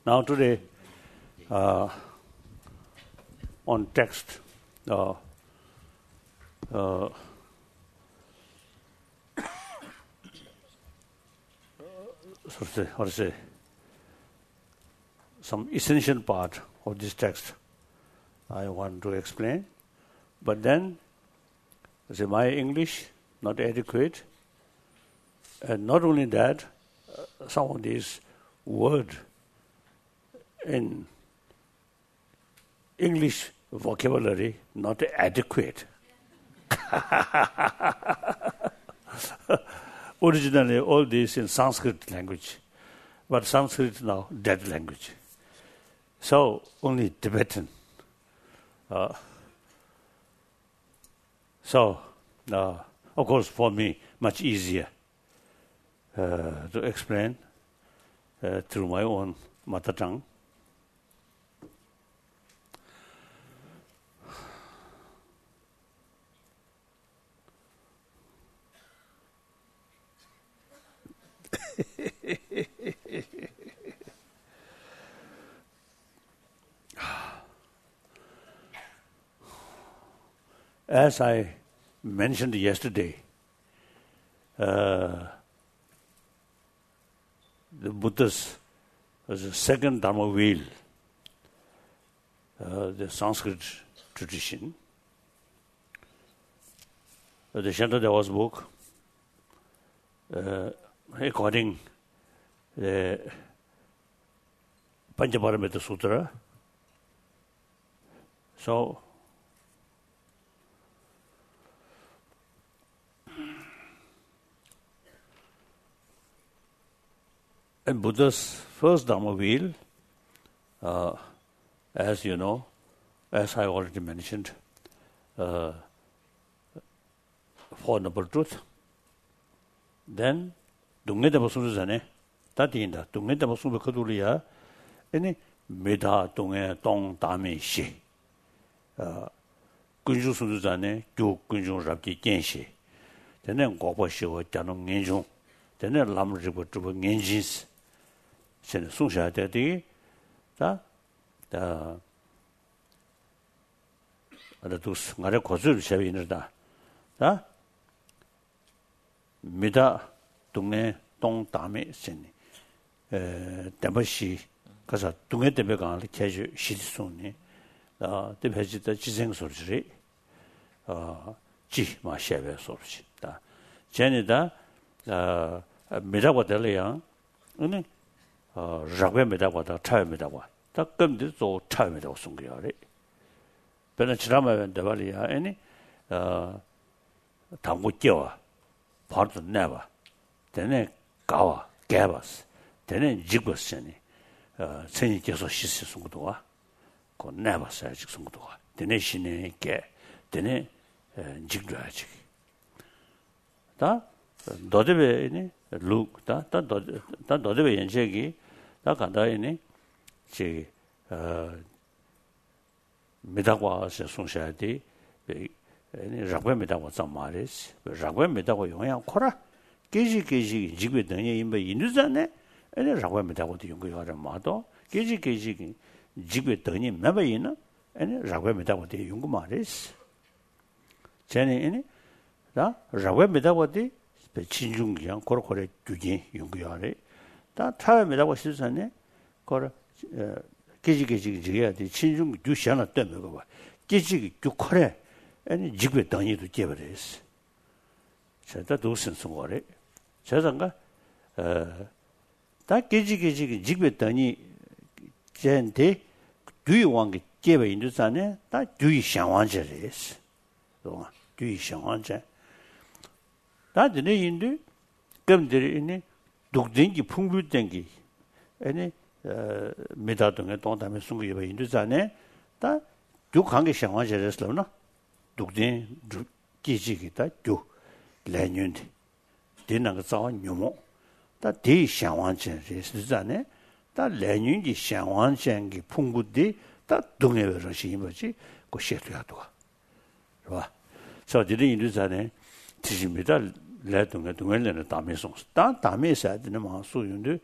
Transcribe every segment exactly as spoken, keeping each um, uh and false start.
Now today, uh, on text, uh, uh, so to say, how to say, some essential part of this text I want to explain. But then, say my English not adequate, and not only that, uh, some of these words in English vocabulary not adequate. Originally, all this in Sanskrit language, but Sanskrit now dead language. So only Tibetan. Uh, so, uh, of course, for me, much easier uh, to explain uh, through my own mother tongue. As I mentioned yesterday, uh, the Buddha's was the second Dharma wheel, uh, the Sanskrit tradition. Uh, the Shantadeva's book, uh, according to the Panchaparamita Sutra, so and Buddha's first Dharma wheel, uh, as you know, as I already mentioned, uh, Four Noble Truth. Then, Dungeta Basundane, Tatinda, Dungeta Basumba Kadulia, any Meda Dunga Dong Dame Shi, Gunju Sunduzane, Gu Gunjun Rabki Genshi, then Gopa Shiva Janong Genjung, then Lam Ribu Trubu Genjins. Sen sungsha de de da da ada dus ngare kozul shabe inda da mida 동네 동 다음에 sen 에 담바시 가서 동네 때문에 가는 계주 시선이 아 대표지다 지생 소리지 어지 마셔베 소리다 전에다 아 미라고 될래요 오늘 어, 작업에다가 차에다가 다 금도 또 차에다가 쓴 거야. 배는 지나면 되발이야. 아니 어 당고 껴와. 바로 내봐. 되네 가와 개바스. 되네 지고스니. 어 천이 계속 시스 쓴 것도 와. 그 내봐서 아직 쓴 것도 와. 되네 신에 개. 되네 지고야지. 다 너데베니 룩다 다 너데 다 너데베 연sek이 다 간다이니 제 어, 메다과서 송샤디 아니 작업 메다과 잠마레스 작업 메다과 영향 코라 계지 계지 지금等于 임바 인도잖아 아니 작업 메다과도 연구하려 마도 계지 계지 지금等于 매바이나 아니 작업 메다과도 연구 말레스 전에 아니 다 작업 메다과도 진중기한 고로고래 규진 연구하래 다 타임이라고 실선에 거라 계지계지 지야 돼 진중 규시하나 때문에 거 봐. 계지 규코래 아니 지구에 당이도 깨버렸어. 제가 도슨 송거래. 제가가 어다 계지계지 지구에 당이 젠데 뒤왕게 깨버 인도산에 다 뒤 상황제래스. 또 뒤 상황제 다들 인도 금들이 있네 독dengi 풍부dengi 아니 어 메다동에 동담에 숨고 봐 인도산에 다 독한게 상황제래스로나 독den 기지기다 두 레뉴인데 되는 거 녀모 다 대상황제래스잖아요 다 레뉴인기 상황제기 풍부디 다 동에 버릇이 뭐지 그 시도야도 봐 저들이 인도산에 지집니다. 레동에 동엘레는 담에송 다 담에서 되는 마 소윤도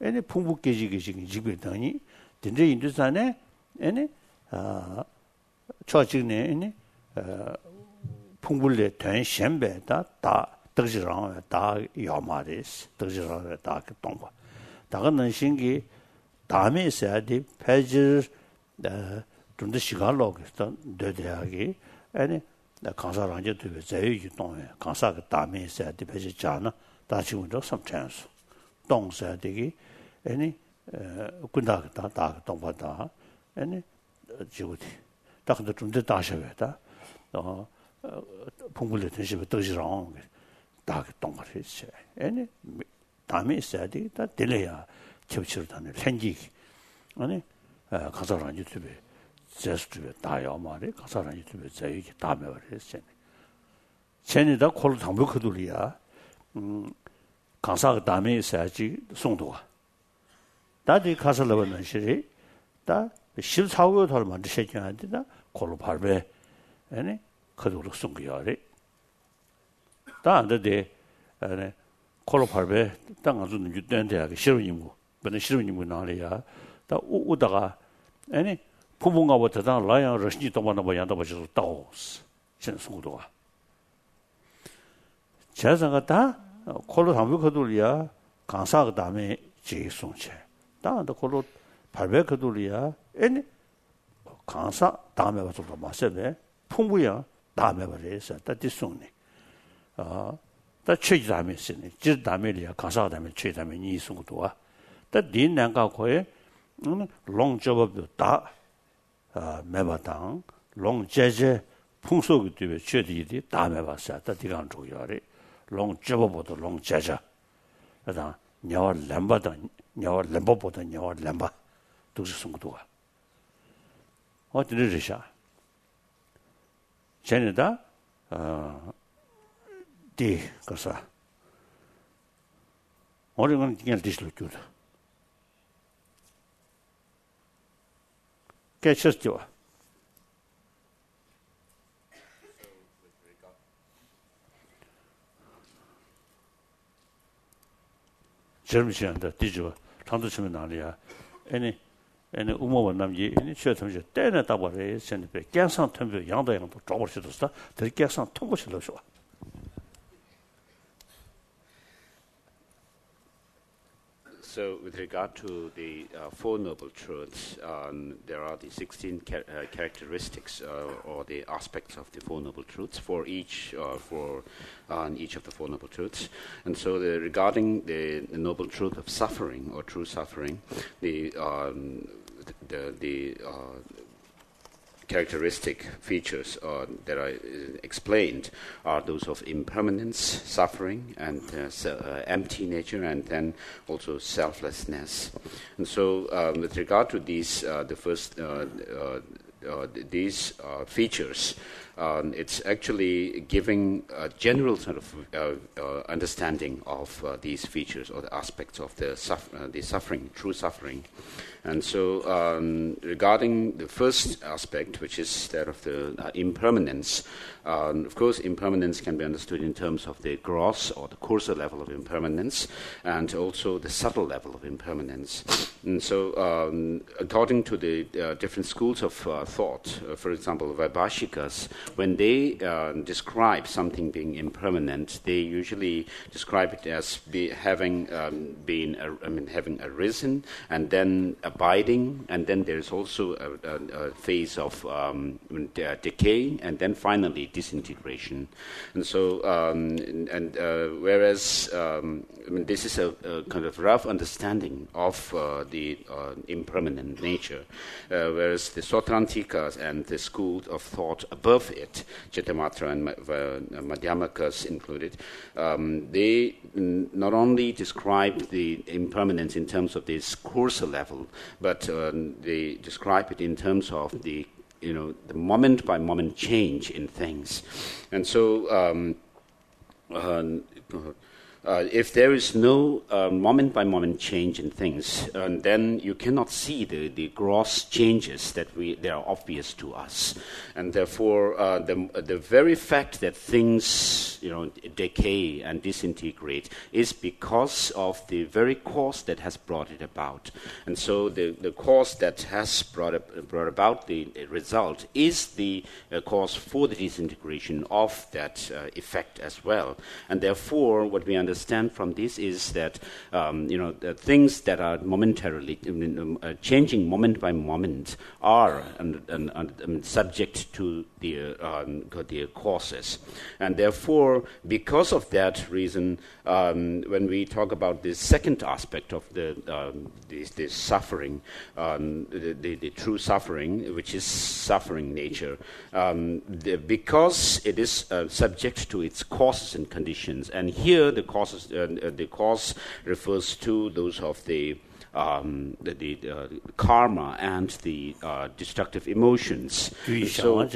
애네 풍부 계지계지 지배더니 딘데 인도산에 애네 아 초직네 애네 어 풍불레 된 셴베다 다德지랑 다 야마레스德지랑 다 동바 다가는 신기 다음에 있어야 돼 페이지 좀더 시간로 그래서 되대하기 아니 나 강사랑 이제 되게 제일 동에 강사가 다음에 있어야 돼 페이지 잖아 다 지금도 sometimes 동사야 되기 아니 군다 다 동바다 아니 지구디 다도 좀더 다셔야다 어 풍불레 대신에德지랑 다 동바를 했어요 아니 다음에 있어야 돼 다 들려야 겹치를 다는 생기 아니 가사랑 유튜브에 제스트에 다요 말이 가사랑 유튜브에 제일 다음에 그랬어요. 쟤네다 콜 당벽들이야. 음 가사가 다음에 있어야지 송도가. 다들 가사를 보는 시리 다 십사 월 달 만들 시켜야 된다. 콜로 발배 아니 그도로 송기야래. 다 안돼. 아니 콜로 발배 땅 아주 유된 대학의 실험임고 근데 실험임고 나래야 다 우다가 아니 부모가부터 다 라이언 러시지 동반나 봐야다 봐서 따오스 신송도가 제사가 다 콜로 담백거들이야 강사가 다음에 제송체 다도 콜로 발백거들이야 아니 강사 다음에 와서 마세베 풍부야 다음에 버려서 다 뒤송네 아 다 최지 다음에 쓰네 지 다음에야 강사 다음에 최지 다음에 이송도가 다 딘난가 거에 음 롱저버도 다 아, 매바당 롱제제 풍속이 되게 최디디 다 매봤어. 다 디간 쪽이야래. 롱저버보다 롱제자. 그다음 녀와 램바다 녀와 램버보다 녀와 램바. 도시 송도가. 어디를 지샤? 쟤네다 어 디 그래서 어린은 그냥 디실로 주다. 깨쳤죠. 젊으시한다 뒤져 장도 치면 나리야. 애니 애니 우모원 남지 애니 최선지 때는 따버려 선배 갱상 텀비 양도 양도 쪼고 싶었어. 더 갱상 통고 싶었어. So, with regard to the uh, Four Noble Truths, um, there are the sixteen char- uh, characteristics uh, or the aspects of the Four Noble Truths for each uh, for uh, each of the Four Noble Truths. And so, the, regarding the, the Noble Truth of suffering or true suffering, the um, the, the uh, characteristic features uh, that I uh, explained are those of impermanence, suffering, and uh, se- uh, empty nature, and then also selflessness. And so, um, with regard to these, uh, the first uh, uh, uh, these uh, features, um, it's actually giving a general sort of uh, uh, understanding of uh, these features or the aspects of the suff- uh, the suffering, true suffering. And so, um, regarding the first aspect, which is that of the uh, impermanence, um, of course, impermanence can be understood in terms of the gross or the coarser level of impermanence, and also the subtle level of impermanence. And so, um, according to the uh, different schools of uh, thought, uh, for example, Vaibhashikas, when they uh, describe something being impermanent, they usually describe it as be having um, been, uh, I mean, having arisen and then abiding, and then there's also a, a, a phase of um, de- decay, and then finally disintegration. And so, um, and, and uh, whereas um, I mean, this is a, a kind of rough understanding of uh, the uh, impermanent nature, uh, whereas the Sautrantikas and the school of thought above it, Chittamatra and uh, Madhyamakas included, um, they n- not only describe the impermanence in terms of this coarser level, but uh, they describe it in terms of the, you know, the moment by moment change in things. And so, um, uh, Uh, if there is no uh, moment-by-moment change in things, uh, then you cannot see the, the gross changes that we they are obvious to us, and therefore uh, the the very fact that things you know decay and disintegrate is because of the very cause that has brought it about, and so the, the cause that has brought up, brought about the result is the uh, cause for the disintegration of that uh, effect as well, and therefore what we understand understand from this is that um, you know the things that are momentarily um, uh, changing moment by moment are and, and, and, and subject to the uh, the causes, and therefore because of that reason, um, when we talk about the second aspect of the um, this, this suffering, um, the, the, the true suffering, which is suffering nature, um, the, because it is uh, subject to its causes and conditions, and here the causes uh, the cause refers to those of the Um, the, the uh, karma and the uh, destructive emotions. So,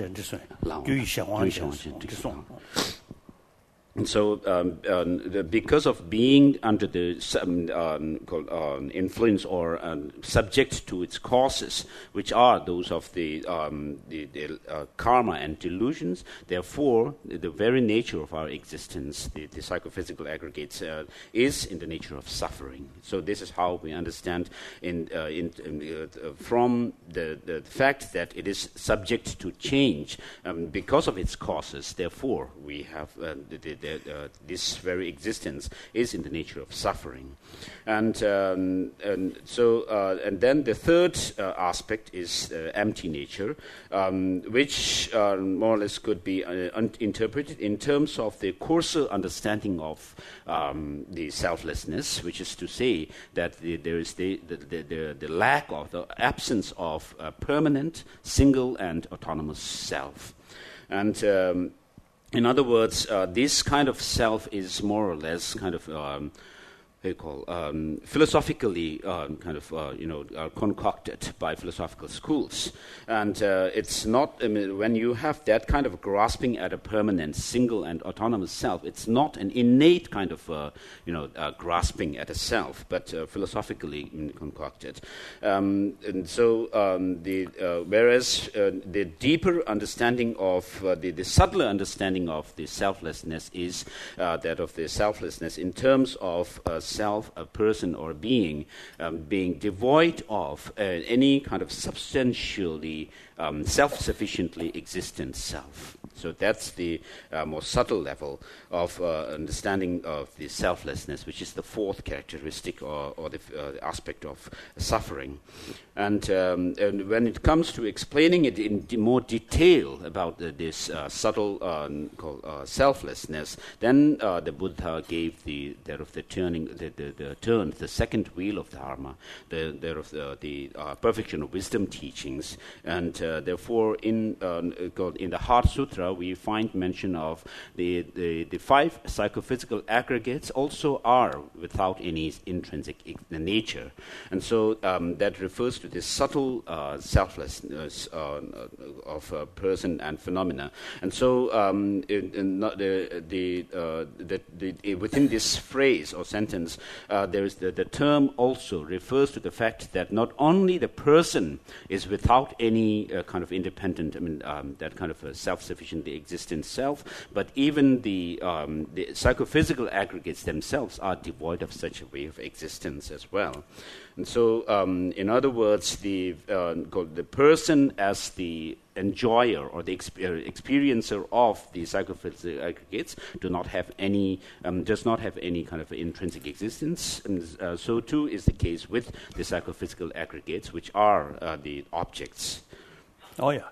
and so, um, um, the, because of being under the um, um, called, um, influence or um, subject to its causes, which are those of the, um, the, the uh, karma and delusions, therefore, the, the very nature of our existence, the, the psychophysical aggregates, uh, is in the nature of suffering. So this is how we understand in, uh, in, in, uh, from the, the fact that it is subject to change um, because of its causes. Therefore, we have uh, the, the Uh, this very existence is in the nature of suffering, and um, and so uh, and then the third uh, aspect is uh, empty nature, um, which uh, more or less could be uh, un- interpreted in terms of the coarser understanding of um, the selflessness, which is to say that the, there is the the, the the the lack of the absence of a permanent, single, and autonomous self, and. Um, In other words, uh, this kind of self is more or less kind of um, what do you call um, philosophically um, kind of uh, you know uh, concocted by philosophical schools, and uh, it's not. I mean, when you have that kind of grasping at a permanent, single, and autonomous self, it's not an innate kind of uh, you know uh, grasping at a self, but uh, philosophically concocted. Um, and so um, the uh, whereas uh, the deeper understanding of uh, the, the subtler understanding of the selflessness is uh, that of the selflessness in terms of uh, self, a person, or a being, um, being devoid of uh, any kind of substantially um, self-sufficiently existent self. So that's the uh, more subtle level of uh, understanding of the selflessness, which is the fourth characteristic or, or the uh, aspect of suffering. And, um, and when it comes to explaining it in de- more detail about uh, this uh, subtle uh, called, uh, selflessness, then uh, the Buddha gave the that of the turning, the, the, the turn, the second wheel of Dharma, the there of the, the uh, perfection of wisdom teachings, and uh, therefore in uh, called in the Heart Sutra we find mention of the, the the five psychophysical aggregates also are without any intrinsic nature, and so um, that refers to this subtle uh, selflessness uh, of a person and phenomena. And so um, in, in the, the, uh, the, the, within this phrase or sentence, uh, there is the, the term also refers to the fact that not only the person is without any uh, kind of independent, I mean, um, that kind of a self-sufficiently existent self, but even the, um, the psychophysical aggregates themselves are devoid of such a way of existence as well. And so, um, in other words, the uh, the person as the enjoyer or the exper- experiencer of the psychophysical aggregates do not have any, um, does not have any kind of intrinsic existence, and uh, so too is the case with the psychophysical aggregates, which are uh, the objects. Oh yeah.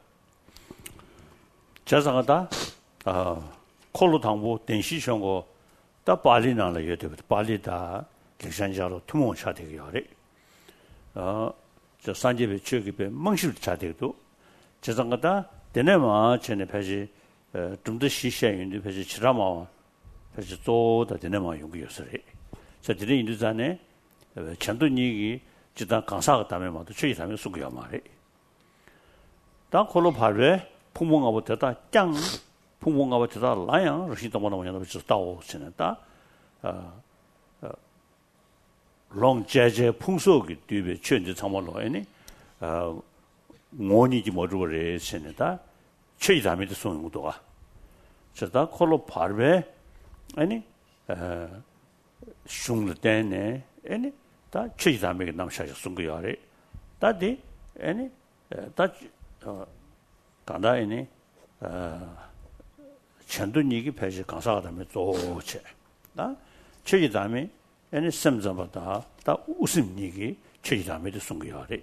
자상하다. 아, 콜로 당부 den시션고 다 발리나라 예도 발리다 렉션자로 투모 차되기요래. 어, 저 산집에 지역에 멍실 차되도 자상하다. 되네마 전에 배지 어, 좀더 시시한인데 배지 치라마 배지 또다 되네마 용기였어요. 저 들이 인도산에 전도니기 지단 강사가 다음에 마도 저기 다음에 수고야 말이. 다 콜로 발에 풍봉아부터다 짱 풍봉아부터다 라양 러시도 뭐나 뭐냐도 저 다오 지는다 어 롱 제제 풍속이 뒤에 천지 참말로 아니 어 원이지 뭐를 신다 최이담에도 소용도가 저다 콜로 파르베 아니 어 슝르 때네 아니 다 최이담에게 남샤서 숨고요래 다디 아니 다 간다이니 어 전도니기 배지 강사가 되면 좋지 나 최이담에 아니 샘자마다 다 웃음 얘기 최이담에도 숨고요래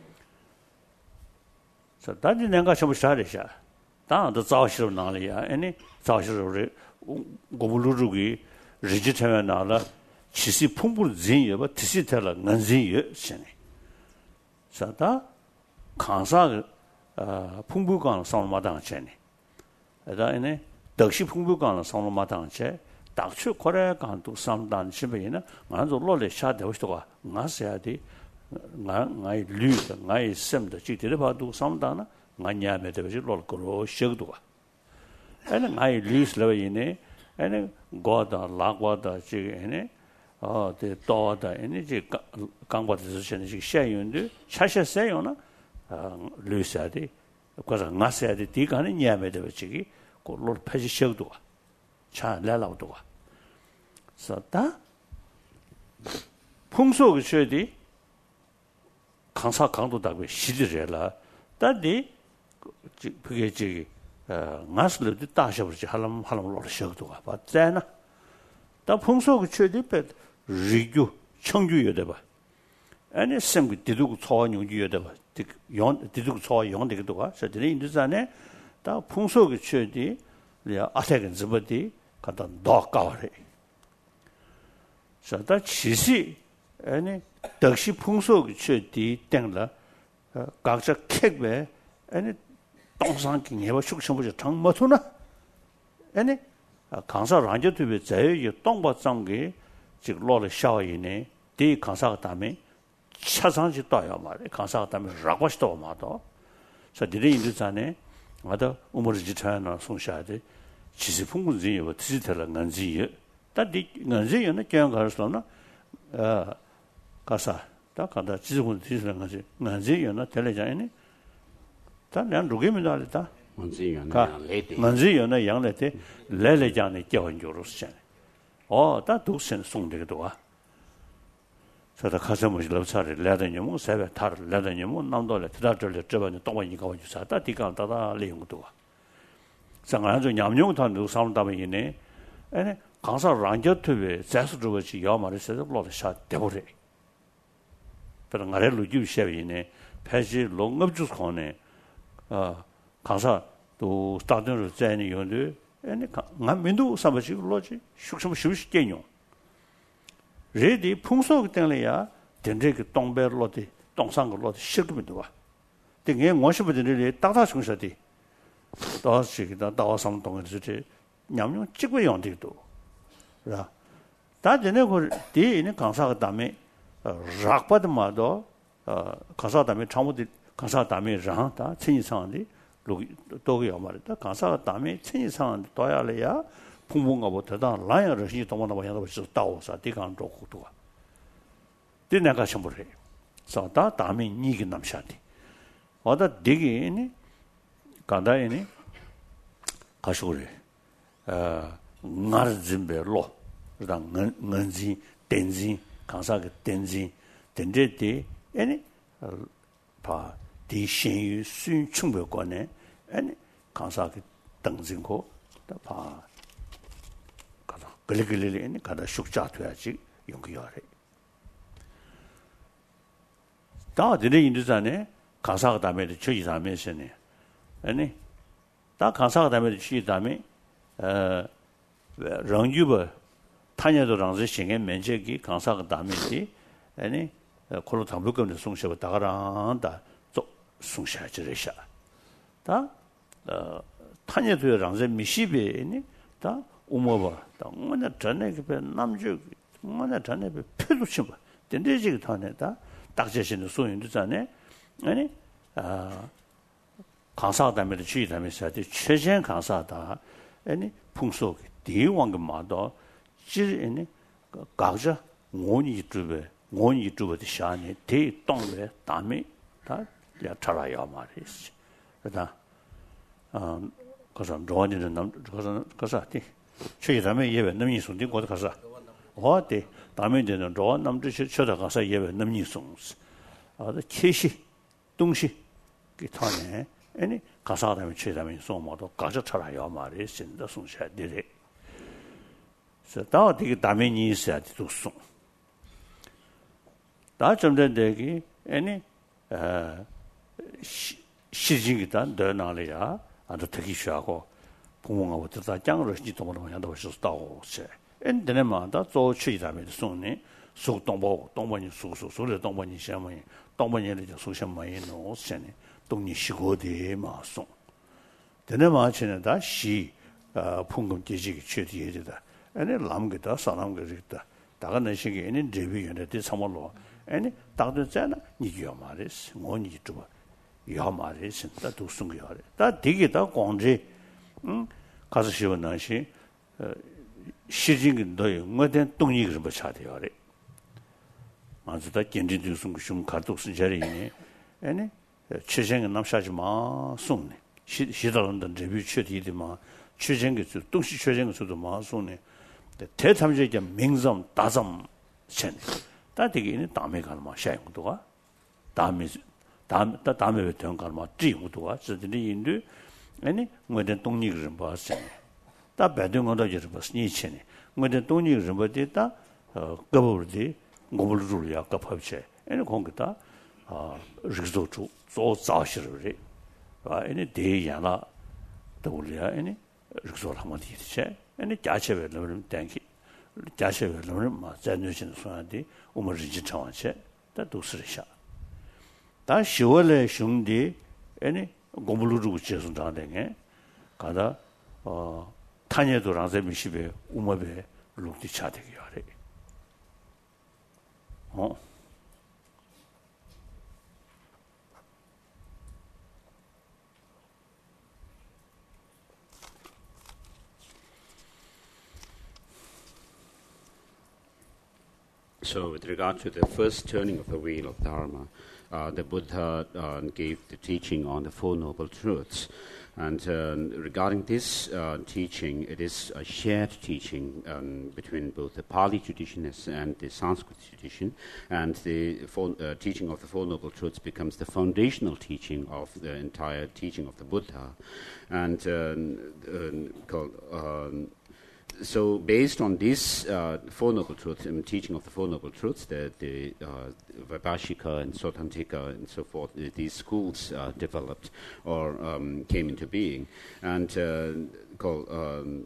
자, 다시 내가 좀 잘해서 다도 자시로 나리야. 아니, 자시로 고불루기 리지트에 나라 지시 풍부를 진여바 디지털 난진여 신이. 자다 강사 어 풍부관 상마당 전에. 그다음에 덕시 풍부관 상마당 제 딱추 거래 간도 상단 집에는 완전 로레 샤되고 싶어가 나서야지 nga ngai lu ngai sem da chi de ba du sam da na nga nya me de ji lol ko shig du ga ene ngai lu sla yi ne ene go da la go da ji ene a de do da ene ji gang ba de shi ne ji xia yun de cha xia se yo na lu sa de ko za nga se de di ga ne nya me de ji ko lol pe ji shig du ga cha la la du ga so da 풍속 그 쉐디 강사 강도다고 시리제라 다디 그게 저기 어 나스르도 다셔버지 할람 할람로 셔도가 봤잖아 다 풍속 최대 배 리규 청주여대 봐 아니 sem기 디두고 초원용주여대 봐 용 디두고 초 용되기도가 저들이 인도산에 다 풍속 최대 야 아태근 집어디 갖다 넣어가래 저다 지시 아니 덕시 풍속 최대 땡라 각자 객배 아니 동상king 해봐 숙성부지 정모토나 아니 강사 란저트베 자유 동바장게 지금 로를 샤워이네 디 강사가 다음에 차상지 떠야 말이야 강사가 다음에 라고시도 마도 저 디레 인도산에 마다 우머지 차나 송샤데 지시 풍분진이 디지털 난지 다디 난지는 그냥 가르쳐나 어 가사 다 간다 지금 뒤지는 거지 난지는 텔레자이네 다 내가 누구면 알다 난지는 레디 난지는 양레테 레레자네 교원조로스잖아 어다 독신 송되기도 와 저다 가서 뭐 러차를 레더냐면 세베 타를 레더냐면 남도래 드다들 저번에 동원이가 와주사다 디간다다 레용도 와 상관한저 냠용탄도 사람다면이네 아니 강사 란저트베 자수르버지 야마르세도 로르샤 데보레 그런 거를 루주셔이네 패지 롱업주스코네 어 강사 또 스타드를 자니 요데 아니 남민도 사바지 로지 숙심 쉬우시게요 레디 풍속 때문에야 된데그 동배로디 동상으로디 실금도 와 되게 원시부들이 따다 중서디 다시기다 다와삼 동에서 냠용 찍고 용되도 라 다전에 그 뒤에는 강사가 다음에 락바드마도 어 강사 다음에 참모디 강사 다음에 라다 천이상한데 또게 말이다 강사가 다음에 천이상한데 도야래야 풍부가부터다 라이어를 시 동원하고 봐야 벌써 따오사 디간 좋고도가 되내가 첨부해 서다 다음에 니게 남샤디 어다 되게니 간다이니 가시고래 어 나르진베로 그다음 넌지 덴지 강사가 덴지 덴데디 아니 바 디신유 순충벽관에 아니 강사가 등진고 바 가다 글글리니 가다 숙자돼야지 용기하래 다 되는 인도산에 강사가 다음에 저기 다음에서네 아니 다 강사가 다음에 저기 다음에 어 랑주버 타녀도 랑즈 신의 면적이 강사가 다음에지 아니 콜로 담불금도 송셔 다가란다 또 송셔지르샤 다 어, 타녀도 랑즈 미시베니 다 우모바 다 뭐냐 전에 그 남주 뭐냐 전에 표도 좀 봐. 된대지가 타네다 딱제신의 소인도 전에 아니 아 강사가 다음에 주의 다음에서 최신 강사다 아니 풍속 대왕의 마도 지르니 각자 원이 주베 원이 주버디 샤니 대 동네 다음에 다 차라야 말이지. 그다 어 그래서 로안이는 남 그래서 그래서 돼. 최기담에 예배 남이 손대 거기 가서 어때 다음에 되는 로안 남들 쳐다 가서 예배 남이 손 아, 최시 동시 그 타네 아니 가서 다음에 최담에 손모도 가서 차라야 말이 신다 손셔야 되래. 그래서 다 되게 담에니 있어야 돼 손. 다 점된 되기 아니 어 시진이다 너나리야 아주 되게 쉬하고 부모하고 들다 장으로 시도 모르면 한다고 했었다고 세. 엔데네마다 또 취담에 손이 속동보 동번이 수수 소리 동번이 샤머니 동번이를 저 소샤마이 노세네 동니 시고데 마송. 데네마치는 다시 어 풍금 지지기 취디에 되다. 아니 람게다 사람게다. 다가는 시기 에는 제비연에 대상으로 아니 다들잖아 니기요 말이스 뭐니 좀 야 말이스 다 두승 거야 다 되게 다 공지 응 가서 시원 나시 시진도 뭐된 동이 그런 거 차대요 그래 아주 다 견진도 숨 숨 가도 순자리네 아니 최생은 남샤지 마 손네 시시다는데 제비 취디디마 최생게 동시 최생은 수도 마 손네 대탐제게 명점 다점 chen 다 되게 다음에 가는 뭐 샤이고도가 다음에 다음 다 다음에 되는 거 뭐 지고도가 저들이 인도 아니 뭐든 동력을 좀 봤어 다 배든 거도 이제 봤으 니체네 뭐든 동력을 좀 봤다 어 거버디 고불을 약가 파브체 아니 공기다 아 리조트 조 자시르리 아 아니 대야나 도리야 아니 리조트 한번 뒤체 아니 자체별로 땡기 자체별로 뭐 자녀신 소한테 우머지 차원체 다 도스르샤 다 시월에兄弟 아니 고물루루 지에서 다행에 가다 어 탄예도 라세미시베 우머베 룩디 차되게 하래 어 So, with regard to the first turning of the wheel of Dharma, uh, the Buddha uh, gave the teaching on the Four Noble Truths. And uh, regarding this uh, teaching, it is a shared teaching um, between both the Pali tradition and the Sanskrit tradition. And the four, uh, teaching of the Four Noble Truths becomes the foundational teaching of the entire teaching of the Buddha. And uh, uh, called... Uh, So, based on this uh, Four Noble Truths and teaching of the Four Noble Truths, the, the uh, Vaibhashika and Sotantika and so forth, uh, these schools uh, developed or um, came into being. And uh, called, um,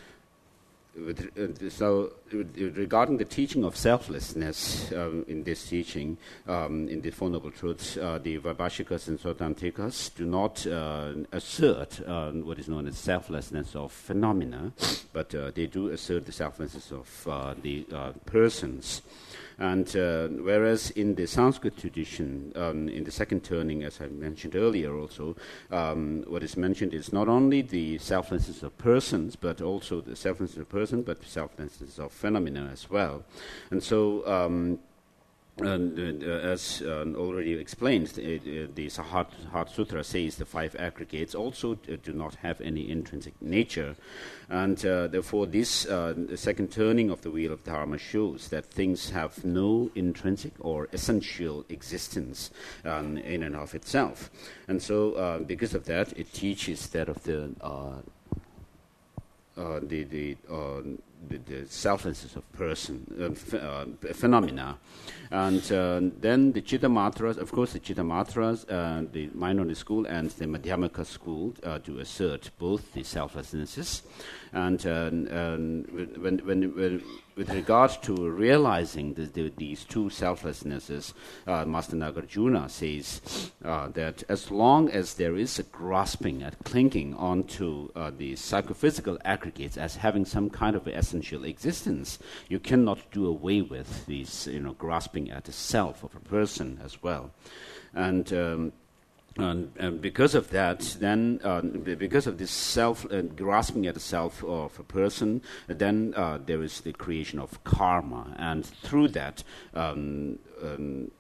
with, uh, so, with, regarding the teaching of selflessness um, in this teaching, um, in the Four Noble Truths, uh, the Vaibhashikas and Sotantikas do not uh, assert uh, what is known as selflessness of phenomena, but uh, they do assert the selflessness of uh, the uh, persons. And uh, whereas in the Sanskrit tradition, um, in the second turning, as I mentioned earlier also, um, what is mentioned is not only the selflessness of persons, but also the selflessness of person, but selflessness of phenomena as well. And so, um, And uh, as uh, already explained, uh, uh, the Sahat Heart Sutra says the five aggregates also uh, do not have any intrinsic nature. And uh, therefore this uh, second turning of the wheel of Dharma shows that things have no intrinsic or essential existence um, in and of itself. And so uh, because of that, it teaches that of the uh, uh, the, the, uh, the, the selflessness of person, uh, ph- uh, phenomena. And uh, then the Chittamatras, of course the Chittamatras, uh, the minority school and the Madhyamaka school uh, do assert both the selflessnesses. And uh, um, when, when, when, with regard to realizing the, the, these two selflessnesses, uh, Master Nagarjuna says uh, that as long as there is a grasping and clinging onto uh, the psychophysical aggregates as having some kind of essential existence, you cannot do away with these, you know, grasping at the self of a person as well. And um, And, and because of that, then uh, because of this self uh, grasping at the self of a person, then uh, there is the creation of karma, and through that, um, um,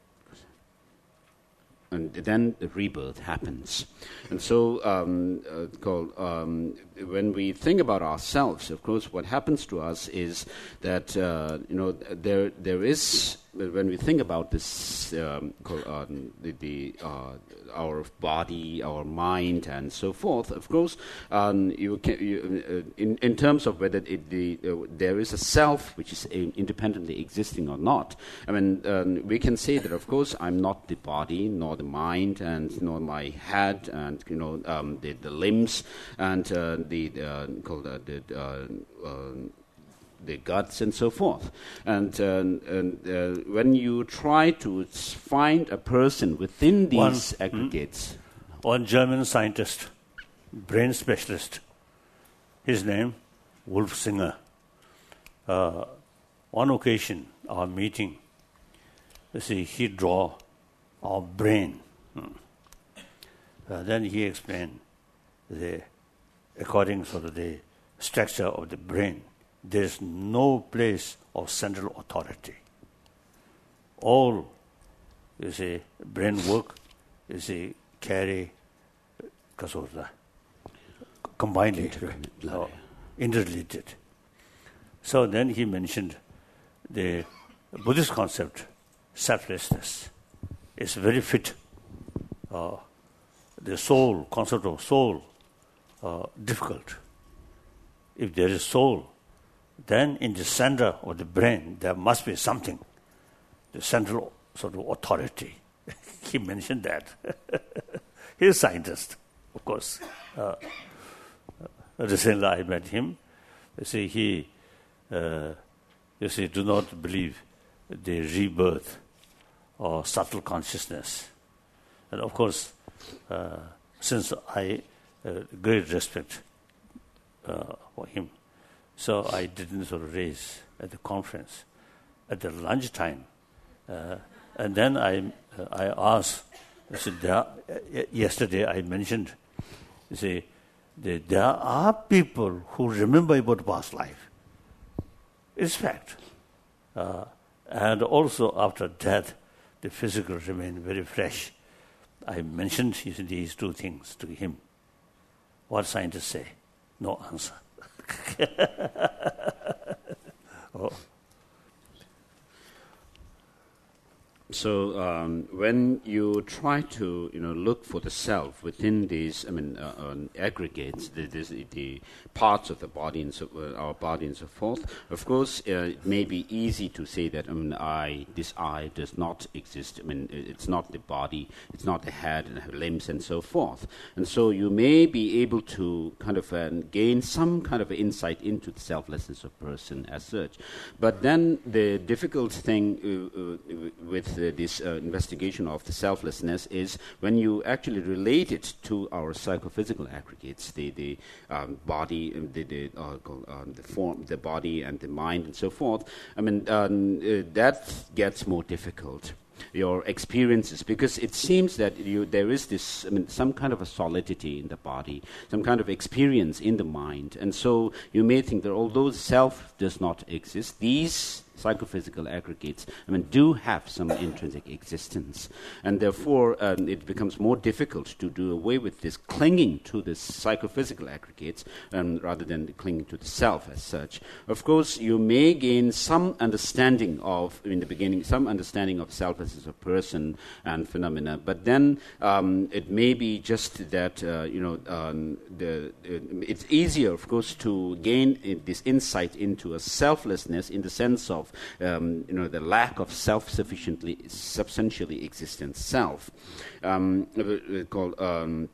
and then the rebirth happens. And so, um, uh, called, um, when we think about ourselves, of course, what happens to us is that uh, you know there there is. When we think about this, um, called, uh, the, the uh, our body, our mind, and so forth, of course, um, you can, you, uh, in, in terms of whether it, the, uh, there is a self which is uh, independently existing or not. I mean, um, we can say that, of course, I'm not the body, nor the mind, and nor my head, and you know, um, the, the limbs, and uh, the uh, called uh, the. Uh, uh, the guts and so forth. And, uh, and uh, when you try to s- find a person within these one, aggregates... Hmm? One German scientist, brain specialist, his name, Wolf Singer. Uh, on occasion, our meeting, you see, he draw our brain. Hmm. Uh, then he explained, the, according to the structure of the brain, there is no place of central authority. All, you see, brain work, you see, carry, combined, uh, interrelated. So then he mentioned the Buddhist concept, selflessness. It's very fit. Uh, the soul, concept of soul, uh, difficult. If there is soul, then in the center of the brain, there must be something, the central sort of authority. He mentioned that. He's a scientist, of course. Uh, recently I met him. You see, he, uh, you see, do not believe the rebirth or subtle consciousness. And of course, uh, since I uh, great respect uh, for him, so I didn't sort of raise at the conference. At the lunchtime, uh, and then I uh, I asked, I said, there are, uh, yesterday I mentioned, you see, the, there are people who remember about past life. It's fact. Uh, and also after death, the physical remain very fresh. I mentioned these two things to him. What scientists say? No answer. oh. So um, when you try to, you know, look for the self within these, I mean, uh, uh, aggregates, the, the, the parts of the body and so, uh, our body and so forth, of course, uh, it may be easy to say that, I mean, I, this I does not exist. I mean, it's not the body, it's not the head and limbs and so forth. And so you may be able to kind of uh, gain some kind of insight into the selflessness of person as such. But then the difficult thing uh, uh, with Uh, this uh, investigation of the selflessness is when you actually relate it to our psychophysical aggregates, the the um, body, the the, uh, um, the form, the body, and the mind, and so forth. I mean, um, uh, that gets more difficult. Your experiences, because it seems that you, there is this, I mean, some kind of a solidity in the body, some kind of experience in the mind, and so you may think that although self does not exist, these psychophysical aggregates, I mean, do have some intrinsic existence, and therefore um, it becomes more difficult to do away with this clinging to the psychophysical aggregates um, rather than clinging to the self as such. Of course, you may gain some understanding of, in the beginning, some understanding of self as a person and phenomena, but then um, it may be just that, uh, you know, um, the, uh, it's easier, of course, to gain uh, this insight into a selflessness in the sense of Um, you know, the lack of self-sufficiently, substantially existent self. Um, called, um,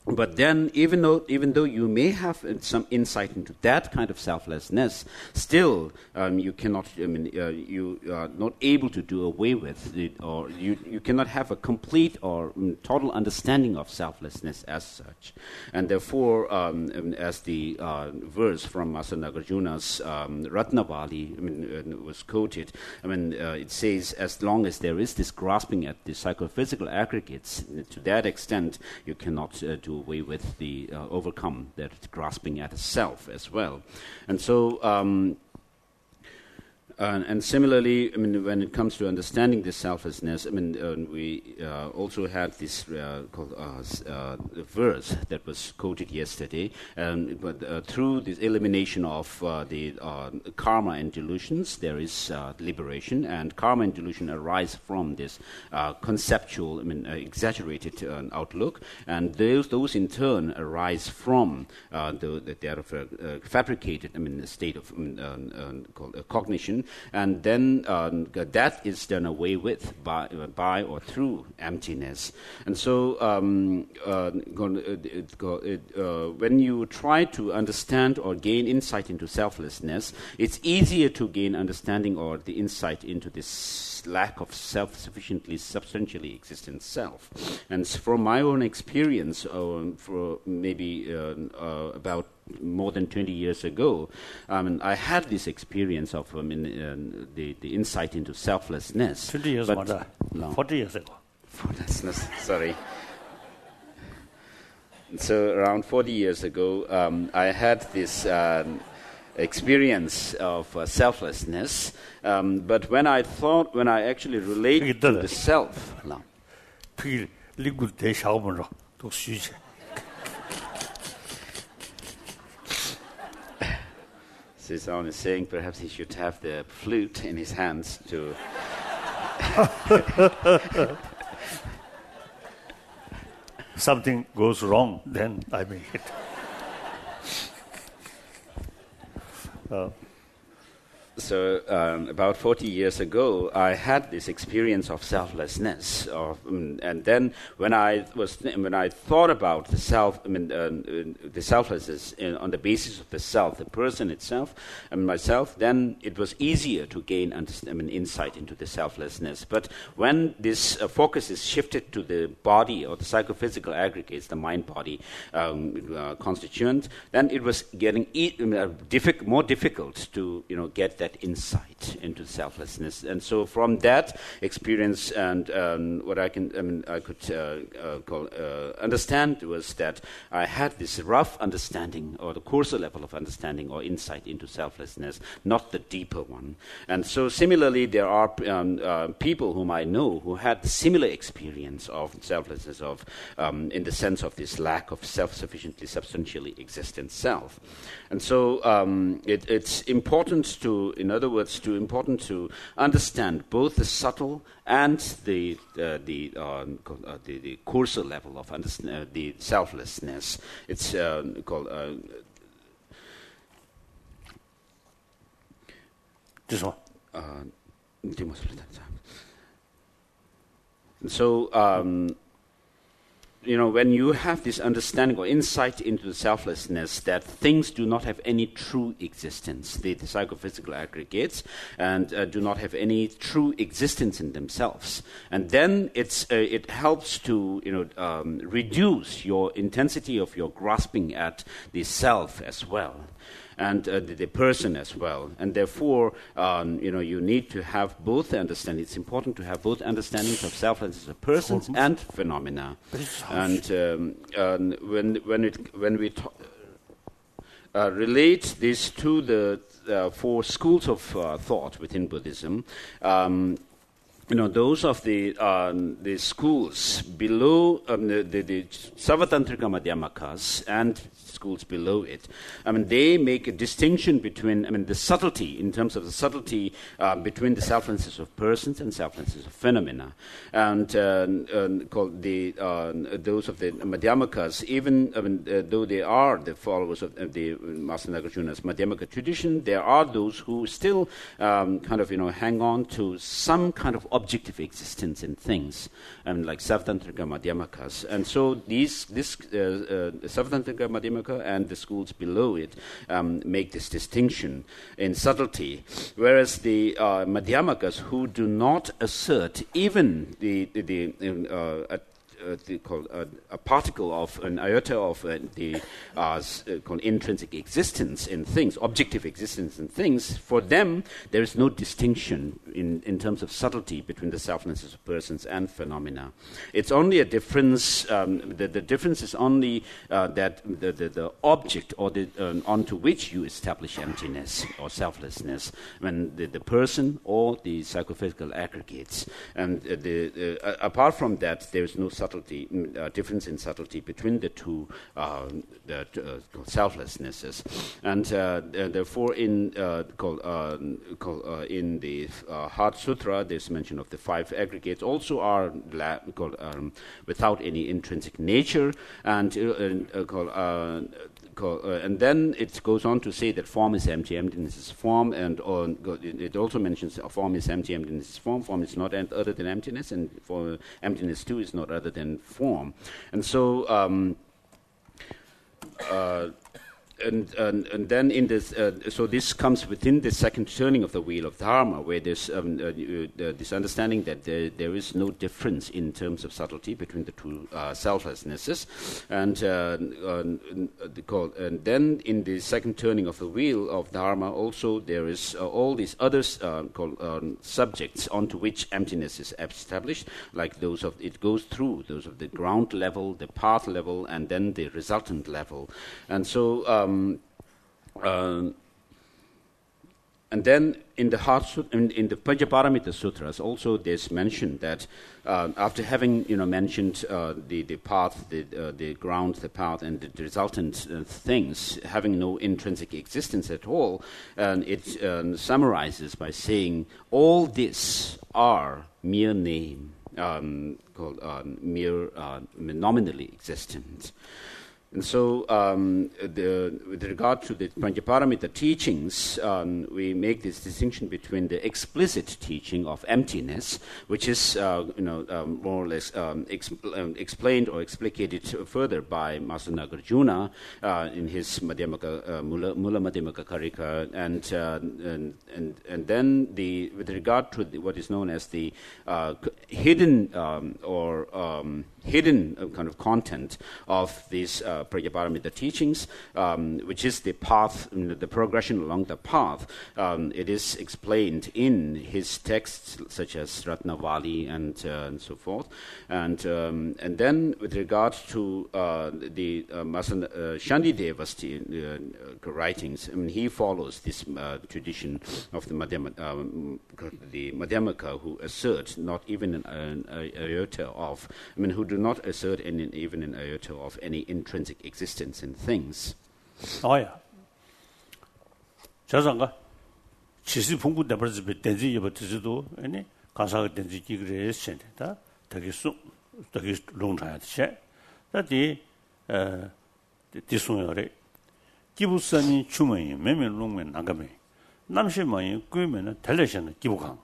But then, even though even though you may have uh, some insight into that kind of selflessness, still um, you cannot. I mean, uh, you are not able to do away with it, or you you cannot have a complete or um, total understanding of selflessness as such. And therefore, um, um, as the uh, verse from Master Nagarjuna's um, Ratnavali I mean, uh, was quoted, I mean, uh, it says, as long as there is this grasping at the psychophysical aggregates, to that extent, you cannot uh, do away with the uh, overcome that grasping at a self as well. And so um, Uh, and similarly, I mean, when it comes to understanding this selflessness, I mean, uh, we uh, also had this uh, called, uh, uh, verse that was quoted yesterday. Um, but uh, through this elimination of uh, the uh, karma and delusions, there is uh, liberation, and karma and delusion arise from this uh, conceptual, I mean, uh, exaggerated uh, outlook, and those those in turn arise from uh, the, the, the uh, fabricated, I mean, state of um, uh, uh, called, uh, cognition. And then um, that is done away with by, by or through emptiness. And so um, uh, uh, when you try to understand or gain insight into selflessness, it's easier to gain understanding or the insight into this lack of self-sufficiently, substantially existent self. And from my own experience, uh, for maybe uh, uh, about more than twenty years ago, um, I had this experience of um, in, uh, the, the insight into selflessness. twenty years ago? No. forty years ago. Sorry. So around forty years ago, um, I had this um, experience of uh, selflessness, um, but when I thought, when I actually relate to the self, no. So someone is saying perhaps he should have the flute in his hands to... Something goes wrong, then I make it. uh. So um, about forty years ago, I had this experience of selflessness, of, um, and then when I was when I thought about the self, I mean uh, the selflessness in, on the basis of the self, the person itself, and myself, then it was easier to gain I mean, insight into the selflessness. But when this uh, focus is shifted to the body or the psychophysical aggregates, the mind-body um, uh, constituent, then it was getting e- uh, diffi- more difficult to you know get that. That insight into selflessness, and so from that experience, and um, what I can, I mean, I could uh, uh, call, uh, understand was that I had this rough understanding, or the coarser level of understanding or insight into selflessness, not the deeper one. And so, similarly, there are um, uh, people whom I know who had similar experience of selflessness, of um, in the sense of this lack of self-sufficiently, substantially existent self. And so, um, it, it's important to. In other words, too important to understand both the subtle and the uh, the, uh, uh, the the coarser level of understand, uh, the selflessness. It's uh, called. Uh, this one. Uh, so. Um, You know, when you have this understanding or insight into the selflessness that things do not have any true existence, the, the psychophysical aggregates, and uh, do not have any true existence in themselves, and then it's uh, it helps to you know um, reduce your intensity of your grasping at the self as well. And uh, the, the person as well, and therefore, um, you know, you need to have both understanding. It's important to have both understandings of selflessness of persons and phenomena. And um, uh, when when it when we ta- uh, relate this to the uh, four schools of uh, thought within Buddhism. Um, You know, those of the uh, the schools below um, the, the, the Savatantrika Madhyamakas and schools below it, I mean, they make a distinction between, I mean, the subtlety, in terms of the subtlety uh, between the selflessness of persons and selflessness of phenomena. And uh, uh, called the uh, those of the Madhyamakas, even I mean, uh, though they are the followers of uh, the Master Nagarjuna's Madhyamaka tradition, there are those who still um, kind of, you know, hang on to some kind of objective existence in things, and like Savatantrika Madhyamakas. And so these, this uh, uh, Savatantrika Madhyamaka and the schools below it um, make this distinction in subtlety, whereas the uh, Madhyamakas, who do not assert even the, the, the uh, a, Uh, the, called, uh, a particle of an iota of uh, the uh, s- uh, called intrinsic existence in things, objective existence in things, for them there is no distinction in, in terms of subtlety between the selflessness of persons and phenomena. It's only a difference, um, the, the difference is only uh, that the, the, the object or the, um, onto which you establish emptiness or selflessness, when the, the person or the psychophysical aggregates. And uh, the, uh, apart from that, there is no subtlety. Uh, difference in subtlety between the two uh, the, uh, selflessnesses, and uh, therefore, in uh, called, uh, called, uh, in the uh, Heart Sutra, there's mention of the five aggregates. Also, are la- called um, without any intrinsic nature, and uh, uh, called. Uh, Uh, and then it goes on to say that form is empty, emptiness is form, and uh, it also mentions uh, form is empty, emptiness is form. Form is not other than emptiness, and for emptiness too is not other than form. And so, um, uh, and, and and then in this, uh, so this comes within the second turning of the wheel of Dharma, where there's um, uh, uh, this understanding that there, there is no difference in terms of subtlety between the two uh, selflessnesses, and uh, uh, the call, and then in the second turning of the wheel of Dharma, also there is uh, all these other uh, called um, subjects onto which emptiness is established, like those of it goes through those of the ground level, the path level, and then the resultant level, and so. Um, Um, uh, and then in the Heart Sut- in, in the Panchaparamita Sutras, also there's mentioned that uh, after having you know mentioned uh, the the path, the uh, the ground, the path, and the resultant uh, things having no intrinsic existence at all, and it um, summarizes by saying all this are mere name, um, called uh, mere uh, nominally existent. And so, um, the, with regard to the Panchaparamita teachings, um, we make this distinction between the explicit teaching of emptiness, which is, uh, you know, um, more or less um, exp- um, explained or explicated further by Master Nagarjuna uh, in his Madhyamaka, uh, Mula, Mula Madhyamaka Karika, and, uh, and and and then the with regard to the, what is known as the uh, hidden um, or um, hidden uh, kind of content of these. Uh, Prajnaparamita teachings, um, which is the path, you know, the progression along the path. Um, it is explained in his texts, such as Ratnavali and, uh, and so forth. And um, and then, with regard to uh, the uh, Masan, uh, Shantideva's uh, writings, I mean, he follows this uh, tradition of the Madhyama, um, the Madhyamaka, who assert not even an, an, an iota of, I mean, who do not assert any, even an iota of any intrinsic existence in things. Oh yeah. 자상가 지시 풍부 대버지 된지 이버지도 아니 가사가 된지 기그레 했는데 되게 수 되게 롱차야지. 다디 에 디송요래 기부선이 주머니 매면 롱면 나가면 남시만이 꾸면은 달래셔는 기부강.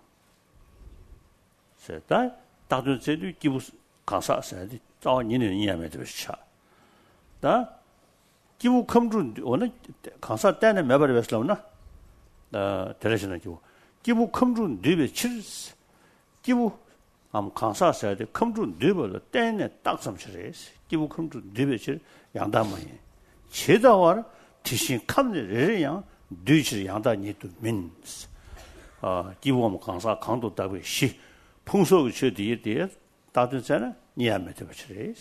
세다 다들 제도 기부 가사서야지. 저 니는 이해하면 되죠. 다 기부 검준 어느 강사 때는 매버리 ves라우나 다 television 기부 기부 검준 네베 칠 기부 암 강사 써야 돼 검준 네버로 때네 딱 삼칠해 기부 검준 네베 칠 양다마이 제다와 디신 캄르르양 뒤치 양다니도 민스 아 기부 암 강사 강도 따고 시 풍속 최디에 다든잖아 니야메 되버치레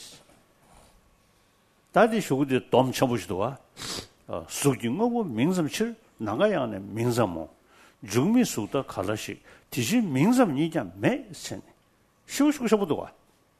다디 쇼구데 돔 쳐보시도와 어 수경고 민섬칠 나가야네 민섬모 중미 수다 칼라시 디시 민섬 니자 매센 쉬우시고 쳐보도와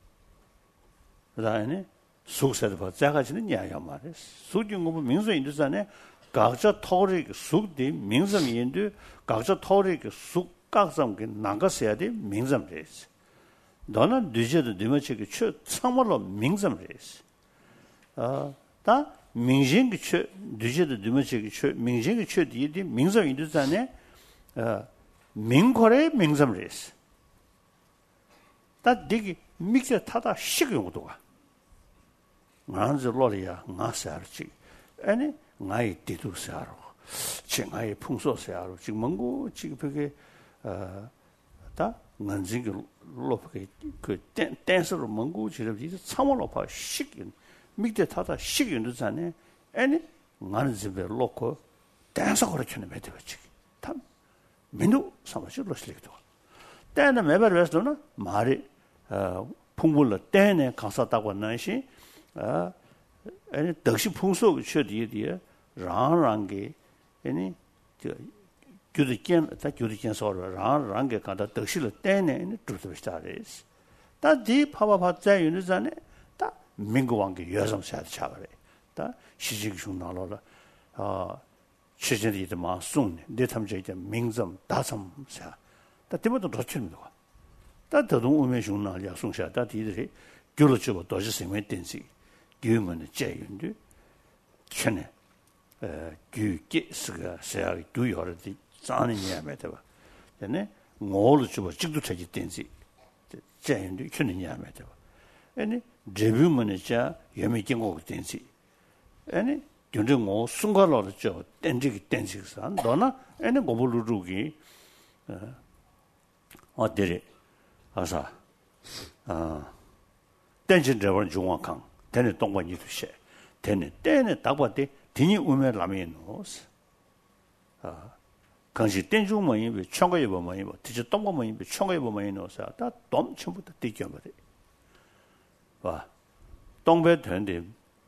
그다음에 숙세도 봐 자가지는 이야기야 말이야 수경고 민섬 인도산에 각자 토리 숙디 민섬 인도 각자 토리 숙각섬 그 나가서야 돼 민섬 레스 너는 늦어도 늦어지게 최 참말로 민섬 레스 어, 다 민진기 최 늦어도 늦어지게 최 민진기 최 뒤에 민섬 인도산에 어 민거래 민섬 레스 다 되게 믹스 타다 식용도 가. 나한테 로리야 나사르지. 아니 나이 디두사로. 칭아이 풍소사로. 지금 뭔고 지금 그게 어다 난징이 로프게 그 댄스로 뭔고 지금 이제 참으로 봐 식인. 믹스 타다 식용도 자네. 아니 나는 집에 놓고 댄스 거르치는 매대버지. 참 민도 삼아서 로슬리도. 때는 매발 왜서나 말이 어 풍물로 때네 가서다고 나시 어 아니 덕시 풍속 쳐디디에 랑랑게 아니 저 규득견 다 규득견 소로 랑랑게 가다 덕시로 때네 두도 스타레스 다디 파바파자 유니자네 다 민고왕게 여성사도 차버래 다 시직중 나로라 어 시진이도 막 송네 내 탐제 이제 민점 다섬사 다 대부분 도치는 거. 다 더동 우면 중나야 송샤 다 디들이 교로치고 도시 생활 된지 교문의 제윤도 전에 어 규기스가 세야 규여르디 자는 예매다 봐. 근데 뭐를 주고 직도 차지 된지 제윤도 전에 예매다 봐. 아니 제비문의 자 예매 경고 된지 아니 견정 뭐 순간으로 저 땡지기 땡지선 너나 아니 고불루기 어 어디래 아사 아 땡진저번 중앙강 되는 동반이 두세 되는 때는 딱바데 디니 우메 라면노스 아 강시 땡중만이 왜 청거에 보면이 뭐 디저 동반만이 왜 청거에 보면이 노사 다 dom처부터 되게 버리 와 동배 되는데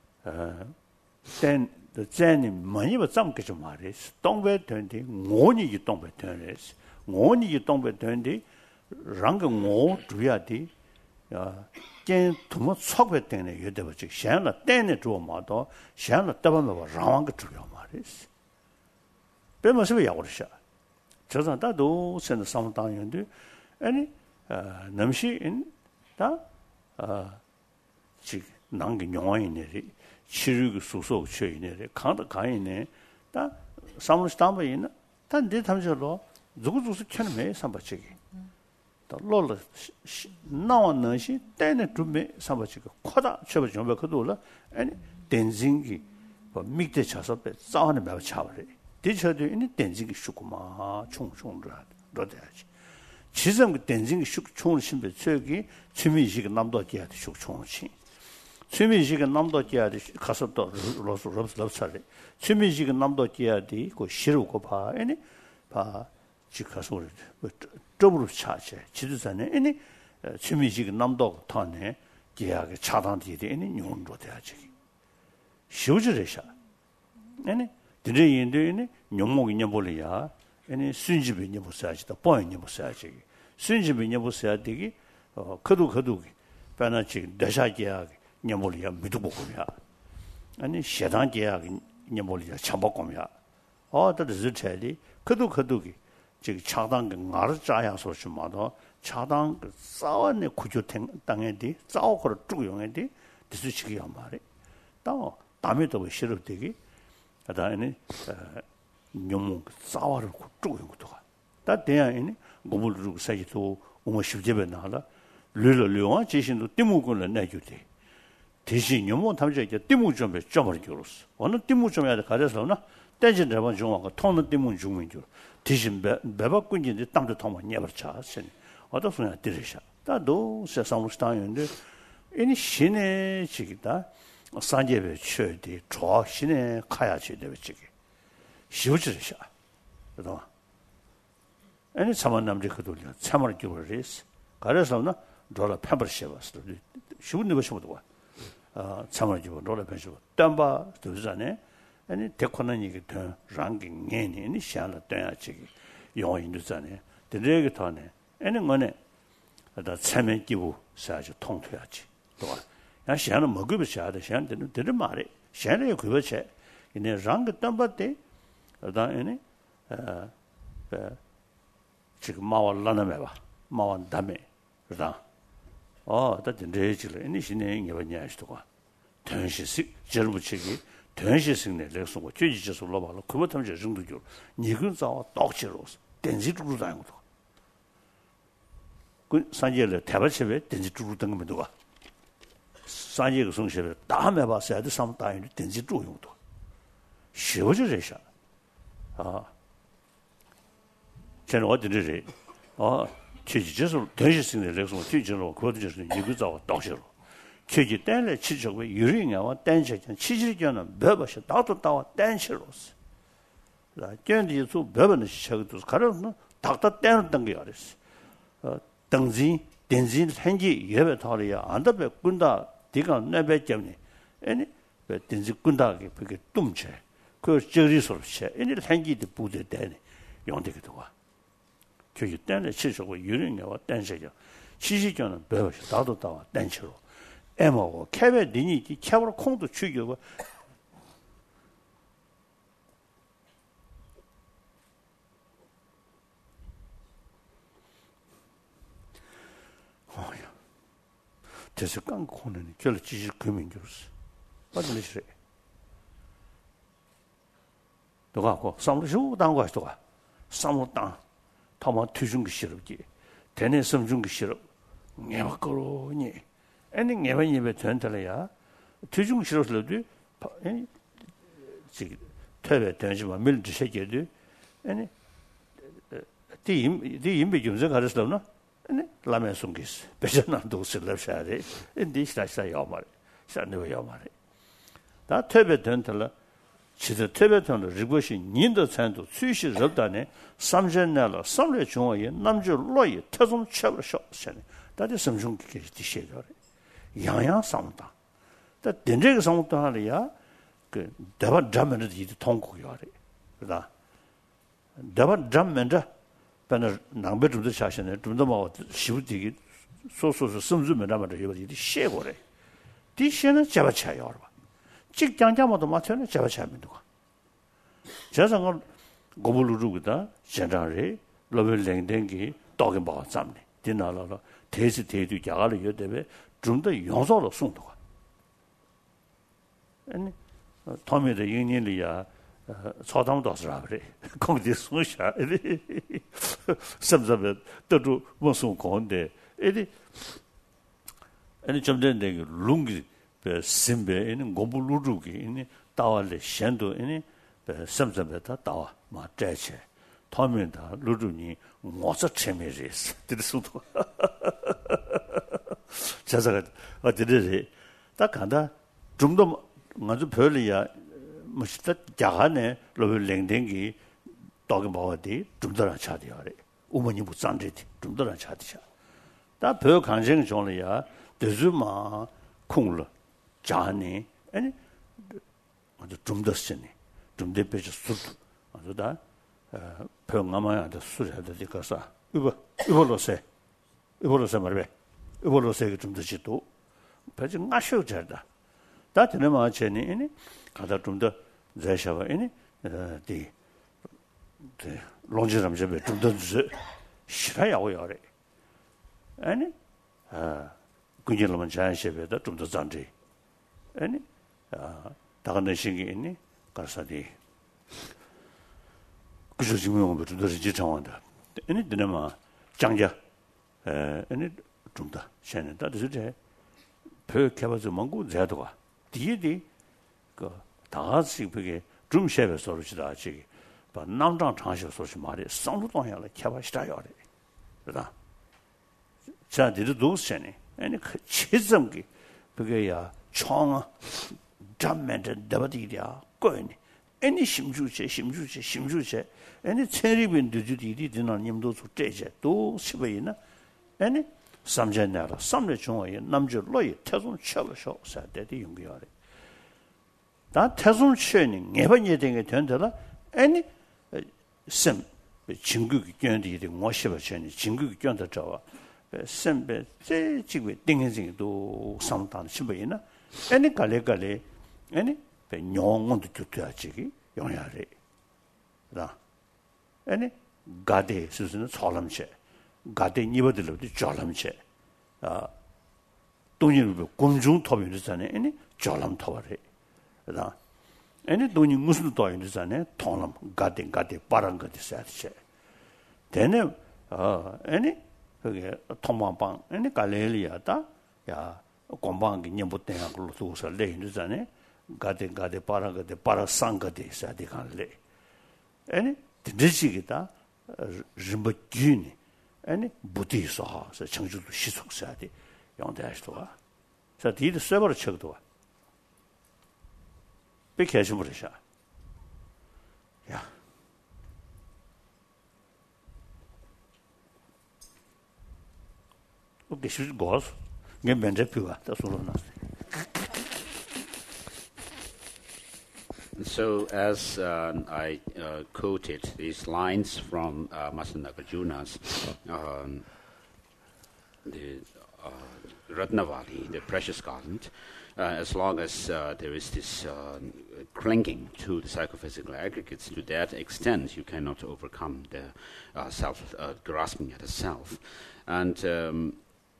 어땐 전이 많이 뭐 잠게 좀 말했어 동배 되는데 원이 동배 되는데 원이 동배 되는데 랑가 뭐 주야디 야 겐 도모 속배 때문에 여대버지 샹나 때네 주어마도 샹나 따바면 라왕 그 주요 말이스 배면서 야고르샤 저자다도 선의 상당인데 아니 어 남시 인다어 지 난게 영화이네 치르고 소소 쳐이네 강도 가이네 다 사무스 담바이네 단데 담저로 누구 누구 켜는 매 삼바치기 로를 나왔는 시 때는 좀 삼바치고 kho다 쳐버 좀 그도라 아니 댄징기 뭐 밑에 차서 배 싸우는 매 차버리 대처도 있는 댄징기 슈구마 총총라 로대야지 지금 그 댄징기 슈 총을 신배 저기 취미식 남도 기야도 슈 총치 취미식 남도 기야도 가서 또 로스 로스 로스래 취미식 남도 기야도 그 싫고 봐 아니 봐 지가서 더블 차체 지도산에 아니 취미식 남도 타네 계약에 차단되게 아니 용도 돼야지 쇼즈레샤 아니 드레인데니 용목이냐 볼이야 아니 순집이냐 보사지다 보이냐 보사지 순집이냐 보사야 되기 어 그도 그도 바나치 대사 계약 냐몰이야 미도고야 아니 시장 계약 냐몰이야 참복고야 어 더들 차리 그도 그도기 즉 차당 그 나를 짜야 소심마도 차당 그 싸워내 구조 땅에디 싸워거를 쭉 용해디 디스치기야 말이 또 담에도 싫어되기 그다음에 뇽 싸워를 쭉 용도가 다 대야이니 고물르고 사이도 오모십제베 나라 르르르와 지신도 띠무군을 내주대 대신 뇽 담제 이제 띠무 좀에 점을 겨뤘어 어느 띠무 좀에 가져서나 대신 저번 중앙가 통는 띠무 중민 줄 대신 배박군인데 땅도 통만 내버차 신 어떻소냐 들으셔 다도 세상으로스타인데 이니 신의 지기다 산제베 쳐디 저 신의 가야지 되지 쉬우지셔 그도 아니 참만 남지 그돌이야 참을 기울이스 그래서나 돌아 팸버셔버스 쉬운데 버셔도 아 참을 기울 돌아 팸버 땀바 되잖아요 아니 대권은 이게 더 랑킹 내니 시안을 떠야지 용인도잖아요. 되게 더네. 아니 뭐네. 다 참여 기부 사주 통퇴하지. 또 야 시안은 먹으면 시아도 시안되는 되는 말이 시안에 그거체. 이제 랑그 땀바때 그다음에 어 지금 마월라나 매봐. 마원 담에 그다. 어, 다 된대지를 이니 신의 이거냐 시도가. 전시식 절부치기 전시식네 레슨고 죄지져서 로바로 그것하면 저 정도죠. 니근 싸워 떡지로서 댄지로 다니고. 그 산지를 대바집에 된지 쭈루 등 거면 누가 산지가 송시를 다음에 봤어야 돼 삼 다인을 된지 쭈 용도 쉬워져서 아 저는 어디를 어 최지저서 대시승의 레슨 뒤지로 거기서 이거 잡아 도시로 최지 때에 치적의 유ring이와 댄시전 치질견은 몇번씩 나도 나와 댄시로스 라 견디수 몇번은 시작도 가르는 닥터 댄던 게 알았어 어 등지 댄지 현지 예배 타리야 안다베 군다 네가 내배 때문에 아니 그 댄지 군다게 그게 뚱체 그 저리서시 아니 현지도 부대 되네 용되기도 와 저기 때에 치적의 유ring이와 댄시죠 치질견은 몇번씩 나도 나와 댄시로 에모고 캐베 니니 캐버로 콩도 죽이고 어야 대서 깡코는 결 지질 금인 줄었어 맞는 시래 너가 고 삼루쇼 당고 하시도가 삼루땅 타마 투중 그 싫었지 대내 섬중 그 싫어 내가 거로니 아니 내가 입에 된다래야 투중 싫어서도 아니 지금 퇴배 되지만 밀지 새끼도 아니 뒤 뒤임비 좀 가르쳐나 아니 라면 송기스 배전난도 쓸려셔야돼 인디 시다시다 야말 샤네고 야말 다 퇴배 된다라 지도 퇴배 된다 이것이 님도 산도 수시 접다네 삼전날로 삼례 중앙에 남주 로이 태종 쳐버셔 샤네 다들 섬중기게 디셔요 양양 상다. 다 된저가 상다 하리야. 그 대바 잠면도 이 통고요. 그다. 대바 잠면다. 반을 남배도 자신에 좀더 뭐 시우디기 소소소 섬주면다마도 이거지 셰고래. 디시는 잡아차요. 봐. 직장자마도 맞춰는 잡아차면 되고. 저상을 고불루르고다. 전화를 러벨랭댕기 떡에 봐 잡네. 디나라로 대시 대도 야가를 여대베 좀더 용서로送的 아니 토미의 인연이야 초당도스라 그래 거기 소샤 섬섬에 또도 무슨 건데 에디 아니 좀 된데 룽기 심베는 고불루루기 이니 따와래 셴도 이니 섬섬에 다 따와 마 째체 토미다 루루니 뭐서 체메리스 들수도 자자가 어디를 딱 간다 좀더 먼저 별이야 뭐시다 자가네 로벨 랭댕기 떡이 먹어디 좀더 차디야 그래 어머니 못 산지디 좀더 차디야 다별 관심 좀이야 대주마 콩을 자네 아니 아주 좀더 쓰네 좀더 배지 술 아주다 어 병아마야 술 해야 되겠어 이거 이걸로세 이걸로세 말해 이걸로세 좀 드시도 배지 마셔 잘다 다 되는 마찬가지니 가다 좀더 제샤바니 디 롱지람 잡에 좀더 싫어야고요 그래 아니 아 그녀는 잔셰베다 좀더 잔지 아니 아 다른 신기 있니 가서디 그저 지금 뭐 좀더 지정한다 아니 되나마 장자 에 아니 좀더 셴다 다들 별 개발서 먹고 제도가 뒤에디 그 다시 그게 좀 쉐베 소리다 지 바 남장 장시 소리 말이 상루동향을 개발시다요 그러다 자들도 도스네 아니 그 최점기 그게야 총 잠면데 더디야 거니 아니 심주체 심주체 심주체 아니 체리빈도 주디디 되는 님도 주제제 또 시베이나 아니 삼전나라 삼례 중앙에 남주로이 태종 쳐버셔 사대디 용기하래 다 태종 쳐니 예번에 된게 된다라 아니 심 진국이 견디디 뭐셔버 쳐니 진국이 견다 잡아 셈베 제 지구에 띵해지도 상당 시베이나 아니 갈래갈래 아니 배 용원도 좋다지기 용야래 라 아니 가데 수수는 사람체 가데 니버들도 잘람체 아 돈이를 공중 토비르잖아요. 아니 잘람 토바래. 라 아니 돈이 무슨 토인잖아요. 돈람 가데 가데 빠른 거 됐어야지. 되네 아 아니 그게 통방방 아니 갈레리아다 야 공방이 님부터 걸로 두서 레인잖아요. 가데 가데 파라가데 파라상가데 사데 간레 아니 드지기다 rimbagyuni 아니 부디서 서 청주도 시속사데 용대하시도가 자 뒤에 서버를 쳐도 삐개시 버리셔 야 어디 실 거스 게 면제 표가 다 소로나 So, as uh, I uh, quoted these lines from uh, Master Nagarjuna's um, the uh, Ratnavali, the precious garland, uh, as long as uh, there is this uh, clinging to the psychophysical aggregates, to that extent, you cannot overcome the uh, self uh, grasping at the self, and. Um,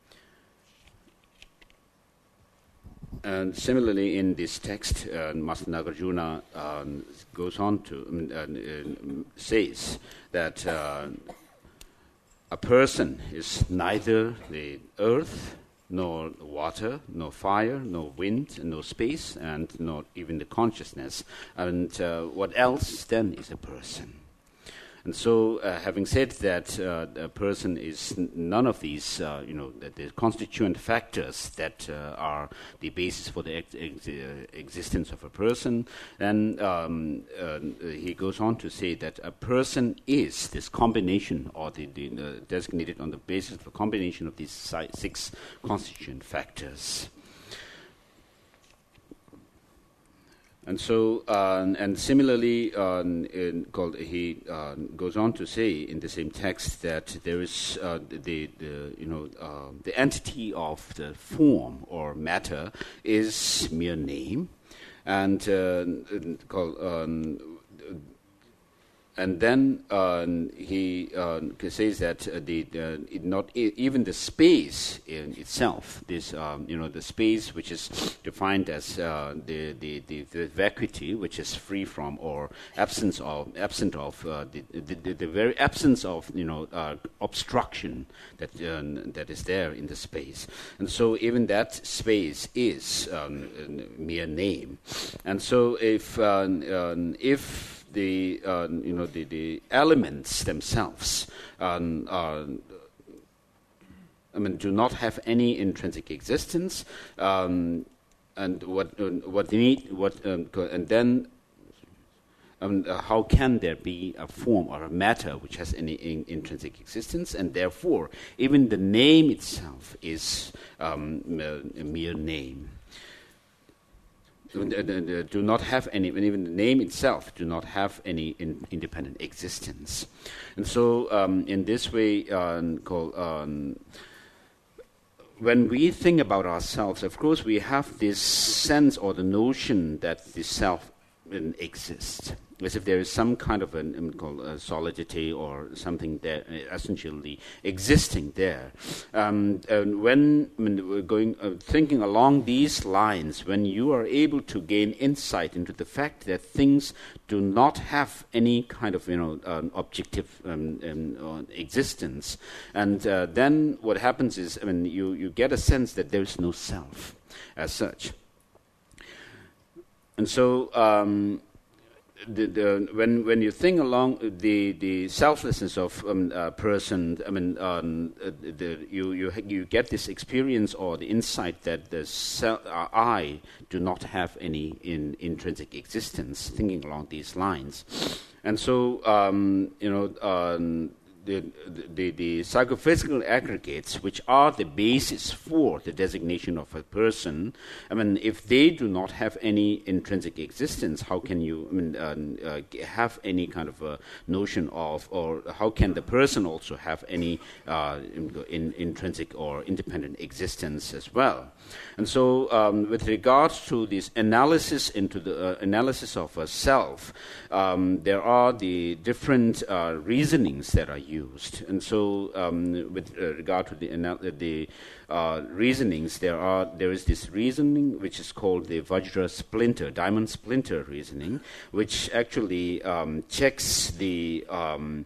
And similarly, in this text, uh, Master Nagarjuna uh, goes on to um, uh, says that uh, a person is neither the earth, nor water, nor fire, nor wind, nor space, and not even the consciousness. And uh, what else then is a person? And so, uh, having said that, uh, a person is n- none of these, uh, you know, the, the constituent factors that uh, are the basis for the ex- ex- uh, existence of a person, then um, uh, he goes on to say that a person is this combination, or the, the uh, designated on the basis of a combination of these si- six constituent factors. And so, uh, and similarly, uh, in called, he uh, goes on to say in the same text that there is uh, the, the you know uh, the entity of the form or matter is mere name, and uh, called. Um, And then uh, he uh, says that uh, the uh, it not e- even the space in itself, this um, you know the space which is defined as uh, the, the, the the vacuity, which is free from or absence of absent of uh, the, the, the the very absence of you know uh, obstruction that uh, that is there in the space, and so even that space is um, mere name, and so if uh, uh, if the uh, you know the, the elements themselves um, are, I mean, do not have any intrinsic existence, um, and what uh, what they need what um, and then um, uh, how can there be a form or a matter which has any in, intrinsic existence, and therefore even the name itself is um, a mere name. Do not have any, and even the name itself do not have any in, independent existence, and so um, in this way, um, called, um, when we think about ourselves, of course, we have this sense or the notion that the self um, exists, as if there is some kind of an um, called uh, solidity or something there uh, essentially existing there. Um, and when I mean, we're going uh, thinking along these lines, when you are able to gain insight into the fact that things do not have any kind of you know um, objective um, um, uh, existence, and uh, then what happens is, I mean, you you get a sense that there is no self as such, and so. Um, The, the, when when you think along the, the selflessness of a um, uh, person, I mean, um, uh, the, you you you get this experience or the insight that the self, uh, I do not have any in, intrinsic existence. Thinking along these lines, and so um, you know. Um, The, the, the psychophysical aggregates, which are the basis for the designation of a person, I mean, if they do not have any intrinsic existence, how can you I mean, uh, uh, have any kind of a notion of, or how can the person also have any uh, in, in, intrinsic or independent existence as well? And so, um, with regard to this analysis into the uh, analysis of a self, um, there are the different uh, reasonings that are used. And so, um, with uh, regard to the anal- the uh, reasonings, there are there is this reasoning which is called the Vajra splinter, diamond splinter reasoning, which actually um, checks the um,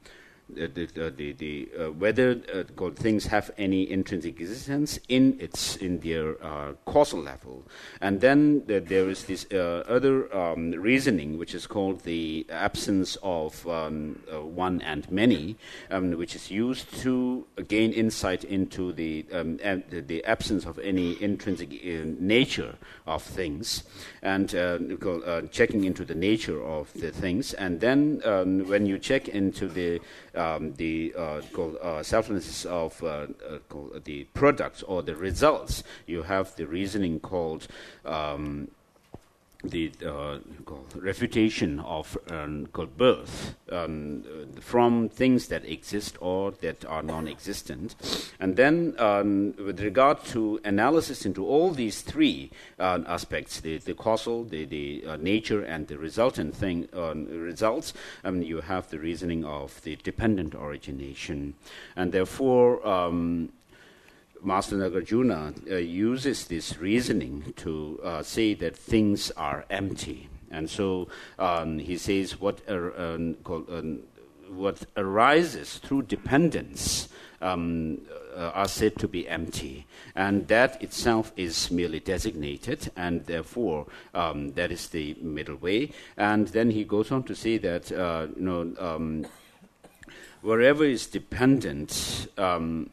uh, the, uh, the, the uh, whether uh, called things have any intrinsic existence in its in their uh, causal level, and then uh, there is this uh, other um, reasoning which is called the absence of um, uh, one and many, um, which is used to gain insight into the um, uh, the, the absence of any intrinsic uh, nature of things, and uh, called, uh, checking into the nature of the things, and then um, when you check into the um, the uh, called uh, selflessness of uh, uh, called the products or the results, you have the reasoning called um, the uh, called refutation of um, called birth um, uh, from things that exist or that are non-existent. And then um, with regard to analysis into all these three uh, aspects, the, the causal, the, the uh, nature, and the resultant thing uh, results, um, you have the reasoning of the dependent origination. And therefore um, Master Nagarjuna uh, uses this reasoning to uh, say that things are empty. And so um, he says what, ar- um, called, um, what arises through dependence um, uh, are said to be empty. And that itself is merely designated, and therefore um, that is the middle way. And then he goes on to say that, uh, you know, um, wherever is dependent, um,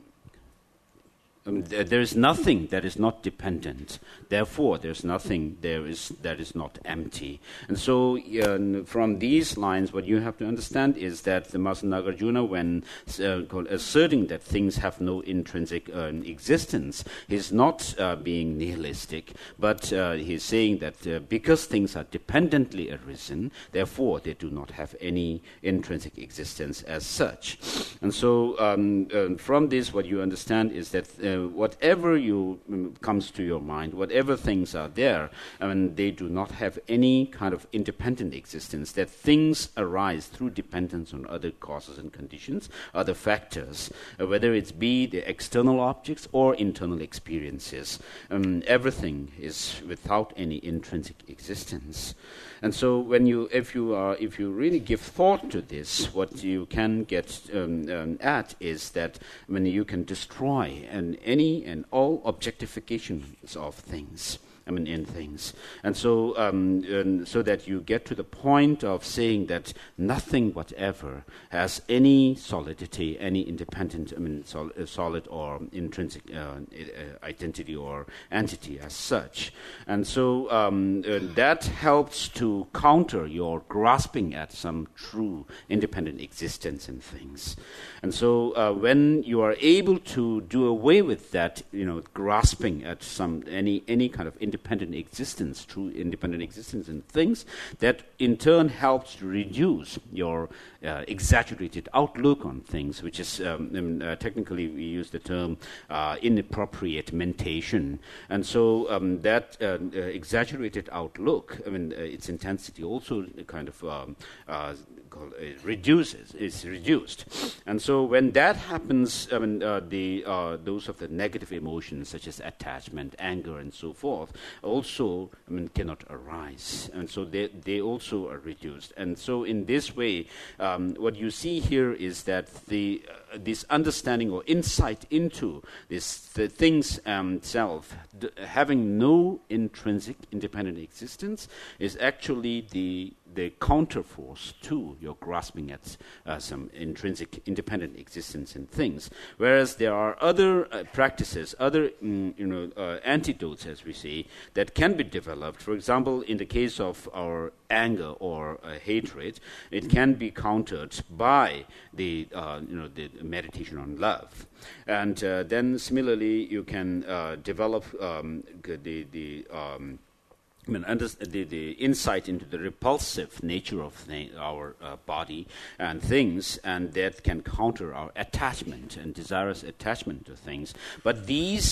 Um, th- there is nothing that is not dependent. Therefore, there's nothing there is that is not empty. And so, uh, from these lines, what you have to understand is that the Master Nagarjuna, when uh, called asserting that things have no intrinsic uh, existence, he's not uh, being nihilistic, but uh, he's saying that uh, because things are dependently arisen, therefore they do not have any intrinsic existence as such. And so, um, uh, from this, what you understand is that uh, Uh, whatever you um, comes to your mind, whatever things are there, I mean, they do not have any kind of independent existence. That things arise through dependence on other causes and conditions, other factors, uh, whether it's be the external objects or internal experiences. Um, everything is without any intrinsic existence. And so, when you, if you are, if you really give thought to this, what you can get um, um, at is that when you can destroy and any and all objectifications of things, I mean, in things. And so, um, and so that you get to the point of saying that nothing whatever has any solidity, any independent, I mean, sol- uh, solid or intrinsic uh, uh, identity or entity as such. And so um, uh, that helps to counter your grasping at some true independent existence in things. And so uh, when you are able to do away with that, you know, grasping at some any any kind of independent existence, true independent existence in things, that in turn helps to reduce your uh, exaggerated outlook on things, which is um, uh, technically we use the term uh, inappropriate mentation. And so um, that uh, uh, exaggerated outlook, I mean, uh, its intensity also kind of um, uh, called, uh, reduces, is reduced. And so when that happens, I mean, uh, the uh, those of the negative emotions such as attachment, anger, and so forth, also, I mean, cannot arise, and so they they also are reduced. And so in this way, um, what you see here is that the uh, this understanding or insight into this the things um, self d- having no intrinsic independent existence is actually the the counterforce to your grasping at uh, some intrinsic independent existence in things. Whereas there are other uh, practices, other mm, you know uh, antidotes, as we say, that can be developed. For example, in the case of our anger or uh, hatred, it can be countered by the uh, you know the meditation on love. And uh, then similarly, you can uh, develop um, the the um, I mean, under, the, the insight into the repulsive nature of the, our uh, body and things, and that can counter our attachment and desirous attachment to things. But these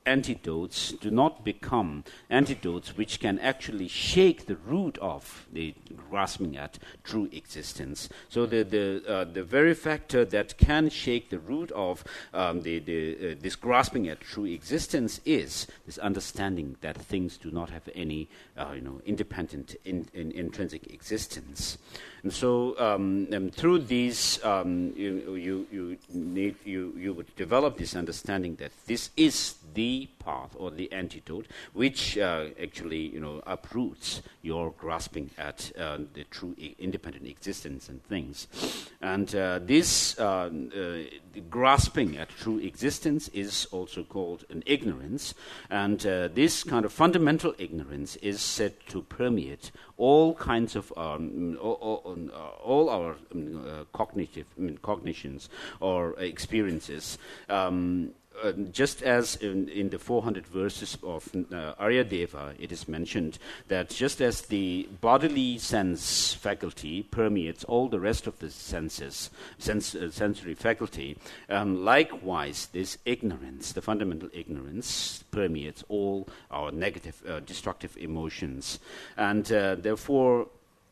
antidotes do not become antidotes which can actually shake the root of the grasping at true existence. So the the uh, the very factor that can shake the root of um, the, the uh, this grasping at true existence is this understanding that things do not have any uh, you know independent in, in intrinsic existence. And so um, and through these um, you, you you need you you would develop this understanding that this is the path or the antidote which uh, actually you know uproots your grasping at uh, the true I- independent existence and things. And uh, this uh, uh, the grasping at true existence is also called an ignorance, and uh, this kind of fundamental ignorance is said to permeate all kinds of um, all, all, uh, all our um, uh, cognitive I mean, cognitions or uh, experiences. Um, Uh, just as in, in the four hundred verses of uh, Aryadeva, it is mentioned that just as the bodily sense faculty permeates all the rest of the senses, sense, uh, sensory faculty, um, likewise this ignorance, the fundamental ignorance, permeates all our negative, uh, destructive emotions. And uh, therefore,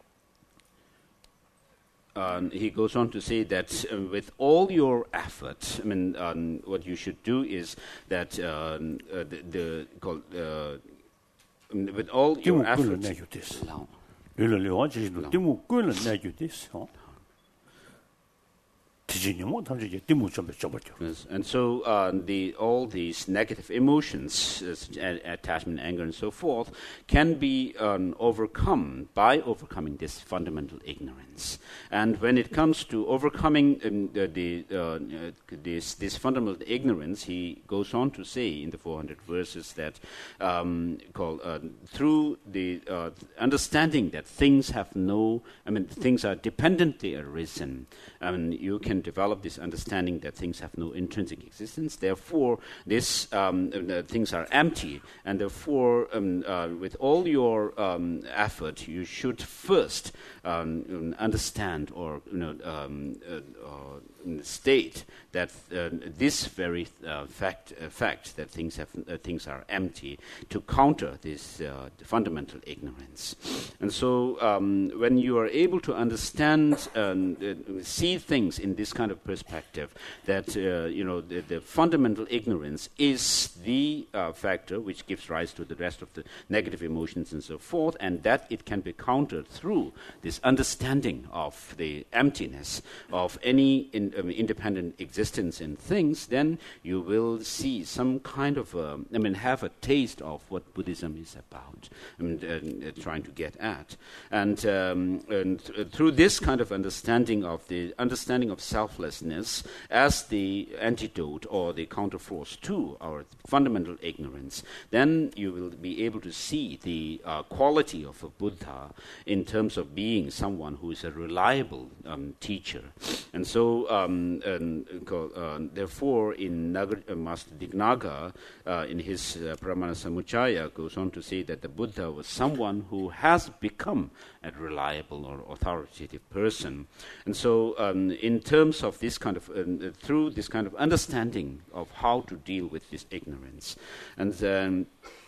Um, he goes on to say that uh, with all your effort, I mean, um, what you should do is that um, uh, the, the called, uh, with all your effort. Yes, and so uh, the all these negative emotions, uh, such as attachment, anger, and so forth, can be um, overcome by overcoming this fundamental ignorance. And when it comes to overcoming um, the, the uh, this this fundamental ignorance, he goes on to say in the four hundred verses that um, called uh, through the uh, understanding that things have no, I mean, things are dependently arisen. I mean, you can develop this understanding that things have no intrinsic existence. Therefore, this um, uh, things are empty, and therefore, um, uh, with all your um, effort, you should first um, understand or you know um, uh, uh, state that uh, this very uh, fact uh, fact that things have uh, things are empty to counter this uh, fundamental ignorance. And so, um, when you are able to understand and uh, see things in this kind of perspective, that uh, you know the, the fundamental ignorance is the uh, factor which gives rise to the rest of the negative emotions and so forth, and that it can be countered through this understanding of the emptiness of any in, um, independent existence in things, then you will see some kind of um, I mean have a taste of what Buddhism is about. I mean uh, uh, trying to get at, and um, and th- through this kind of understanding of the understanding of selflessness as the antidote or the counterforce to our fundamental ignorance, then you will be able to see the uh, quality of a Buddha in terms of being someone who is a reliable um, teacher. And so, um, and, uh, therefore, in Nagar, uh, Master Dignaga, uh, in his uh, Pramana Samuccaya, goes on to say that the Buddha was someone who has become a reliable or authoritative person. And so, um, in terms of this kind of, uh, through this kind of understanding of how to deal with this ignorance, and um,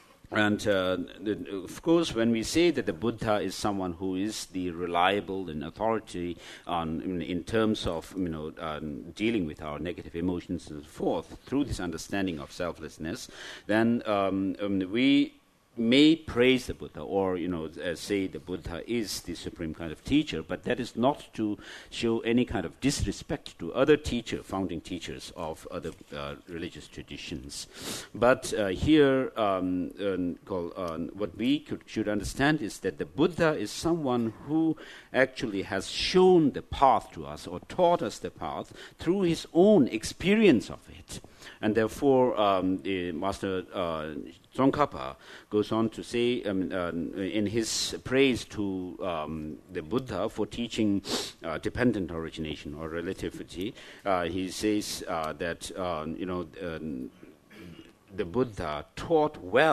And uh, the, of course, when we say that the Buddha is someone who is the reliable and authority on, in, in terms of you know um, dealing with our negative emotions and so forth, through this understanding of selflessness, then um, um, we may praise the Buddha or you know uh, say the Buddha is the supreme kind of teacher, but that is not to show any kind of disrespect to other teacher, founding teachers of other uh, religious traditions. But uh, here, um, uh, call, uh, what we could, should understand is that the Buddha is someone who actually has shown the path to us or taught us the path through his own experience of it. And therefore, um, the Master uh, Tsongkhapa goes on to say um, uh, in his praise to um, the Buddha for teaching uh, dependent origination or relativity, uh, he says uh, that uh, you know uh, the Buddha taught well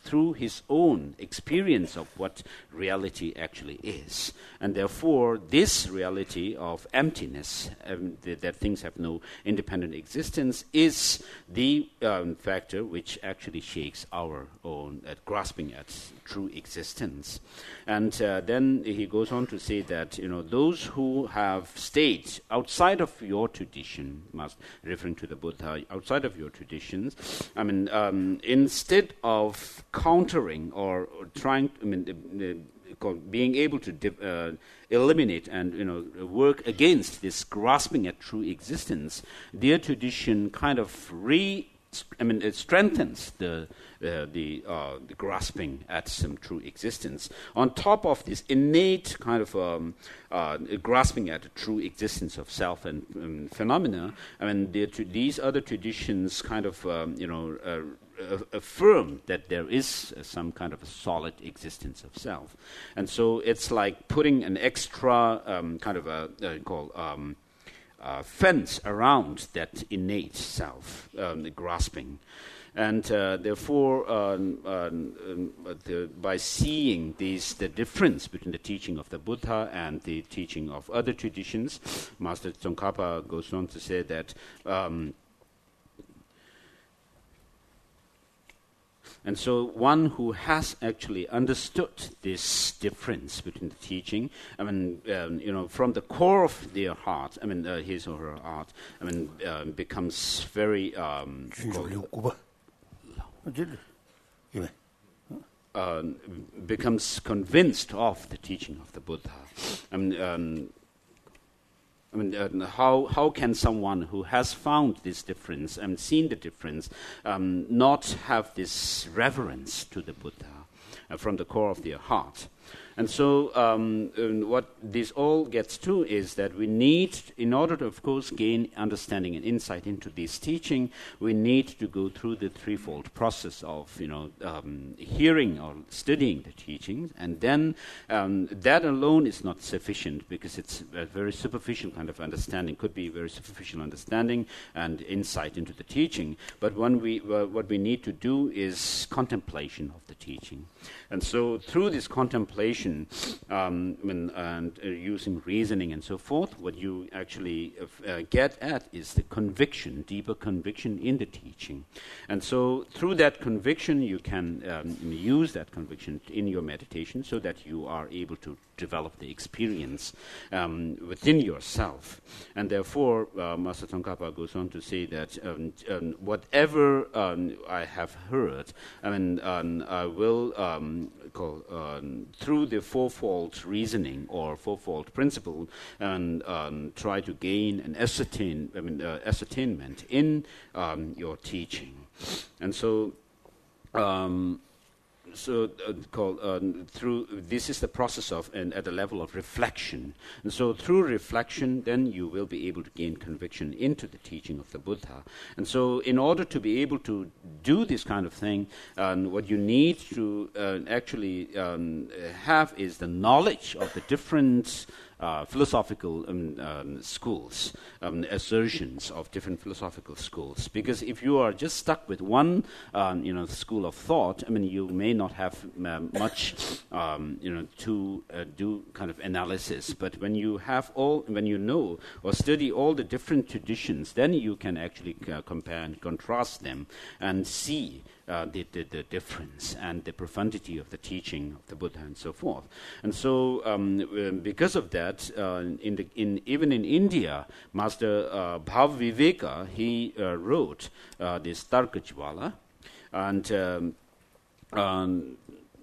through his own experience of what reality actually is. And therefore, this reality of emptiness, um, th- that things have no independent existence, is the um, factor which actually shakes our own at grasping at true existence. And uh, then he goes on to say that, you know, those who have stayed outside of your tradition, must, referring to the Buddha, outside of your traditions, I mean, um, instead of countering or, or trying, I mean, uh, uh, being able to di- uh, eliminate and, you know, work against this grasping at true existence, their tradition kind of re I mean, it strengthens the uh, the, uh, the grasping at some true existence. On top of this innate kind of um, uh, grasping at the true existence of self and um, phenomena, I mean, the, these other traditions kind of, um, you know, uh, affirm that there is uh, some kind of a solid existence of self. And so it's like putting an extra um, kind of a, uh, called... Um, Uh, fence around that innate self, um, the grasping. And uh, therefore, um, um, um, the, by seeing these, the difference between the teaching of the Buddha and the teaching of other traditions, Master Tsongkhapa goes on to say that um, and so one who has actually understood this difference between the teaching, I mean, um, you know, from the core of their heart, I mean, uh, his or her heart, I mean, uh, becomes very... Um, uh, becomes convinced of the teaching of the Buddha. I mean, um, I mean, uh, how how can someone who has found this difference and seen the difference um, not have this reverence to the Buddha uh, from the core of their heart? And so um, and what this all gets to is that we need, in order to, of course, gain understanding and insight into this teaching, we need to go through the threefold process of, you know, um, hearing or studying the teachings, and then um, that alone is not sufficient because it's a very superficial kind of understanding, could be very superficial understanding and insight into the teaching. But when we, uh, what we need to do is contemplation of the teaching. And so through this contemplation, um, when, and uh, using reasoning and so forth, what you actually uh, get at is the conviction, deeper conviction in the teaching. And so through that conviction, you can um, use that conviction in your meditation so that you are able to develop the experience um, within yourself. And therefore, uh, Master Tsongkhapa goes on to say that um, um, whatever um, I have heard, I mean, um, I will um, call um, through the fourfold reasoning or fourfold principle, and um, try to gain an ascertain, I mean, uh, ascertainment in um, your teaching. And so. Um, So, uh, called uh, through this is the process of, and at the level of reflection. And so, through reflection, then you will be able to gain conviction into the teaching of the Buddha. And so, in order to be able to do this kind of thing, um, what you need to uh, actually um, have is the knowledge of the different Uh, philosophical um, um, schools, um, assertions of different philosophical schools. Because if you are just stuck with one, um, you know, school of thought, I mean, you may not have um, much, um, you know, to uh, do kind of analysis. But when you have all, when you know or study all the different traditions, then you can actually uh, compare and contrast them and see Uh, the, the, the difference and the profundity of the teaching of the Buddha and so forth. And so um, um, because of that, uh, in the, in, even in India, Master uh, Bhaviveka, he uh, wrote uh, this Tarkajwala, and um, um,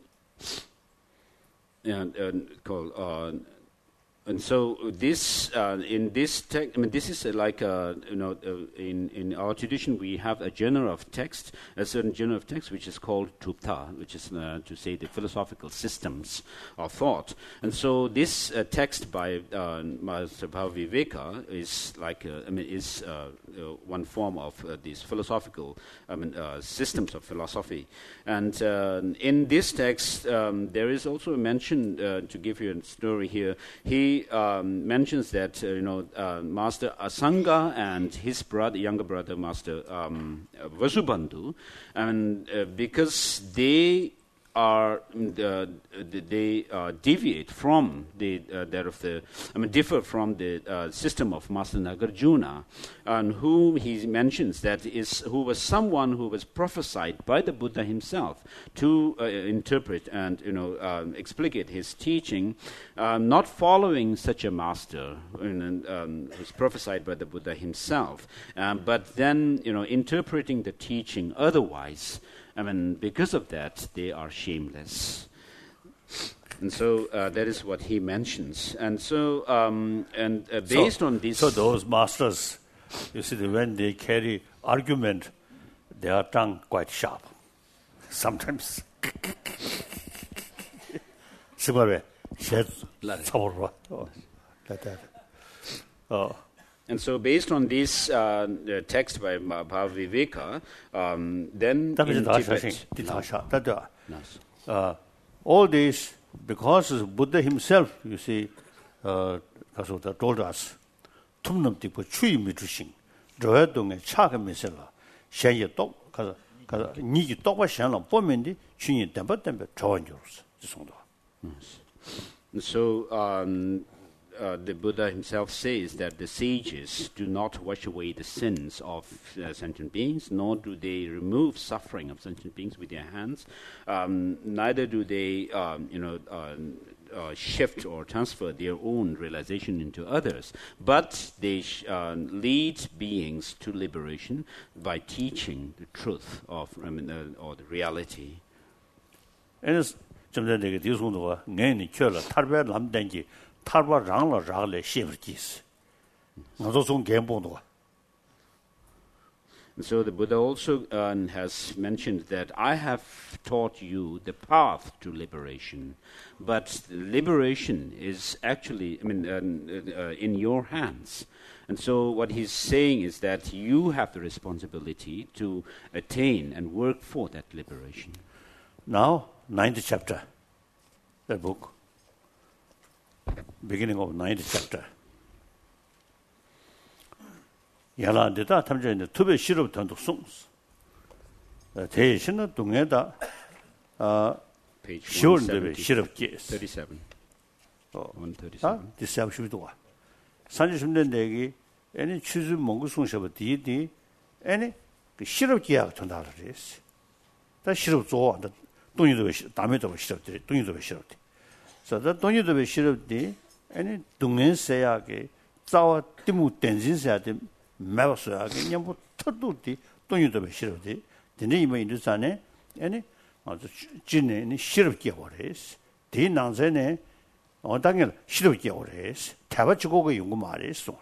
and, and called uh, and so this uh, in this text, I mean, this is uh, like uh, you know, uh, in in our tradition we have a genre of text, a certain genre of text which is called Trupta, which is uh, to say the philosophical systems of thought. And so this uh, text by uh, Master Bhaviveka is like uh, I mean is uh, uh, one form of uh, these philosophical I mean uh, systems of philosophy. And uh, in this text um, there is also a mention uh, to give you a story here. He he um, mentions that uh, you know uh, Master Asanga and his brother, younger brother, Master um, Vasubandhu, and uh, because they are uh, they uh, deviate from the uh, that of the I mean differ from the uh, system of Master Nagarjuna, and whom he mentions that is who was someone who was prophesied by the Buddha himself to uh, interpret and you know um, explicate his teaching, um, not following such a master and um, who's prophesied by the Buddha himself, um, but then you know interpreting the teaching otherwise. I mean, because of that, they are shameless. And so uh, that is what he mentions. And so, um, and uh, based so, on this... So those masters, you see, when they carry argument, their tongue quite sharp. Sometimes. Like that. Oh. And so, based on this uh, text by Bhaviveka, um, then in Tibet, no. uh, all this, because Buddha himself, you see, uh, told us, tumnam tipo chui mitrushing, royadong chaka misela, shanye tok, kaza, kaza, niki tokwa shanlang pomendi, chunyi tempa tempa, chawan yorus, jisongdo. So, um, Uh, the Buddha himself says that the sages do not wash away the sins of uh, sentient beings, nor do they remove suffering of sentient beings with their hands. Um, neither do they, um, you know, uh, uh, shift or transfer their own realization into others. But they sh- uh, lead beings to liberation by teaching the truth of, I mean, uh, or the reality. And it's 좀 전에 그 뒤송도가 내니 켜라 탈배 남된기 탈바 랑라 라글레 시브르기스. 나도 좀 gem보도. So the Buddha also uh, has mentioned that I have taught you the path to liberation, but liberation is actually, I mean, uh, uh, in your hands. And so what he's saying is that you have the responsibility to attain and work for that liberation. Now, ninth chapter, the book. Beginning of ninth chapter. 야라데다 탐정인데 투베 시럽 단독 송스. 대신은 동에다 아 시월데베 시럽기 thirty-seven. 어, one thirty-seven. 디사브슈도가. 삼십 년 대기 애니 추즈 몽고 송셔버 디디 애니 그 시럽기야 전달을 했어. 다 시럽 줘. 동이도 담에도 시럽들. 동이도 시럽들. 그래서 동이도 시럽디 애니 동엔세야게 자와 띠무 댄진세야데 매버서야게 냐뭐 터도디 동이도 시럽디. 근데 이번 인도산에 애니 아주 진네 시럽기야 버렸어. 디난세네 어 당연 시럽기야 버렸어. 타바치고가 연구 말했어.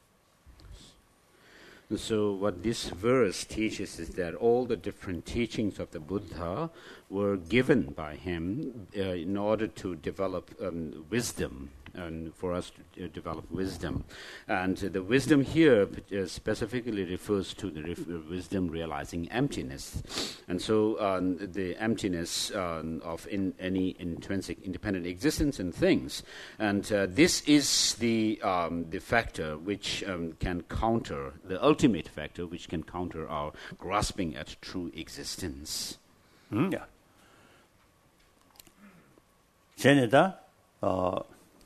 So what this verse teaches is that all the different teachings of the Buddha were given by him uh, in order to develop um, wisdom and for us to uh, develop wisdom. And uh, the wisdom here uh, specifically refers to the ref- wisdom realizing emptiness. And so um, the emptiness um, of in any intrinsic independent existence in things. And uh, this is the um, the factor which um, can counter, the ultimate factor which can counter our grasping at true existence. 음, 야. 쟤네다 어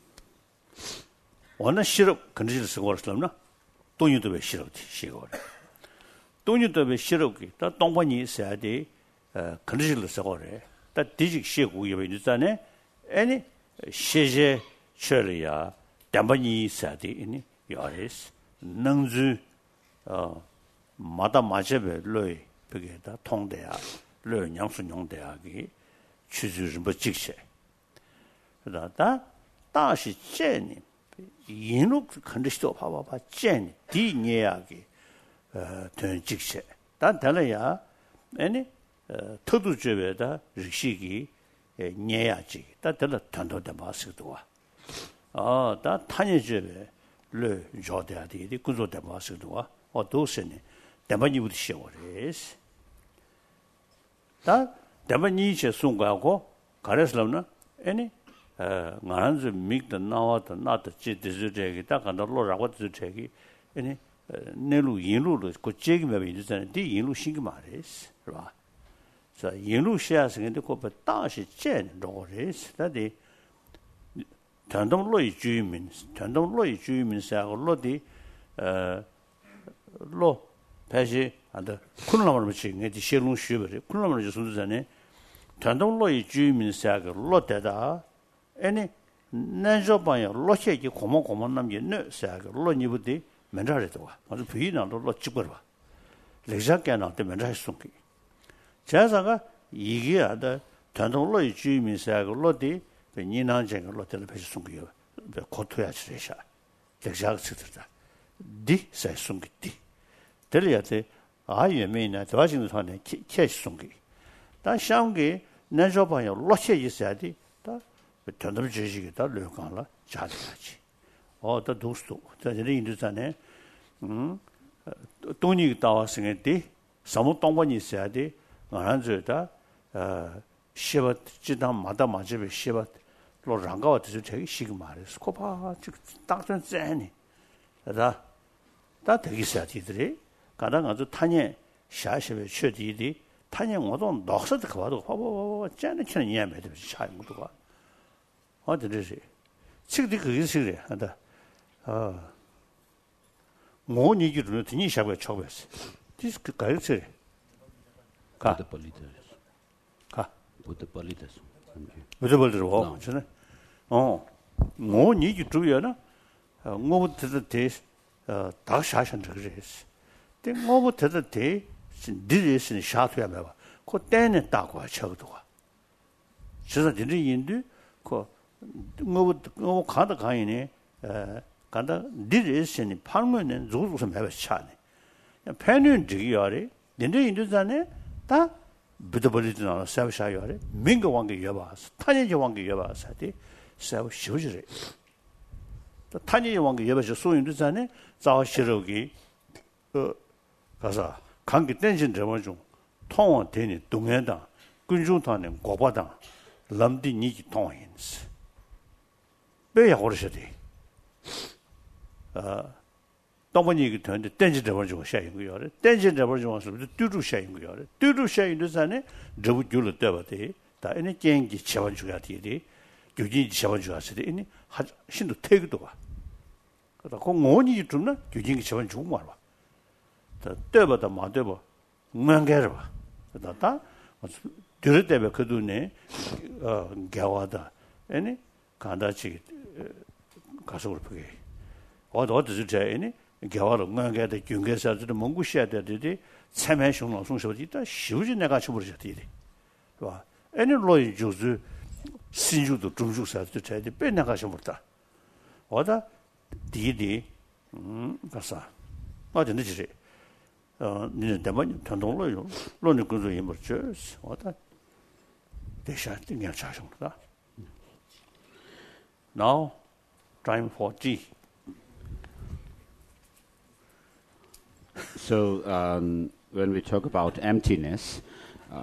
원은 시럽 건지를 쓰고 그랬을나? 돈이도 왜 시럽지 시고. 돈이도 왜 시럽기? 다 동반이 있어야 돼. 어 건지를 쓰고 그래. 다 디직 시고 이거 있잖아. 아니 시제 처리야. 담반이 있어야 돼. 이니 요레스. 능주 어 마다 마제베 로이 그게다 통대야. 로 양순용대야기 취주를 뭐 직세. 그러다 다시 제니 인욱 컨디션도 봐봐 봐 제니 디니야기 어된 직세. 단 달라야 아니 어 터두제베다 릭시기 녀야지. 다 달라 단도대 마스도 와. 어다 타니제베 르 조대야디 구조대 마스도 와. 어도스니 대만이 우리셔버리스. 다 대만이 제 송가고 가르스라나 아니 어 나란지 믹도 나와도 나도 지지지 저기 딱 간다 로라고 저기 아니 내루 인루로 그 제기면 이제는 뒤 인루 신기 말이스 봐. 자 인루 시야성인데 그거 다시 젠 로레스 다디 전동로의 주민 전동로의 주민사고 로디 어로 다시 안다 쿨라마를 지금 이제 실용 쉬버리 쿨라마를 준수잖아요. 전동로의 주민사고 로데다 아니 난저방에 로셰기 고모 고모 남게 너사고 로니부디 면자리도 와. 아주 비난도 로 찍어봐. 레자께 나한테 면자리 숨기. 자사가 이게 아다 전동로의 주민사고 로디 니난쟁을 로텔을 배치 숨기요. 고토야 지레샤. 레자가 쓰더다. 디 세 숨기디. 들려야지 아예메나 도와주는 사람이 캐시 숨기. 다 샹게 난저방에 로셰 있어야지. 다 전도를 지시겠다 려간라 자들하지. 어더 도스도 저들이 인도산에 음 돈이 나왔으니 사무 동반이 있어야 돼. 나는 저다 어 시바 지단 마다 마집에 시바 로랑가와 저 저기 시그 말해. 스코파 딱전 째니. 다 다 되기 시작이들이 가당 아주 탄에 샤시베 셔디디 탄에 모두 녹서도 가봐도 봐봐 째는 치는 이해매도 잘 것도 봐. 어디지? 지금도 그게 싫어. 한다. 아. 뭐 얘기를 듣니 샤고 쳐봤어. 디스크 가르쳐. 가. 가. 부터 벌리듯. 부터 벌리고. 저는 어. 뭐 얘기 주요나. 뭐부터 대 어, 다 샤션 그랬어. 근데 뭐부터 대 니르스는 샤트야 봐. 그 때는 따고 쳐도 와. 저서 진짜 인도 그 뭐부터 뭐 가다 가이네. 에 간다 니르스니 팔면은 조조서 매버 차네. 팬은 지기야래. 근데 인도산에 다 부터버리지 않아 사브샤야래. 민거 왕게 여봐서 탄이 왕게 여봐서디 사브 쇼지래. 또 탄이 왕게 여봐서 소인도산에 자시로기 어 가서 관계 땡진 점을 좀 통원 되는 동해다 군중탄은 고바다 람디 니기 통인스 왜야 그러셔대 어 동원이 얘기 되는데 땡진 점을 좀 샤인 거요 땡진 점을 좀 와서 뚜루 샤인 거요 뚜루 샤인도 산에 저부 줄을 때버대 다 이제 쟁기 채원 주야 되리 교진이 채원 주었을 때 이니 신도 태기도 와 그다 공원이 좀나 교진이 채원 주고 말아 더 때보다 마대버 멍게를 봐. 그다다 들을 때에 그 눈에 어 겨와다. 아니 간다치 가서 그렇게. 어디 어디 저에니 겨와를 멍게다 중개사들 멍구시야 되듯이 참여성을 송셔도 있다. 쉬우지 내가 쳐버리셔 되지. 봐. 아니 로이 주스 신주도 중주사도 저에게 빼나가셔 버다. 어다 디디 음 가서 어디 늦지. 어, 니는 대만 전동로요. 로는 그저 임버죠. 어다. 대샤 그냥 자성다. Now time for G. So um, when we talk about emptiness, uh,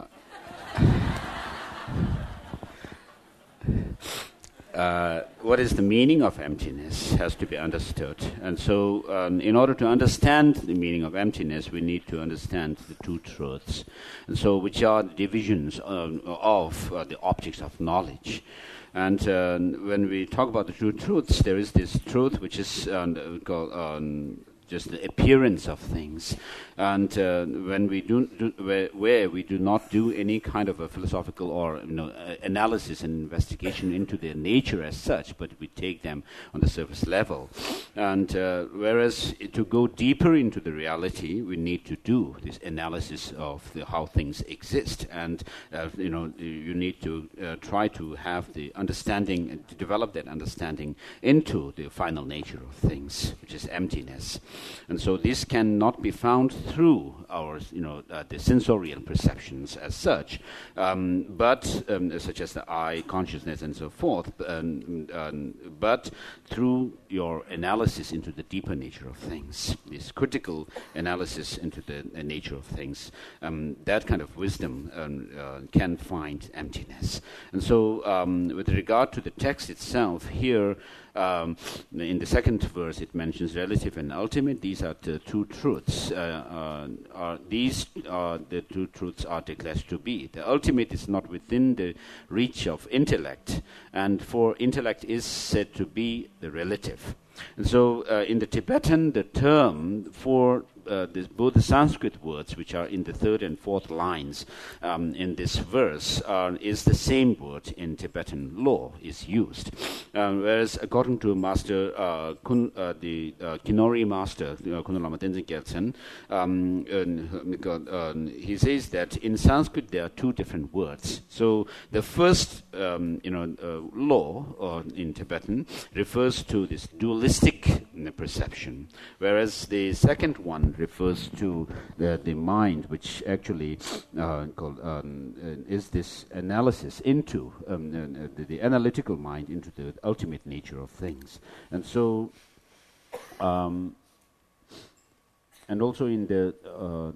Uh, what is the meaning of emptiness has to be understood. And so um, in order to understand the meaning of emptiness, we need to understand the two truths. And so which are the divisions um, of uh, the objects of knowledge. And uh, when we talk about the two truths, there is this truth which is um, called um, just the appearance of things. And uh, when we do, do where, where we do not do any kind of a philosophical or you know uh, analysis and investigation into their nature as such, but we take them on the surface level. And uh, whereas to go deeper into the reality, we need to do this analysis of the, how things exist, and uh, you know you need to uh, try to have the understanding and to develop that understanding into the final nature of things, which is emptiness. And so this cannot be found through our, you know, uh, the sensorial perceptions as such, um, but um, such as the eye, consciousness, and so forth, um, um, but through your analysis into the deeper nature of things, this critical analysis into the uh, nature of things, um, that kind of wisdom um, uh, can find emptiness. And so um, with regard to the text itself, here um, in the second verse it mentions relative and ultimate. These are the two truths. Uh, uh, are these are the two truths are declared to be. The ultimate is not within the reach of intellect, and for intellect is said to be the relative. And so uh, in the Tibetan, the term for uh, this, both the Sanskrit words, which are in the third and fourth lines um, in this verse, uh, is the same word in Tibetan law is used. Um, whereas according to Master uh, Kun, uh, the uh, Kinori Master, uh, Kundalama Lama Tenzin Gyaltsen, um, uh, uh, he says that in Sanskrit there are two different words. So the first um, you know, uh, law uh, in Tibetan refers to this dualistic perception, whereas the second one refers to the, the mind, which actually uh, called, um, uh, is this analysis into um, uh, the, the analytical mind into the ultimate nature of things. And so, um, and also in the uh,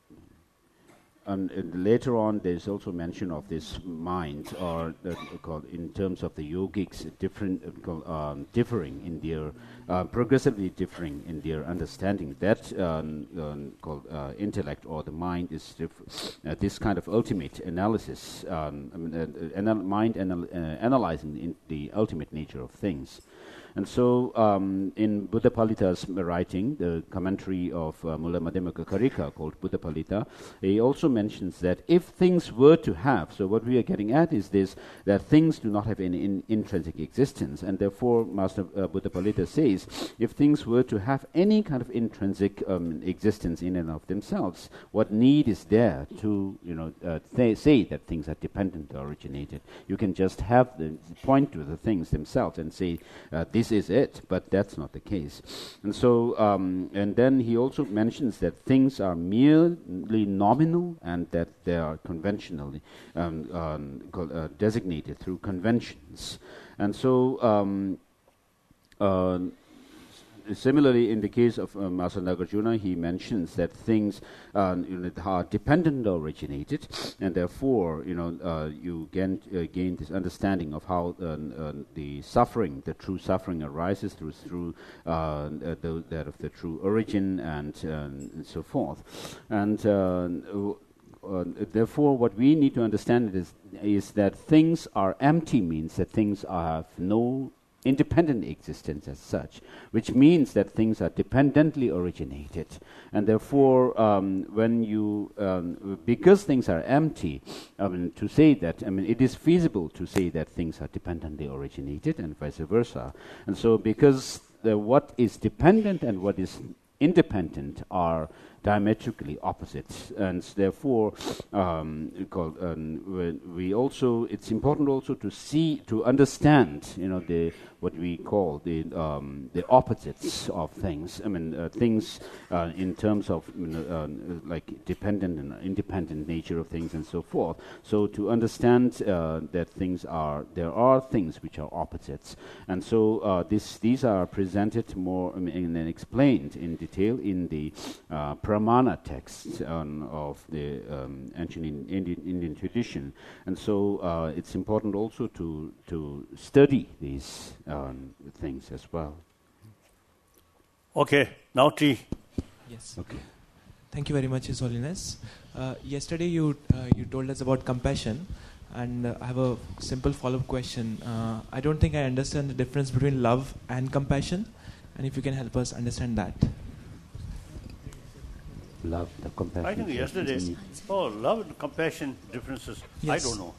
And uh, later on, there's also mention of this mind, or uh, called in terms of the yogics, different, uh, called, um, differing in their, uh, progressively differing in their understanding. That um, um, called uh, intellect or the mind is dif- uh, this kind of ultimate analysis, um, I mean, uh, anal- mind anal- uh, analyzing in the ultimate nature of things. And so, um, in Buddha Palita's writing, the commentary of uh, Mulla Madhyamaka Karika called Buddha Palita, he also mentions that if things were to have, so what we are getting at is this, that things do not have any in intrinsic existence, and therefore Master uh, Buddha Palita says, if things were to have any kind of intrinsic um, existence in and of themselves, what need is there to, you know, uh, th- say that things are dependent or originated? You can just have the point to the things themselves and say, uh, this This is it, but that's not the case. And so, um, and then he also mentions that things are merely nominal and that they are conventionally um, um, called, uh, designated through conventions. And so, um, uh, similarly, in the case of uh, Master Nagarjuna, he mentions that things uh, you know, are dependent or originated, and therefore, you know, uh, you gain, uh, gain this understanding of how uh, uh, the suffering, the true suffering, arises through through uh, uh, the, that of the true origin, and, uh, and so forth. And uh, uh, therefore, what we need to understand is is that things are empty means that things have no independent existence as such, which means that things are dependently originated, and therefore, um, when you, um, because things are empty, I mean, to say that, I mean, it is feasible to say that things are dependently originated, and vice versa. And so, because the, what is dependent and what is independent are diametrically opposites, and therefore, um, called, um, we also, it's important also to see, to understand, you know, the what we call the um, the opposites of things. I mean, uh, things uh, in terms of you know, uh, like dependent and independent nature of things and so forth. So to understand uh, that things are, there are things which are opposites, and so uh, this these are presented more I mean, and explained in detail in the uh, Pramana texts um, of the um, ancient in Indian, Indian tradition, and so uh, it's important also to to study these um, things as well. Okay, now T. Yes. Okay. Thank you very much, His Holiness. Uh, yesterday you uh, you told us about compassion, and uh, I have a simple follow-up question. Uh, I don't think I understand the difference between love and compassion, and if you can help us understand that. Love, the compassion. I think yesterday, oh, love and compassion differences, Yes. I don't know.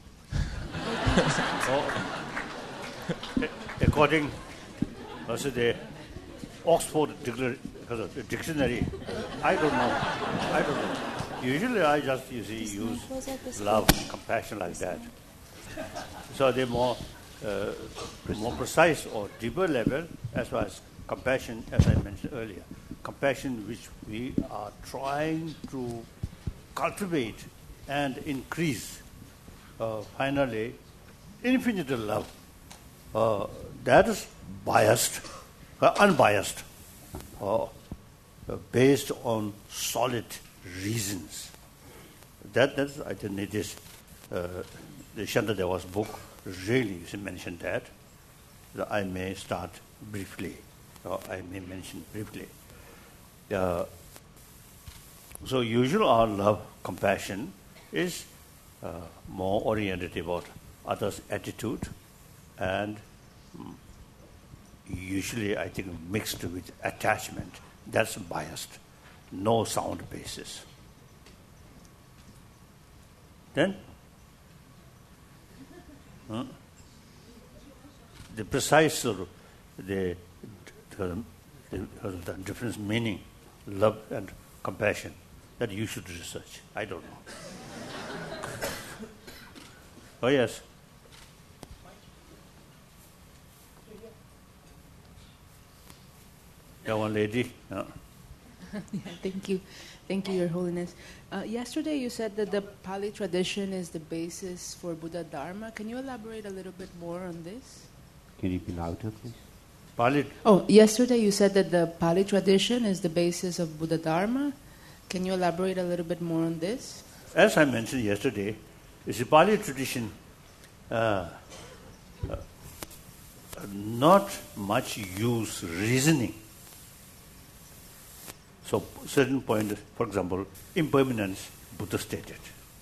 oh, according to the Oxford Dictionary, I don't know. I don't know. Usually I just you see, use love, compassion like that. So they're more, uh, more precise or deeper level as far as compassion, as I mentioned earlier. compassion which we are trying to cultivate and increase, uh, finally, infinite love, uh, that is biased, uh, unbiased, uh, uh, based on solid reasons. That, that's, I think it is, uh, the Shantadeva's book really mentioned that. that. I may start briefly, or I may mention briefly. Uh, so usually our love, compassion is uh, more oriented about others' attitude and um, usually I think mixed with attachment. That's biased, no sound basis. Then huh? the precise uh, the, the, the, the difference meaning, love and compassion, that you should research. I don't know. Oh yes. Yeah, one lady. Yeah. Yeah, thank you. Thank you, Your Holiness. Uh, yesterday you said that the Pali tradition is the basis for Buddha Dharma. Can you elaborate a little bit more on this? Can you be louder, please? Pali. Oh, yesterday you said that the Pali tradition is the basis of Buddha Dharma. Can you elaborate a little bit more on this? As I mentioned yesterday, it's a Pali tradition, uh, uh, not much use reasoning. So, certain point, for example, impermanence, Buddha stated.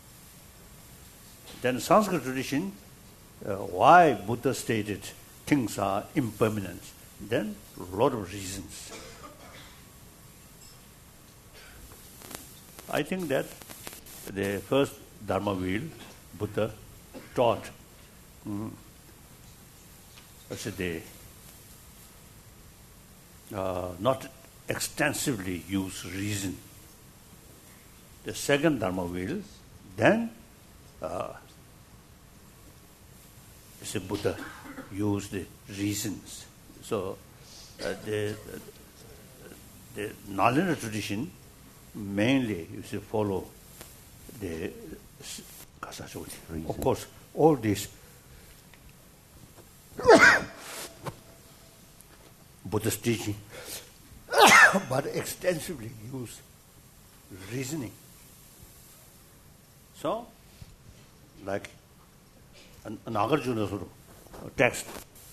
Then Sanskrit tradition, uh, why Buddha stated things are impermanent, then a lot of reasons. I think that the first Dharma wheel, Buddha taught, mm, the, uh, not extensively use reason. The second Dharma wheel, then uh, the Buddha used the reasons. So uh, the, the Nalanda tradition mainly you should follow the of course all these Buddha's teaching but extensively use reasoning. So, like an, an Nagarjuna text,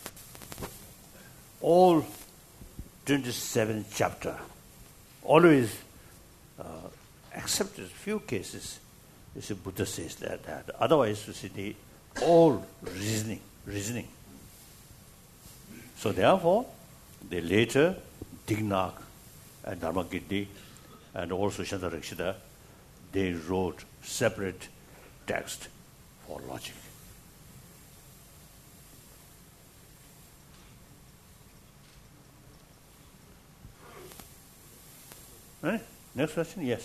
all twenty-seven chapter, always, uh, except a few cases, you see Buddha says that, that. Otherwise, you see the all reasoning, reasoning. So therefore, the later Dignaga and Dharmakirti and also Shantarakshita, they wrote separate text for logic. Right? Next question? Yes.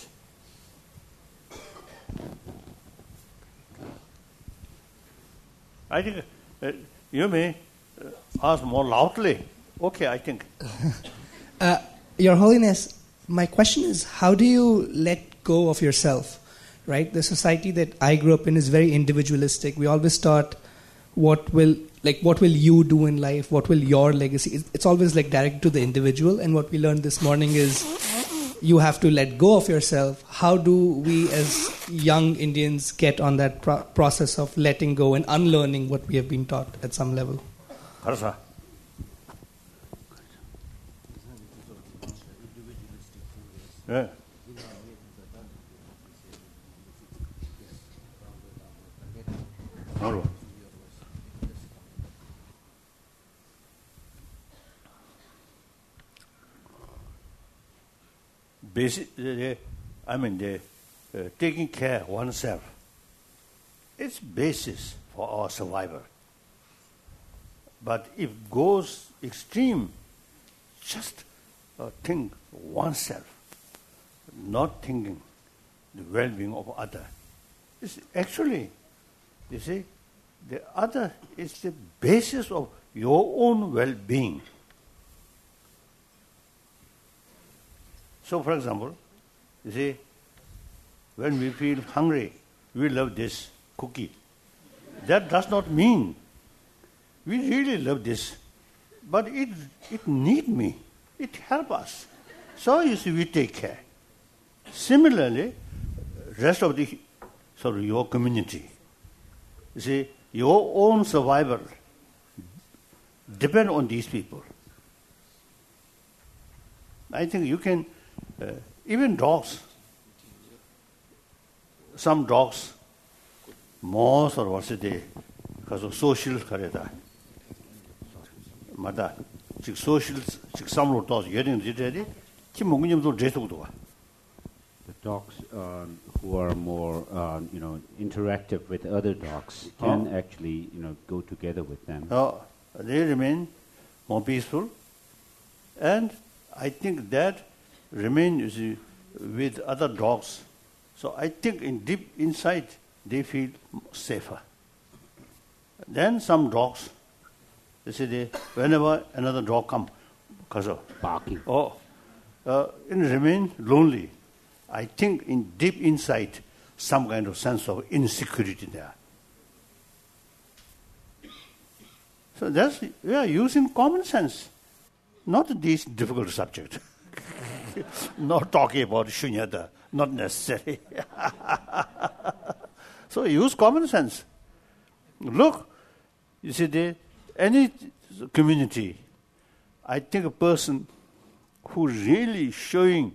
I think uh, you may uh, ask more loudly. Okay, I think. uh, Your Holiness, my question is, how do you let go of yourself? Right? The society that I grew up in is very individualistic. We always taught what will, like, what will you do in life? What will your legacy? It's always like directed to the individual. And what we learned this morning is you have to let go of yourself. How do we as young Indians get on that pro- process of letting go and unlearning what we have been taught at some level? Harasa. Yeah. No. Basic, I mean, the, uh, taking care of oneself, it's basis for our survival. But if it goes extreme, just uh, think oneself, not thinking the well-being of other. It's actually, you see, the other is the basis of your own well-being. So, for example, you see, when we feel hungry, we love this cookie. That does not mean we really love this, but it it need me, it help us. So you see, we take care. Similarly, rest of the sort of your community, you see, your own survival depend on these people. I think you can, uh, even dogs, some dogs, most or what's it, because of social kareta. Mada, chik social, chik samlo dogs, getting ready, chimungim to jesudo. The dogs um, who are more, um, you know, interactive with other dogs can Oh. actually, you know, go together with them. Uh, they remain more peaceful, and I think that remain you see, with other dogs. So I think in deep inside they feel safer. Then some dogs, you see, they, whenever another dog come, because of Barking. oh, uh, and remain lonely. I think in deep inside some kind of sense of insecurity there. So that's, we are using common sense, not these difficult subjects. Not talking about shunyata, not necessary. So use common sense. Look, you see, the, any community, I think a person who really showing,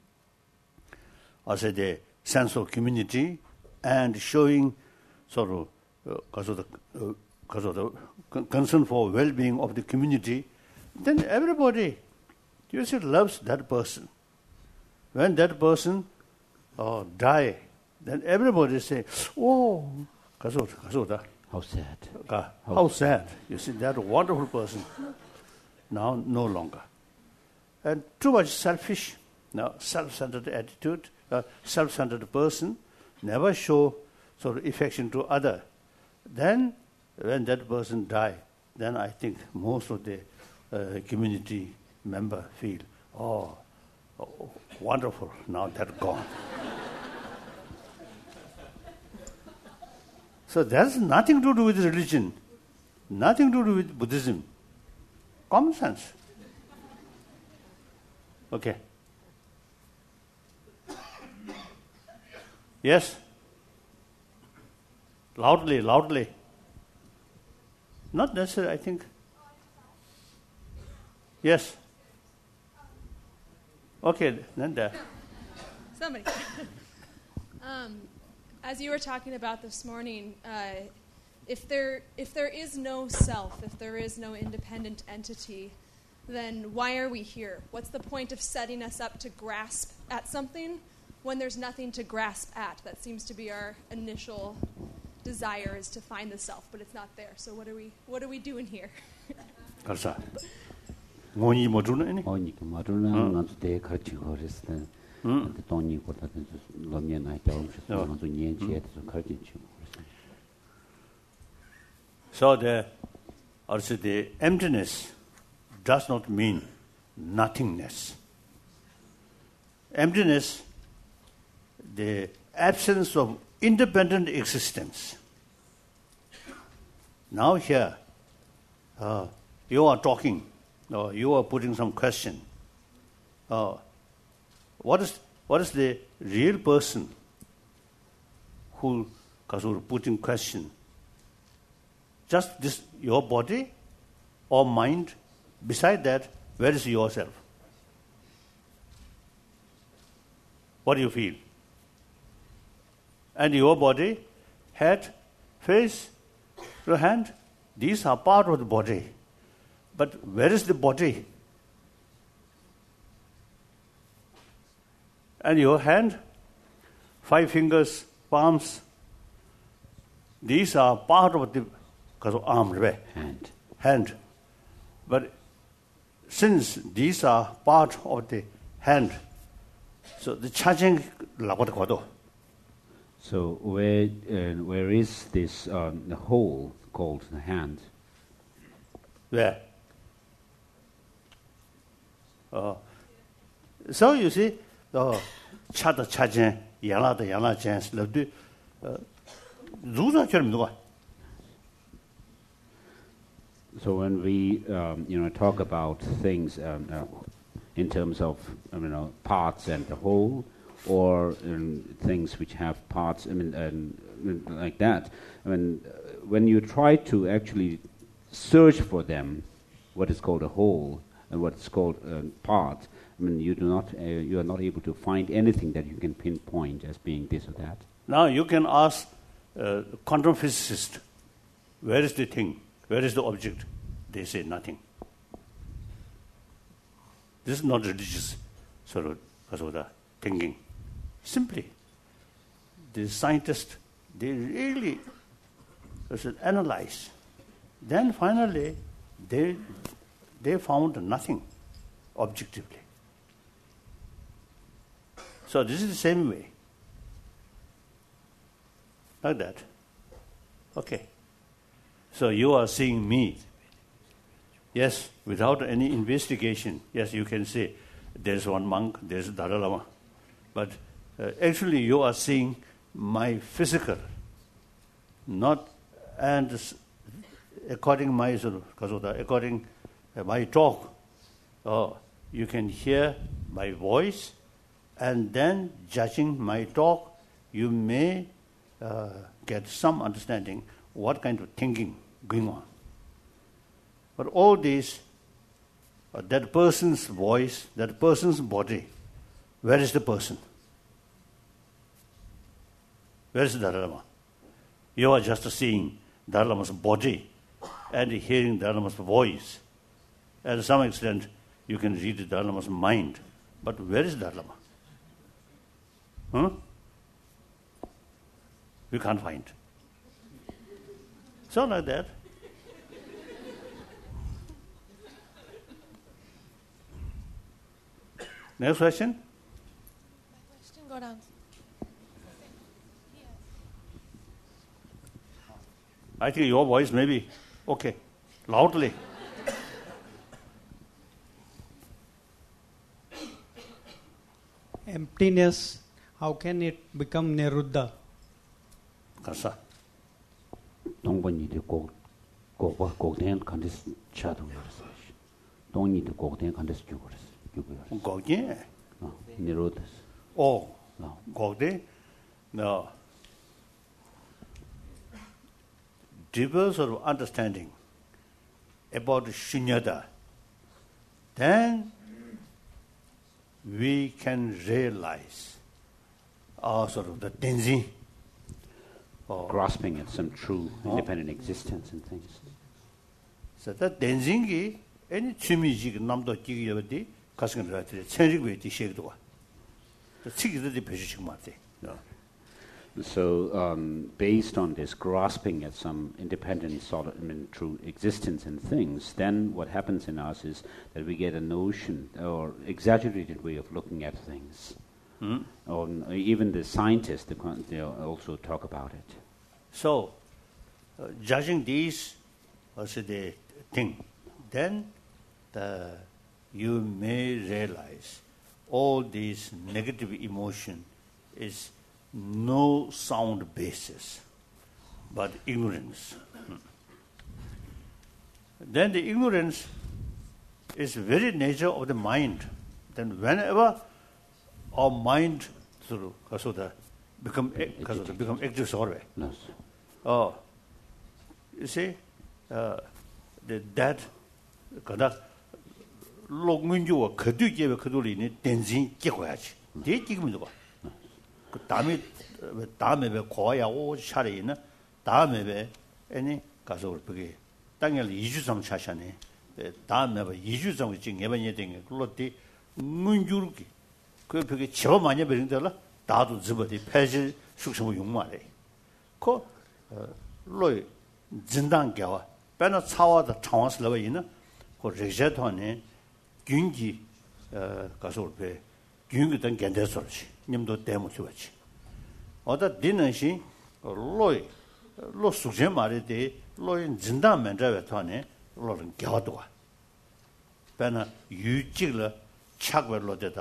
I say, the sense of community and showing sort of, because uh, of the, uh, because of the con- concern for well-being of the community, then everybody, you see, loves that person. When that person uh, die, then everybody say, oh, kaso, kaso da. How sad. Ka- How sad. You see, that wonderful person now no longer. And too much selfish, now self-centered attitude, uh, self-centered person, never show sort of affection to other. Then, when that person die, then I think most of the uh, community member feel, oh, oh, wonderful, now that's gone. So that's nothing to do with religion, nothing to do with Buddhism. Common sense. Okay. Yes? Loudly, loudly. Not necessarily, I think. Yes? Okay, then there. Somebody. um, as you were talking about this morning, uh, if there if there is no self, if there is no independent entity, then why are we here? What's the point of setting us up to grasp at something when there's nothing to grasp at? That seems to be our initial desire, is to find the self, but it's not there. So what are we what are we doing here? 가르쳐. 뭐니 뭐 주는 애니? 어니까 마루나 나도 대 가르치고 그랬을 때 돈이 거다든 넘년 나이 때문에 나도 년치에서 가르치고 그랬어. So the also the emptiness does not mean nothingness. Emptiness, the absence of independent existence. Now here, uh, you are talking, or you are putting some question. Uh, what is what is the real person who, because we're putting question? Just this, your body or mind? Beside that, where is yourself? What do you feel? And your body, head, face, your hand, these are part of the body. But where is the body? And your hand, five fingers, palms, these are part of the because of arm, right? Hand. Hand. But since these are part of the hand, so the charging lagoda. So where uh, where is this um, the hole called the hand? Where? Uh, So you see, oh, chada chajen, yana da yana jens, loved Zuza. So when we, um, you know, talk about things um, uh, in terms of, you know, parts and the whole, or um, things which have parts, I mean, and like that. I mean, when you try to actually search for them, what is called a whole and what is called a part, I mean, you do not, uh, you are not able to find anything that you can pinpoint as being this or that. Now you can ask uh, quantum physicist, where is the thing? Where is the object? They say nothing. This is not religious sort of, sort of thinking. Simply, the scientists, they really analyze. Then finally, they they found nothing objectively. So this is the same way. Like that. Okay. So you are seeing me. Yes, without any investigation. Yes, you can say there's one monk, there's Dalai Lama. But uh, actually you are seeing my physical, not, and according my according uh, my talk, oh, you can hear my voice, and then judging my talk, you may uh, get some understanding what kind of thinking going on. But all these, uh, that person's voice, that person's body, where is the person? Where is the Dalai Lama? You are just seeing Dalai Lama's body and hearing Dalai Lama's voice. And to some extent, you can read the Dalai Lama's mind. But where is Dalai Lama? Huh? We can't find. So like that. Next question? My question got answered. I think your voice may be okay. Loudly. Emptiness, how can it become Niruddha? Kasa. Don't need to go go go then can this shadow yourself. Don't need to go then can this yours. Go again. No, Niruddha. Oh, no. Go there? No. Deeper sort of understanding about Shunyata, then we can realize our sort of the Tenzin. Grasping at some true independent existence and things. So that Tenzin ki any chimiji namdo jigi yabadi kasing ratri chenrik we ti shekdo. The chigi the position mate. No. So, um, based on this grasping at some independent, solid, I mean, true existence and things, then what happens in us is that we get a notion or exaggerated way of looking at things. Hmm? Or even the scientists, they also talk about it. So, uh, judging these as the thing, then the, you may realize all these negative emotion is no sound basis, but ignorance. Hmm. Then the ignorance is very nature of the mind. Then whenever our mind through Kasuda become Kasuda become active survey. Yes. Oh, you see, uh, the that kada logmunju kadu jebe kaduli ni tenzin kihoyachi. De kigmido ba. 그 다음에 다음에 왜 고야 오 차례 있나 다음에 왜 아니 가서 그게 땅에 이주점 차샤네 다음에 왜 이주점 지금 예번에 된 글로디 문주르기 그 벽에 저 많이 버린다라 다도 집어디 폐지 숙성을 용마래 그 로이 진단계와 배나 차와다 창원스러워 있는 그 레제톤에 균기 어 가서 배 균기던 견대설지 님도 대모 주었지. 어다 디는시 로이 로 수제 말이데 로인 진단 면접에 터네 로는 겨도와. 배나 유직을 착별로 되다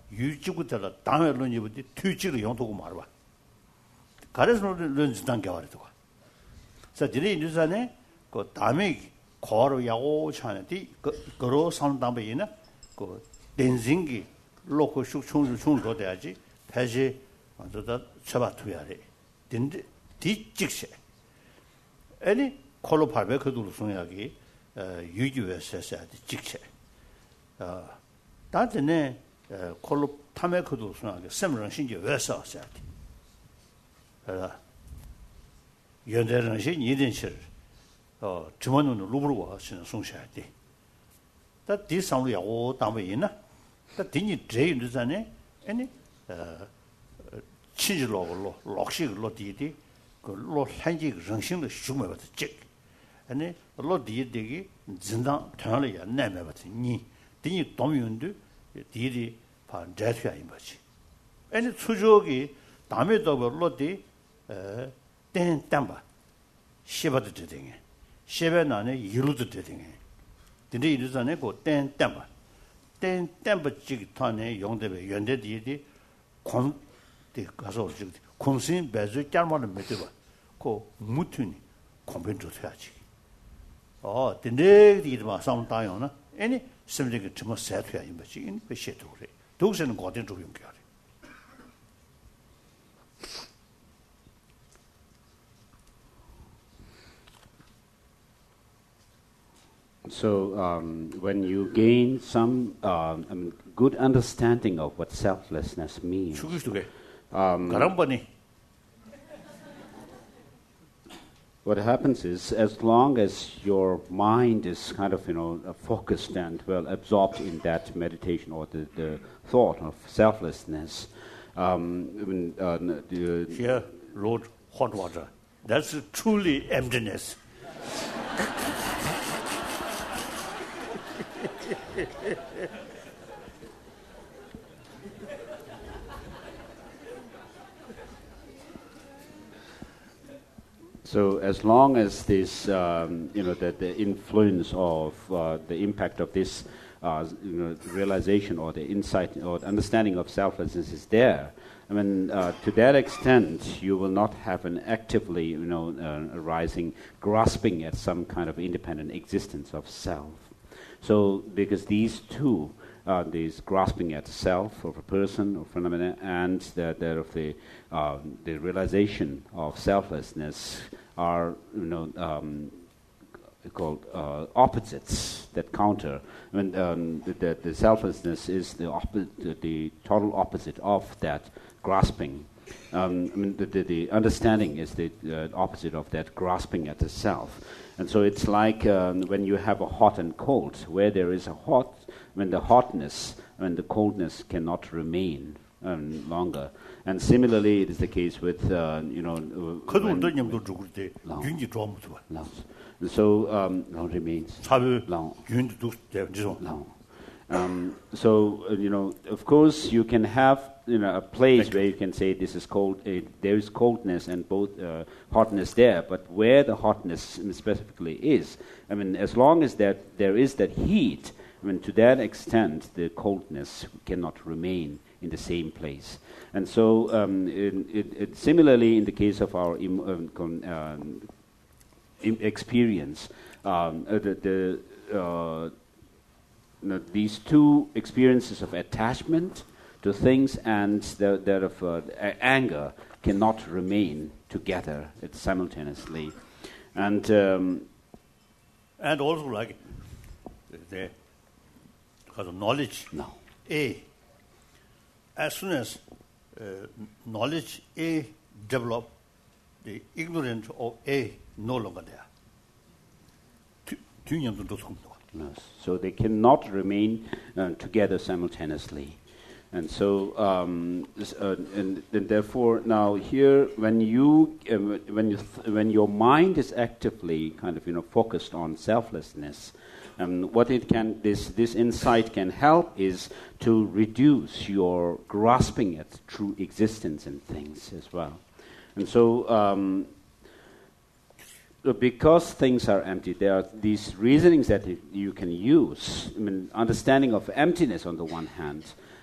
유지부터라 당의 런지부터 투지를 용도고 말아. 가래서 런지 단계와도. 그래서 뒤에 인도산에 그 다음에 거로 야고 차는데 그 거로 상담배이나 그 댄싱기 로코 숙충을 충도 돼야지 다시 먼저다 쳐봐투야래. 근데 뒤직세. 아니 콜로 팔백 그도 송야기 어 유지에서 직세. 어 다음에 콜로 탐에 그도 송야기 sem런 신기 왜서 써야 돼. 어 연대는 신 이den실 어 주문은 루브르와 신은 송셔야 돼. 다 뒤상으로 야고 담배이나 다 뒤니 제인도잖아요. 아니 어 치즈로로 록식로 디디 그로 한지 정신의 슈메버도 직 아니 로 디디기 진당 전화를 내매버도 니 뒤니 도미운도 디디 반 제트야 임바지 아니 추적이 담에도 로디 에 땡담바 시바도 되딩에 시베는 안에 이루도 되딩에 근데 이르잖아요 그 땡담바 땡담바 직 탄에 용대배 연대디디 공 데 가서 지금 공신 배주 짤만은 몇 봐. 그 무튼이 컴퓨터 해야지. 어, 근데 이들만 상담다요나. 아니, 심지어 좀 세트야 이 뭐지? 이 배시도 그래. 독서는 고된 좀 용기하래. So um, when you gain some um, I mean, good understanding of what selflessness means, Um, what happens is, as long as your mind is kind of, you know, uh, focused and well absorbed in that meditation or the, the thought of selflessness, um, I mean, uh, the, here, Lord, hot water. That's truly emptiness. So as long as this, um, you know, the, the influence of uh, the impact of this, uh, you know, realization or the insight or the understanding of selflessness is there, I mean, uh, to that extent, you will not have an actively, you know, uh, arising, grasping at some kind of independent existence of self. So because these two, uh, these grasping at self of a person or phenomena, and that of the uh, the realization of selflessness are, you know, um, called uh, opposites that counter. I mean, um, the, the, the selflessness is the, oppo- the the total opposite of that grasping. Um, I mean, the, the, the understanding is the uh, opposite of that grasping at the self. And so it's like um, when you have a hot and cold, where there is a hot, when the hotness, when the coldness cannot remain um, longer. And similarly, it is the case with, uh, you know, uh, when, long. long. So, um, long remains. long. long. Um, so, uh, you know, of course, you can have, you know, a place Thank where you can say this is cold, uh, there is coldness and both uh, hotness there, but where the hotness specifically is, I mean, as long as that there is that heat, I mean, to that extent, the coldness cannot remain in the same place. And so, um, in, it, it, similarly, in the case of our im- um, con- um, im- experience, um, uh, the, the uh, you know, these two experiences of attachment to things and the, that of uh, a- anger cannot remain together it's simultaneously. And um, and also like the because of knowledge. No. A. As soon as uh, knowledge A develop, the ignorance of A no longer there. Yes. So they cannot remain uh, together simultaneously. And so, um, this, uh, and, and therefore, now here, when you, uh, when you, th- when your mind is actively kind of, you know, focused on selflessness, um, what it can, this this insight can help is to reduce your grasping at true existence in things as well. And so, um, because things are empty, there are these reasonings that you, you can use. I mean, understanding of emptiness on the one hand,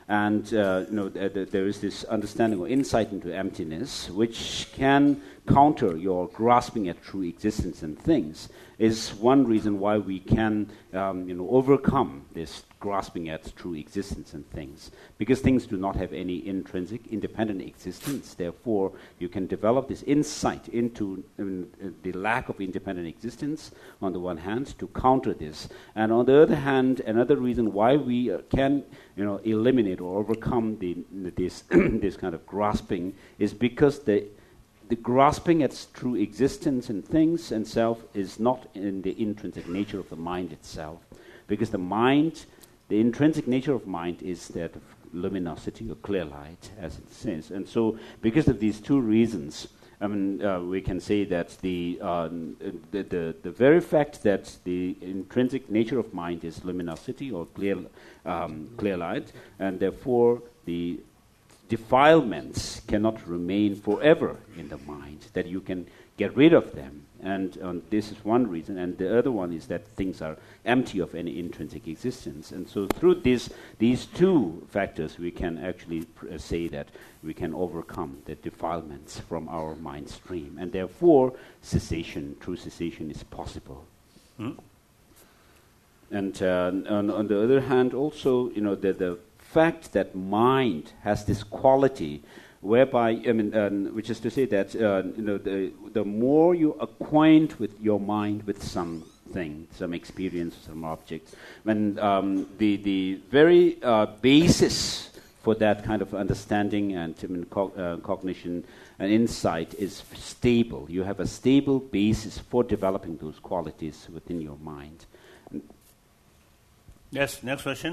And uh, you know, th- th- there is this understanding or insight into emptiness, which can counter your grasping at true existence and things. Is one reason why we can, um, you know, overcome this grasping at true existence and things, because things do not have any intrinsic, independent existence. Therefore, you can develop this insight into um, uh, the lack of independent existence on the one hand to counter this, and on the other hand, another reason why we uh, can, you know, eliminate or overcome the this this kind of grasping is because the the grasping at true existence and things and self is not in the intrinsic nature of the mind itself, because the mind, the intrinsic nature of mind is that of luminosity or clear light, as it says. And so, because of these two reasons, I mean, uh, we can say that the, uh, the, the the very fact that the intrinsic nature of mind is luminosity or clear um, clear light, and therefore the defilements cannot remain forever in the mind, that you can get rid of them. And um, this is one reason. And the other one is that things are empty of any intrinsic existence. And so through this, these two factors, we can actually pr- uh, say that we can overcome the defilements from our mind stream. And therefore, cessation, true cessation is possible. Hmm? And uh, on, on the other hand, also, you know, the, the fact that mind has this quality whereby, I mean, um, which is to say that, uh, you know, the, the more you acquaint with your mind with something, some experience, some object, when um, the, the very uh, basis for that kind of understanding and I mean, co- uh, cognition and insight is stable. You have a stable basis for developing those qualities within your mind. Yes, next question.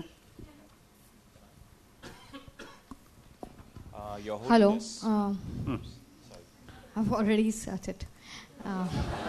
Uh, Your Hello. Holiness. Um, Hmm. I've already started. Uh,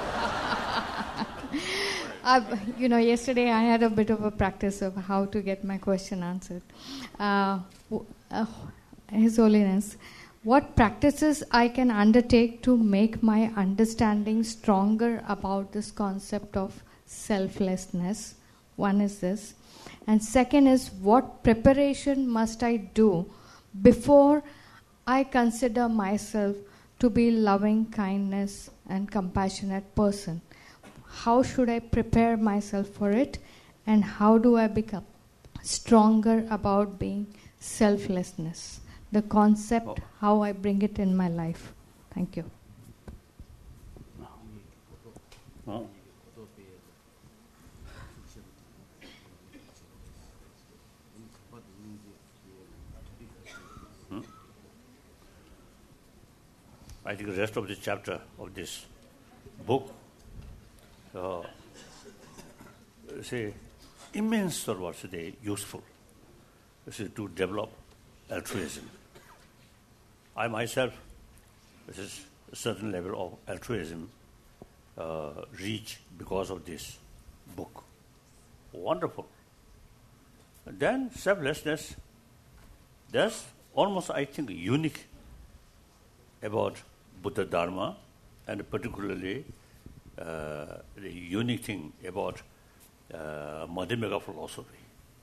I've, you know, yesterday I had a bit of a practice of how to get my question answered. Uh, w- uh, His Holiness, what practices I can undertake to make my understanding stronger about this concept of selflessness? One is this. And second is, what preparation must I do before I consider myself to be loving kindness and compassionate person? How should I prepare myself for it, and how do I become stronger about being selflessness? The concept, Oh. how I bring it in my life. Thank you. Oh. Hmm? I think the rest of the chapter of this book, uh, say, immense servers today useful say, to develop altruism. I myself, this is a certain level of altruism uh, reach because of this book. Wonderful. And then selflessness, that's almost, I think, unique about Buddha Dharma, and particularly uh, the unique thing about uh, Madhyamaka philosophy.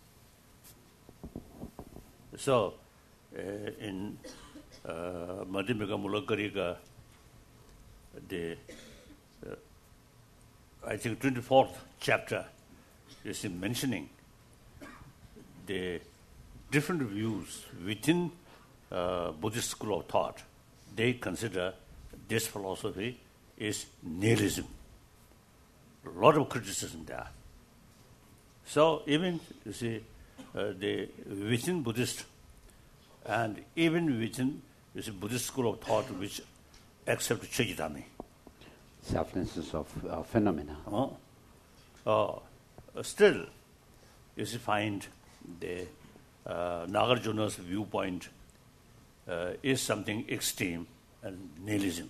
So, uh, in uh, Madhyamaka Mulakarika, the uh, I think twenty-fourth chapter is mentioning the different views within uh, Buddhist school of thought. They consider this philosophy is nihilism. A lot of criticism there. So even, you see, uh, the within Buddhist and even within you see, Buddhist school of thought which accept Chejitami. Selflessness of uh, phenomena. Uh, uh, still, you see, find the uh, Nagarjuna's viewpoint uh, is something extreme and nihilism.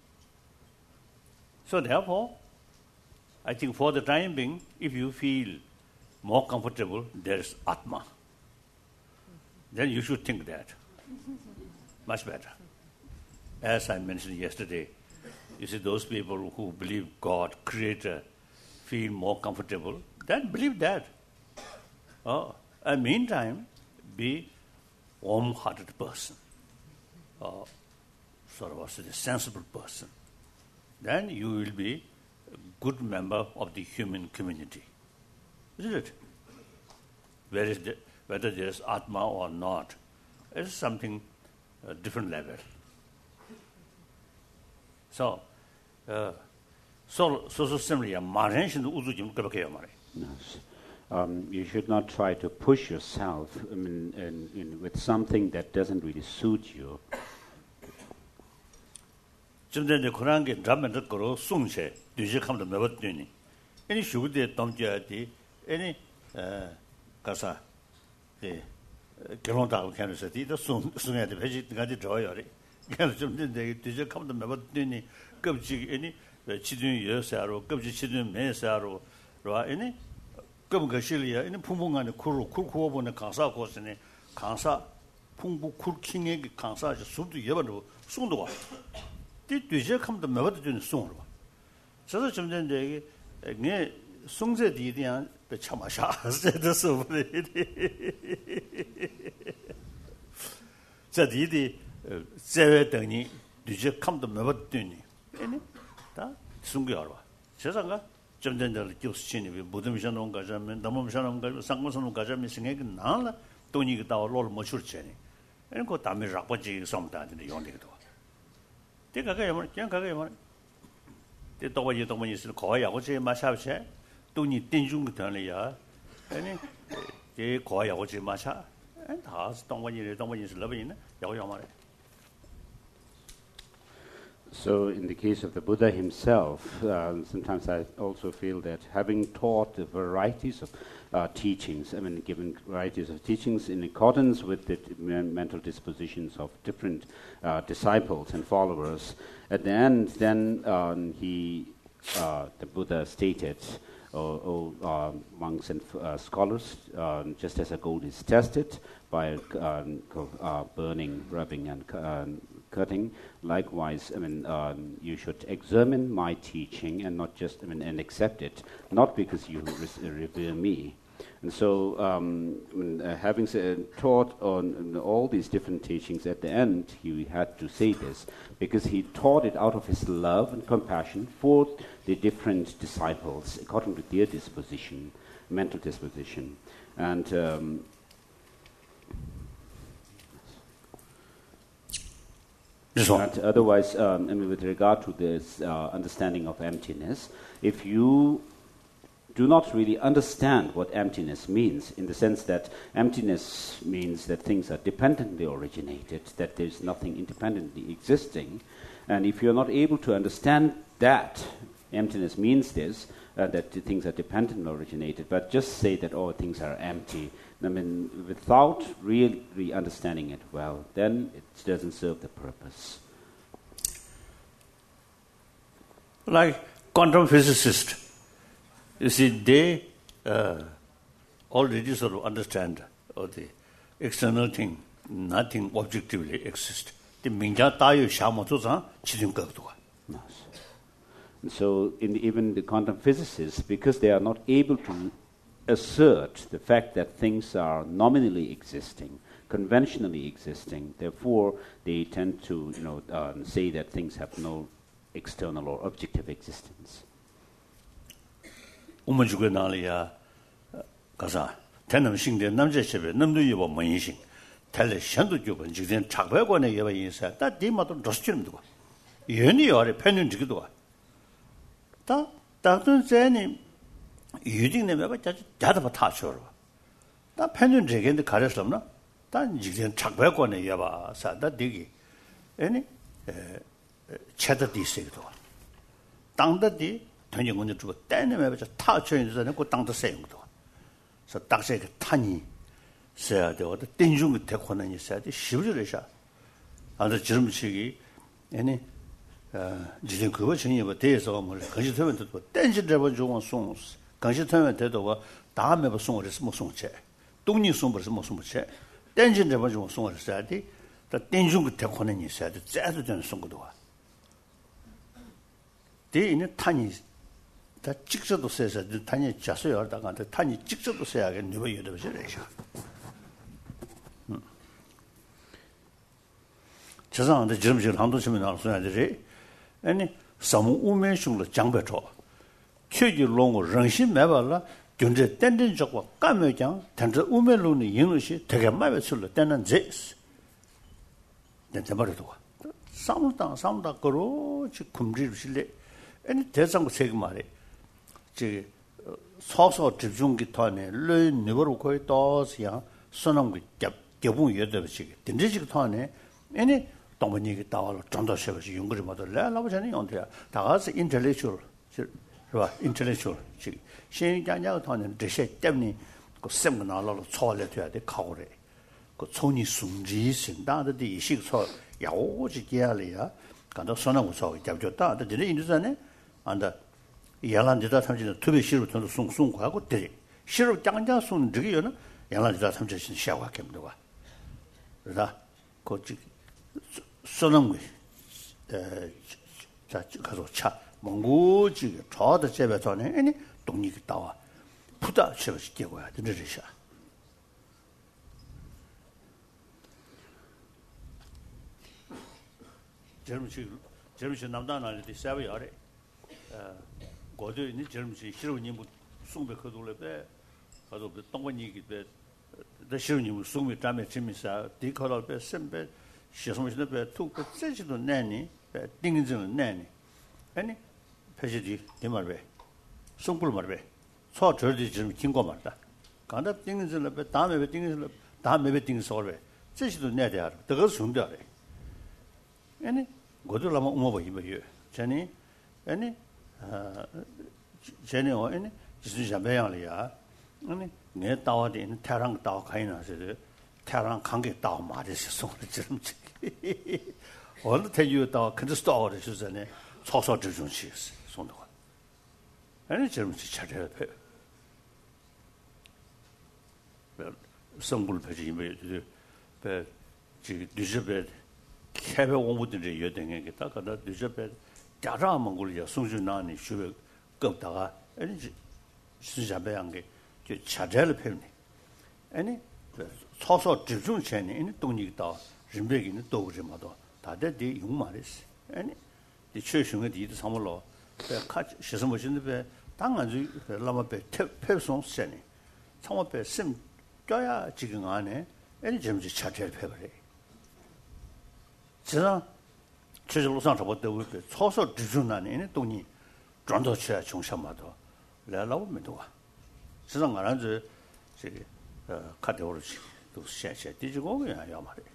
So therefore, I think for the time being, if you feel more comfortable, there is Atma. Then you should think that. Much better. As I mentioned yesterday, you see, those people who believe God, Creator, feel more comfortable, then believe that. Oh, and meantime, be warm-hearted person, or sort of a sensible person, then you will be a good member of the human community. Isn't it? Where is the, whether there is Atma or not, it's something uh, different level. So, uh, so, so, so similarly, Yes. Um, you should not try to push yourself I mean, in, in, with something that doesn't really suit you. 좀 전에 그런 게 잡면도 거로 숨쉬 뒤지감도 몇 번이니 아니 쉬고대 dom져야지 아니 어 가서 예 결혼하고 괜찮아서 뒤도 숨 숨해야 돼 회지 가지 줘요. 그래서 좀 전에 뒤지감도 몇 번이니 급지 아니 치든 여사로 급지 치든 매사로 로 아니 급 거실이야 아니 풍부간에 쿠르 쿠르고 보는 강사 고스네 강사 풍부 쿨킹의 강사 수도 여번도 숨도 와 이 뒤에 감도 몇번 좀 송으로. 저도 좀 전에 이게 송제 디디한 참아샤 세더서 그래. 자 디디 제외 등이 뒤에 감도 몇번 되니. 아니. 다 숨겨라. 세상가 좀 전에 교수님이 모든 미션원 가자면 너무 미션원 가면 상무선원 가자면 생각이 나라 돈이 다 올로 못 줄지니. 아니 그 다음에 rapporti som다는데 용리도. 내가 가야만 그냥 가야만 때 또와지 또와지 있을 거야 어제 마샤브세 돈이 땡중 거잖아요 아니 제 거야 어제 마샤 다 또와지 또와지 있을 러버이네 야고야 말해. So in the case of the Buddha himself, uh, sometimes I also feel that having taught the varieties of uh, teachings, I mean given varieties of teachings in accordance with the mental dispositions of different uh, disciples and followers, at the end then um, he, uh, the Buddha stated, oh, oh uh, monks and uh, scholars, uh, just as a gold is tested by uh, uh, burning, rubbing and uh, cutting. Likewise, I mean, um, you should examine my teaching and not just, I mean, and accept it, not because you re- revere me. And so, um, I mean, uh, having uh, taught on uh, all these different teachings, at the end, he had to say this because he taught it out of his love and compassion for the different disciples, according to their disposition, mental disposition, and. Um, But otherwise, um, I mean, with regard to this uh, understanding of emptiness, if you do not really understand what emptiness means, in the sense that emptiness means that things are dependently originated, that there's nothing independently existing, and if you're not able to understand that, emptiness means this, uh, that the things are dependently originated, but just say that, oh, things are empty, I mean, without really understanding it well, then it doesn't serve the purpose. Like quantum physicists, you see, they uh, already sort of understand or the external thing, nothing objectively exists. The minja tayo shamo tuzang chidin gagduwa. And so, in the, even the quantum physicists, because they are not able to assert the fact that things are nominally existing, conventionally existing, therefore they tend to, you know, um, say that things have no external or objective existence. 우먼주고 나리야 가사 대남 신대 남자집에 남도 여보 문신 달래 현도 주고 지금 작배관에 여보 인사 다 디마도 러스치는 두고 연이 아래 편은 지기도 다 다든 제니 유딩네 매가 자다 타셔로 다 편은 제겐데 가렸었나 다 지금 작배관에 여보 사다 되기 아니 에 체다 디세도 땅다디 전쟁 먼저 주고 때내면 저 타쳐인서 그 땅도 세용도. 그래서 딱세 그 탄이 써야 돼. 어디 땡중 대권은 있어야 돼. 시부르셔. 아주 지름치기 아니 어 지금 그거 전혀 대해서 뭐 거기 되면 또 땡지 잡아 주고 송. 거기 되면 돼도 다음에 뭐 송을 했으면 송체. 동니 송을 했으면 송체. 땡지 잡아 주고 송을 했어야 돼. 또 땡중 대권은 있어야 돼. 짜도 되는 송도 와. 대인의 탄이 다 직접도 써서 탄이 자수요 하다가 탄이 직접도 써야겠네. 왜 이러죠? 저상한테 지름질 한도 치면 나올 수 있는데 아니 사무 우면식으로 장배초 최지 롱고 정신 매발라 견제 땡땡 적과 까매장 단저 우면론의 인의시 되게 많이 쓸려 때는 제스 내가 말해도 사무당 사무당 거로 지 금지를 실래 아니 대상고 세금 말에 지 소소 집중기 토안에 르 니버로 거의 또스야 선언기 개분 여덟시 딘지직 토안에 아니 동문이기 따와로 전도셔서 연구를 받을 라라버전이 온대야 다가서 인텔렉츄얼 봐 인텔렉츄얼 지 신장자가 토안에 대세 때문에 그 세미나로 초월해 돼야 돼 가오래 그 총이 숨지 신다의 이식소 야오지 게알이야 간다 선언 우서 잡줬다 근데 인도전에 안다 양란지다 삼진 투비 시로 전도 송송하고 대 시로 장장 손 저기요는 양란지다 삼진 시야가 캠도가 그러다 거기 선언 에 가서 차 몽고지 저도 제배 전에 아니 동력이 따와 부다 시험시 되고야 되는지야 젊으시 젊으시 남다나리 세배 아래 어 고도 있는 젊으시 시로님 송배 거돌레배 가도 동원이기배 더 시로님 송배 담에 재미사 디컬얼배 셈배 시험시는 툭 세지도 내니 띵진은 내니 아니 패시디 대말배 송불 말배 소 저지 지금 긴거 말다 간다 띵진을 배 다음에 배 띵진을 다음에 배 띵서배 세지도 내야 돼 그거 순대야 아니 고들라마 우모버 이버요 전에 아니 아 전에 아니 지수 잡아야리야 아니 내 따와데 태랑 따와 가이나서 태랑 관계 따와 말해서 송을 좀 어느 태유 따와 근데 스토어를 주잖아요 소소 주중시 송도 아니 좀 차려야 돼 성불 표지 이메일 배 지금 뉴스베 개배 공부들이 여등에게 딱가다 늦어배 자라만 걸려 송준나니 쉬베 껍다가 아니 수자배한 게 차제를 펴니 아니 소소 집중 전에 이 동력다 준비기는 또그지마도 다들 대 용말했어 아니 이 최신의 디도 삼을로 배 같이 시스모신데 당연히 라마배 폐송 전에 청와배 심 껴야 지금 안에 아니 점지 차제를 펴버려 제가 최저로 상처받다 우리 소소 지중난에 돈이 전도치야 중심마도 라라고 믿어와 세상 안 하지 저 카테고리지 또 셰셰 뒤지고 그냥 야 말이야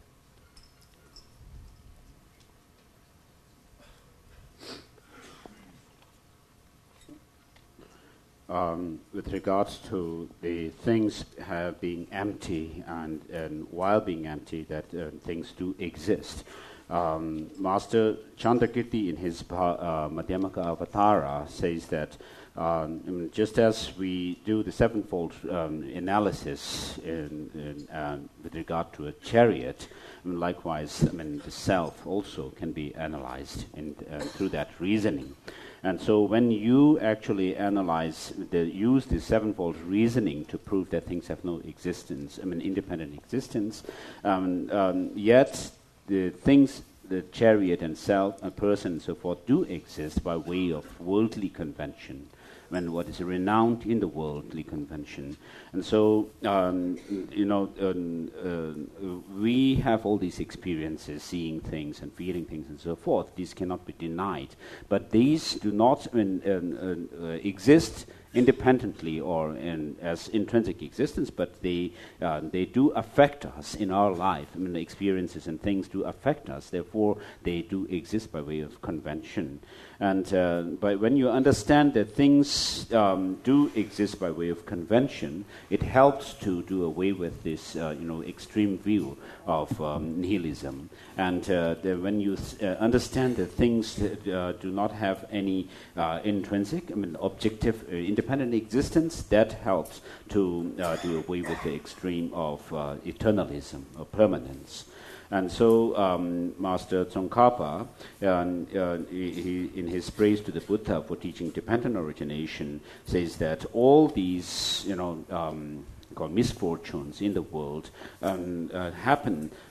Um, with regards to the things have being empty and, and while being empty that uh, things do exist. Um, Master Chandrakirti in his uh, Madhyamaka Avatara says that um, just as we do the sevenfold um, analysis in, in, uh, with regard to a chariot, I mean, likewise, I mean, the self also can be analyzed in, uh, through that reasoning. And so when you actually analyze, the, use the sevenfold reasoning to prove that things have no existence, I mean, independent existence, um, um, yet the things, the chariot and self, a person and so forth, do exist by way of worldly convention, when what is renowned in the worldly convention. And so, um, you know, um, uh, we have all these experiences, seeing things and feeling things and so forth. These cannot be denied. But these do not I mean, uh, uh, uh, exist independently or in, as intrinsic existence, but they uh, they do affect us in our life. I mean, the experiences and things do affect us. Therefore, they do exist by way of convention. And uh, but when you understand that things um, do exist by way of convention, it helps to do away with this, uh, you know, extreme view of um, nihilism. And uh, the, when you uh, understand that things uh, do not have any uh, intrinsic, I mean, objective, uh, independent existence, that helps to uh, do away with the extreme of uh, eternalism or permanence. And so um, Master Tsongkhapa, uh, uh, he, he, in his praise to the Buddha for teaching dependent origination, says that all these, you know, um, called misfortunes in the world um, uh, happen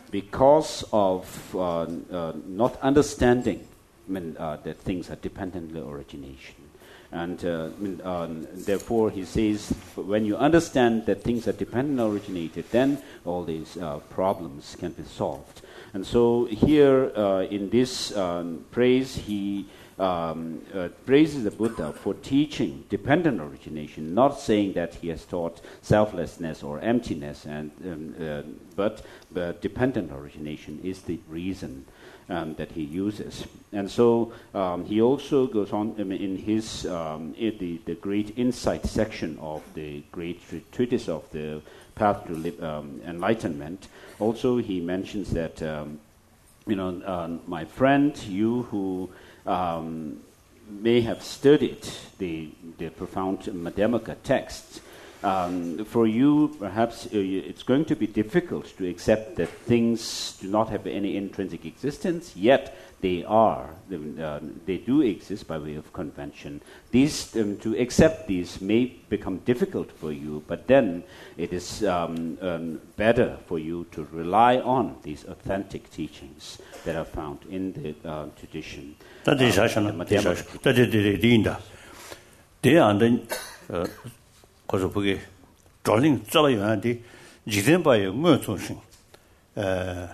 because of uh, uh, not understanding I mean, uh, that things are dependent on origination. And uh, I mean, uh, therefore, he says, when you understand that things are dependent originated, then all these uh, problems can be solved. And so here, uh, in this um, praise, he um, uh, praises the Buddha for teaching dependent origination, not saying that he has taught selflessness or emptiness, and um, uh, but, but dependent origination is the reason Um, that he uses. And so um, he also goes on um, in his um, in the, the great insight section of the great treatise of the path to li- um, enlightenment. Also he mentions that, um, you know, uh, my friend, you who um, may have studied the, the profound Madhyamaka texts, Um, for you, perhaps uh, it's going to be difficult to accept that things do not have any intrinsic existence, yet they are. They, uh, they do exist by way of convention. These, um, to accept these may become difficult for you, but then it is um, um, better for you to rely on these authentic teachings that are found in the uh, tradition. Um, 그래서 그게 졸링 쪼려야한테 지된바에 뭐 중심 에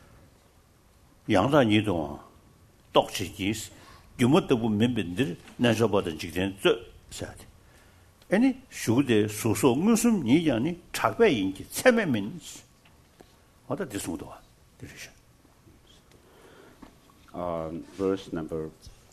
양산이동 똑치기스 유모도 멤버들 나셔버던 지된 저 사대 아니 슈데 소소 무슨 니야니 작배인지 체면민 어디 됐습니다. 디레션 um verse number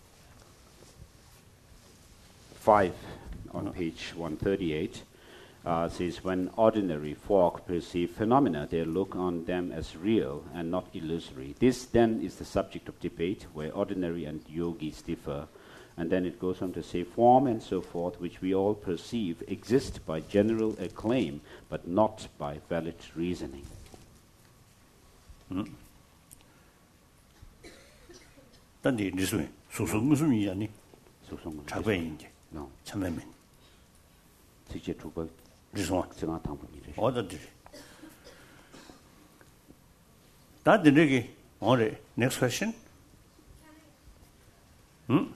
five on page one thirty-eight, uh, says, when ordinary folk perceive phenomena, they look on them as real and not illusory. This then is the subject of debate, where ordinary and yogis differ. And then it goes on to say, form and so forth, which we all perceive, exist by general acclaim, but not by valid reasoning. 단디 리스웨 소소 무슨 이야니 소소 작배인지 no 참매민 직접 두고 리스원 제가 당분이래 어디들 다들에게 오늘 next question 음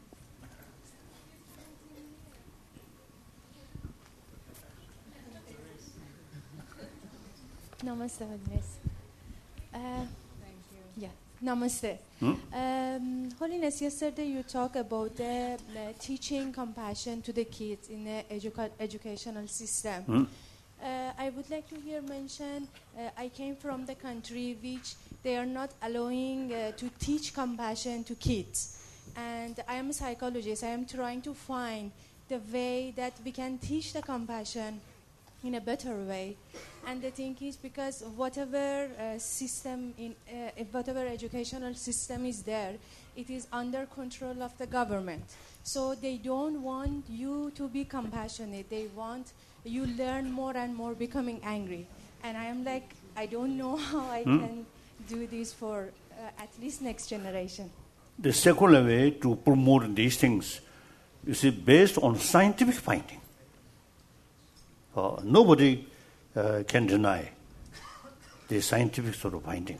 Namaste, Holiness. Uh, Thank you. Yeah, Namaste. Hmm? Um, Holiness, yesterday you talked about the, the teaching compassion to the kids in the educa- educational system. Hmm? Uh, I would like to hear mention, uh, I came from the country which they are not allowing uh, to teach compassion to kids. And I am a psychologist. I am trying to find the way that we can teach the compassion in a better way. And the thing is, because whatever uh, system, in uh, whatever educational system is there, it is under control of the government. So they don't want you to be compassionate. They want you learn more and more becoming angry. And I am like, I don't know how I hmm? can do this for uh, at least next generation. The secular way to promote these things is based on scientific finding. Uh, nobody uh, can deny the scientific sort of finding.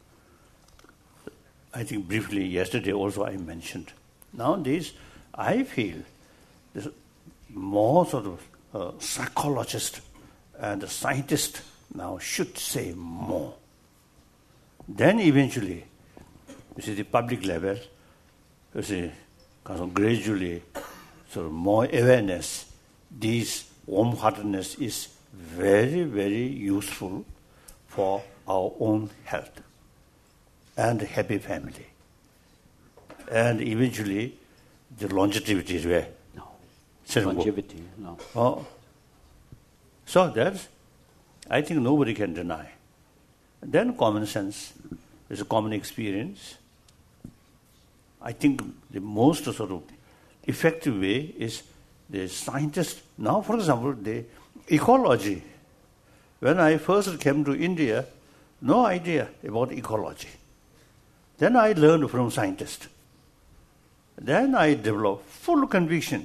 I think briefly yesterday also I mentioned. Nowadays, I feel there's more sort of uh, psychologists and scientists now should say more. Then eventually, you see the public level, you see gradually sort of more awareness, these warm-heartedness is very, very useful for our own health and happy family. And eventually, the longevity is where? No. Longevity, no. Oh. So that's, I think nobody can deny. Then common sense is a common experience. I think the most sort of effective way is the scientists. Now, for example, the ecology. When I first came to India, no idea about ecology. Then I learned from scientists. Then I developed full conviction.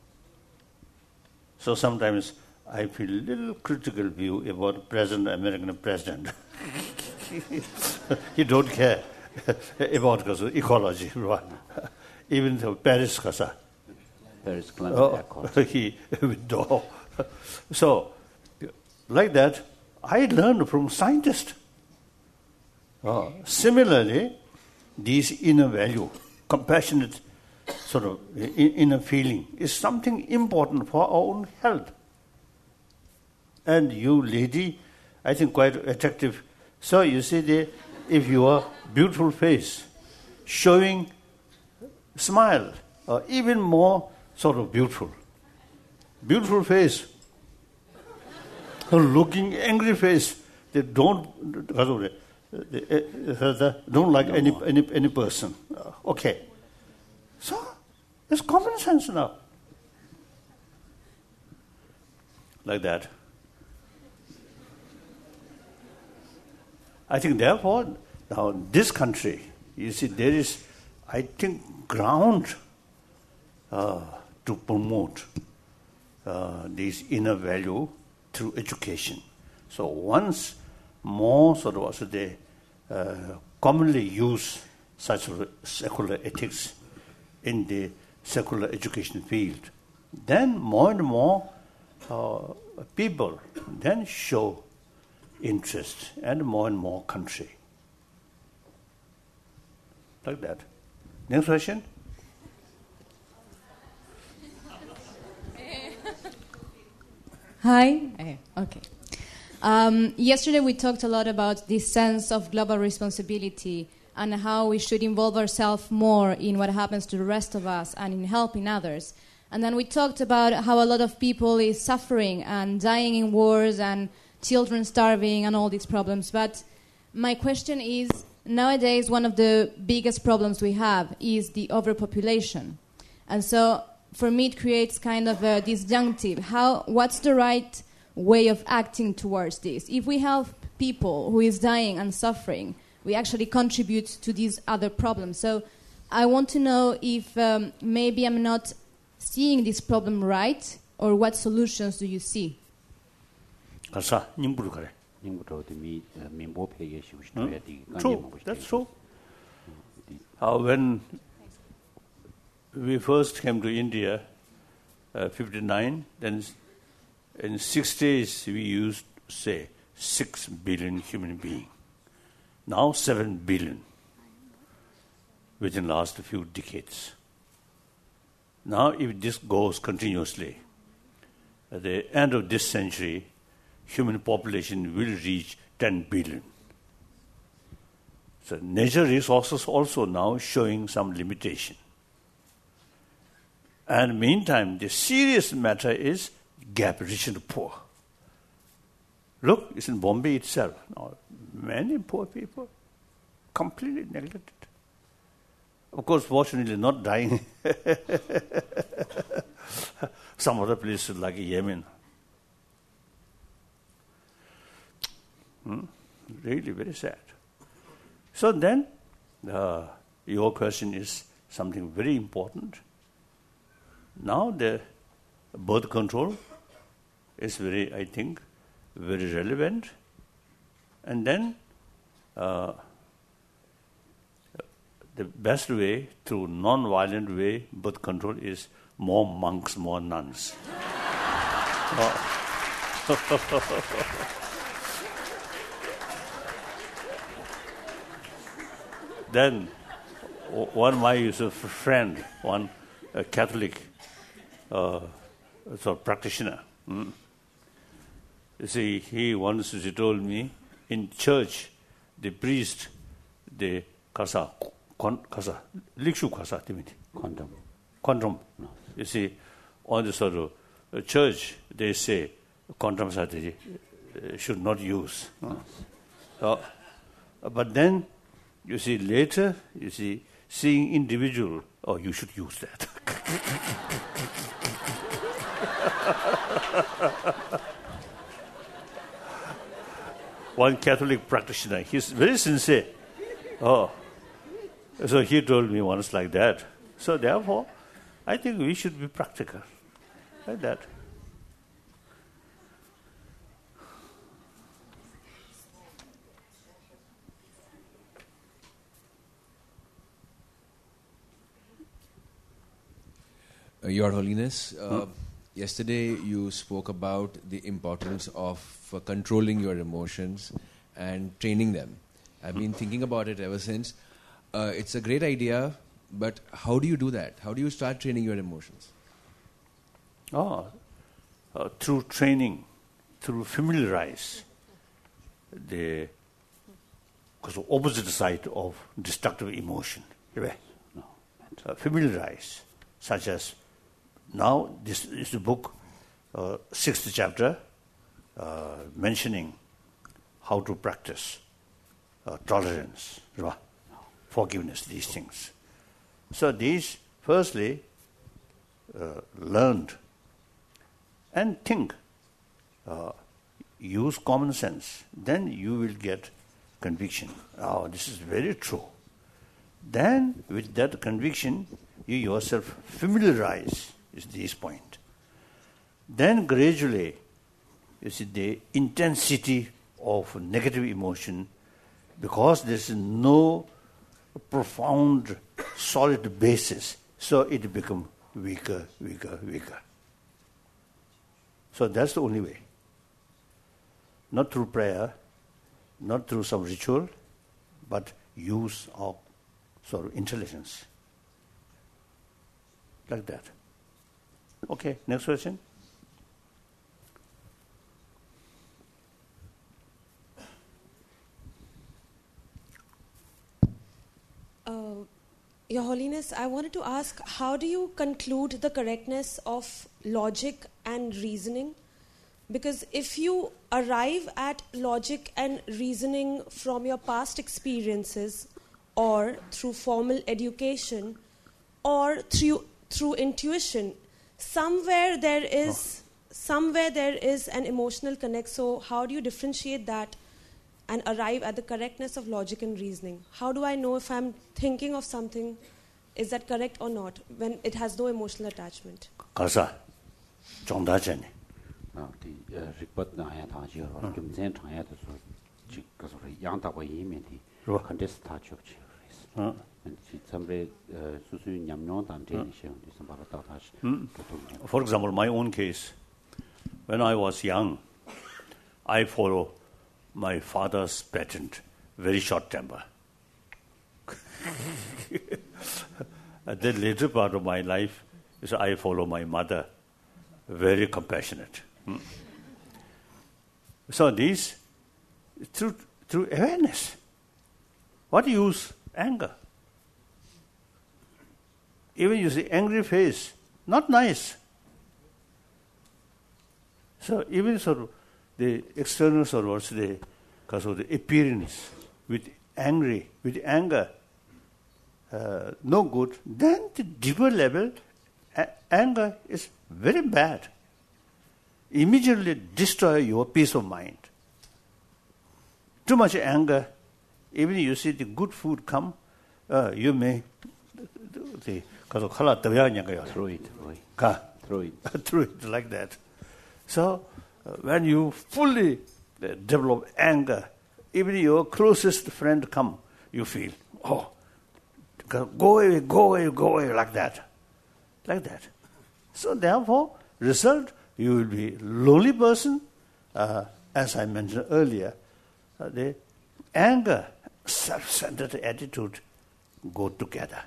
So sometimes I feel a little critical view about present American president. he don't care about ecology, right? Even the Paris Kasa. Paris Climate Oh, Accord. he withdraw. So, like that, I learned from scientists. Uh, similarly, these inner value, compassionate sort of inner feeling, is something important for our own health. And you lady, I think quite attractive. So you see, the, if your beautiful face, showing smile, or even more sort of beautiful, beautiful face, looking angry face, they don't they don't like any any any person. Okay, so it's common sense now, like that. I think therefore now this country, you see, there is, I think, ground uh, to promote uh, this inner value through education. So once more sort of also they uh, commonly use such sort of secular ethics in the secular education field, then more and more uh, people then show interest and more and more country. Like that. Next question? Hi. Okay. Um, yesterday we talked a lot about this sense of global responsibility and how we should involve ourselves more in what happens to the rest of us and in helping others. And then we talked about how a lot of people is suffering and dying in wars and children starving and all these problems. But my question is, nowadays one of the biggest problems we have is the overpopulation. And so for me it creates kind of a disjunctive. How, what's the right way of acting towards this? If we help people who is dying and suffering, we actually contribute to these other problems. So I want to know if um, maybe I'm not seeing this problem right, or what solutions do you see? 가사 님부로 가래. 님부로 미 민보패에 Hmm? True, that's true. Uh, when we first came to India, uh, fifty-nine, then in six days we used to say six billion human beings. Now seven billion within the last few decades. Now if this goes continuously, at the end of this century, human population will reach ten billion. So natural resources also now showing some limitation. And meantime, the serious matter is gap rich and poor. Look, it's in Bombay itself. Now, many poor people, completely neglected. Of course, fortunately, not dying. Some other places like Yemen. Hmm? Really very sad. So then, uh, your question is something very important. Now the birth control is very, I think, very relevant. And then uh, the best way, through non-violent way, birth control is more monks, more nuns. Then one of my friend, one a Catholic uh, sort of practitioner, mm, you see, he once he told me, in church, the priest, the kasa, kon, kasa, likshu kasa, Condom. Condom. No. You see, on the sort of uh, church, they say condoms are the, uh, should not use. No? So, uh, but then, you see, later, you see, seeing individual, oh, you should use that. One Catholic practitioner, he's very sincere. Oh, so he told me once like that. So therefore, I think we should be practical, like that. Uh, Your Holiness, uh, hmm? yesterday you spoke about the importance of uh, controlling your emotions and training them. I've been thinking about it ever since. Uh, it's a great idea, but how do you do that? How do you start training your emotions? Oh, uh, through training, through familiarize the opposite side of destructive emotion. Right? No. Uh, familiarize, such as now this is the book, uh, sixth chapter, uh, mentioning how to practice uh, tolerance, right? Forgiveness, these things. So these, firstly, uh, learned and think, uh, use common sense, then you will get conviction. Oh, this is very true. Then, with that conviction, you yourself familiarize with this point. Then gradually, you see the intensity of negative emotion, because there is no profound, solid basis, so it becomes weaker, weaker, weaker. So that's the only way. Not through prayer, not through some ritual, but use of sort of intelligence. Like that. Okay, next question. Uh, Your Holiness, I wanted to ask, how do you conclude the correctness of logic and reasoning? Because if you arrive at logic and reasoning from your past experiences, or through formal education, or through through intuition, somewhere there is oh. somewhere there is an emotional connect. So how do you differentiate that and arrive at the correctness of logic and reasoning? How do I know if I'm thinking of something, is that correct or not, when it has no emotional attachment? Kasa, 정다전에. 아, 그 리포트 나야 다지요. 좀 전에 다서 지 그래서 양다고 이면이 컨테스트 타죠. 어. For example, my own case, when I was young, I follow my father's patent, very short temper. The later part of my life is I follow my mother, very compassionate. Hmm? So these, through through awareness, what use anger? Even you see angry face, not nice. So even sort of the external sort of the because of the appearance with angry, with anger, uh, no good. Then the deeper level, a- anger is very bad. Immediately destroy your peace of mind. Too much anger, even you see the good food come, uh, you may the throw it, throw it, throw it like that. So uh, when you fully uh, develop anger, even your closest friend come, you feel, oh, go away, go away, go away, like that, like that. So therefore, result, you will be lonely person, uh, as I mentioned earlier. Uh, the anger, self-centered attitude go together.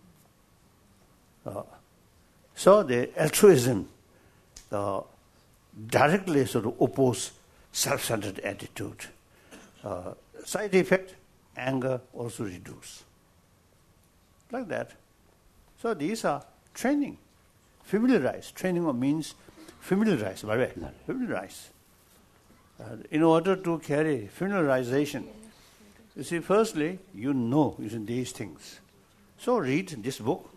Uh, so the altruism uh, directly sort of oppose self-centered attitude. Uh, side effect, anger also reduce. Like that. So these are training. Familiarize. Training means familiarize. By the way, familiarize. Uh, in order to carry familiarization, you see, firstly, you know using these things. So read this book.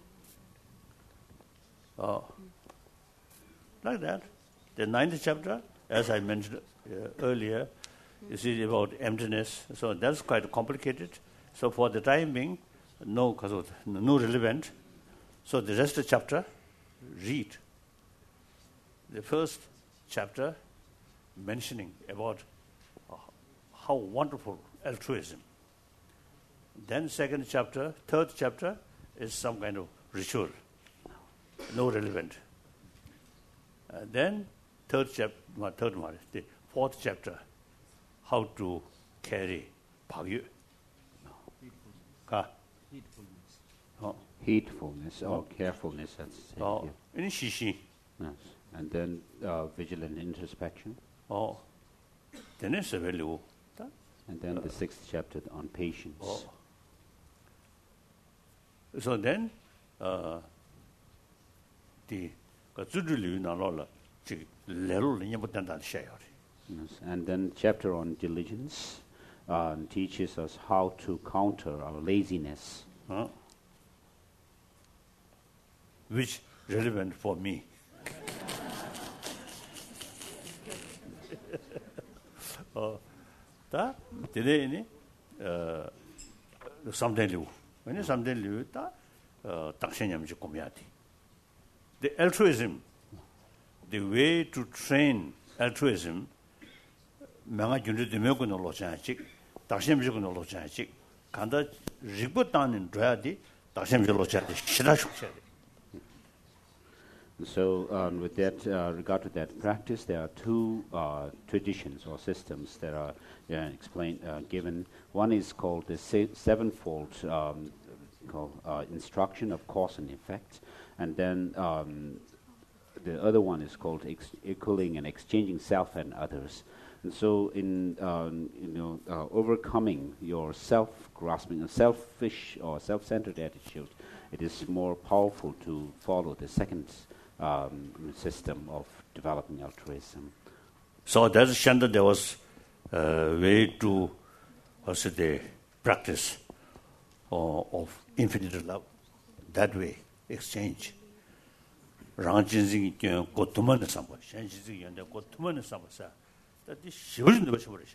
Uh, like that. The ninth chapter, as I mentioned uh, earlier, you see about emptiness. So that's quite complicated. So for the time being, no, no relevant. So the rest of the chapter, read. The first chapter mentioning about uh, how wonderful altruism. Then second chapter, third chapter is some kind of ritual. no relevant. Uh, then third chapter, well, third one, the fourth chapter, how to carry Pagyu. Heedfulness. Oh. Heedfulness or carefulness. That's it, oh. Yeah. Yes. And then uh, vigilant introspection. Oh. Then it's a value. And then uh, the sixth chapter on patience. Oh. So then, uh, the yes. And then chapter on diligence uh, teaches us how to counter our laziness. Huh? Which relevant for me. uh, that today ni uh something new. When something new that uh takshenyam ji komyati. The altruism, the way to train altruism, manga jundu de meko no lo chanchik, takshem ji no lo chanchik. Kanda ributan dradi takshem ji lo chanchik shira shukchari. So, um, with that uh, regard to that practice, there are two uh, traditions or systems that are uh, explained, uh, given. One is called the se- sevenfold um, called, uh, instruction of cause and effect, and then um, the other one is called ex- equaling and exchanging self and others. And so, in um, you know, uh, overcoming your self-grasping, a selfish or self-centered attitude, it is more powerful to follow the second Um, system of developing altruism. So that's Shanda, there was a way to also the practice uh, of infinite love. That way, exchange. Rangjinzing Gotuman Samba, Shanjizing and the Gotuman Samba, that is Shivajan.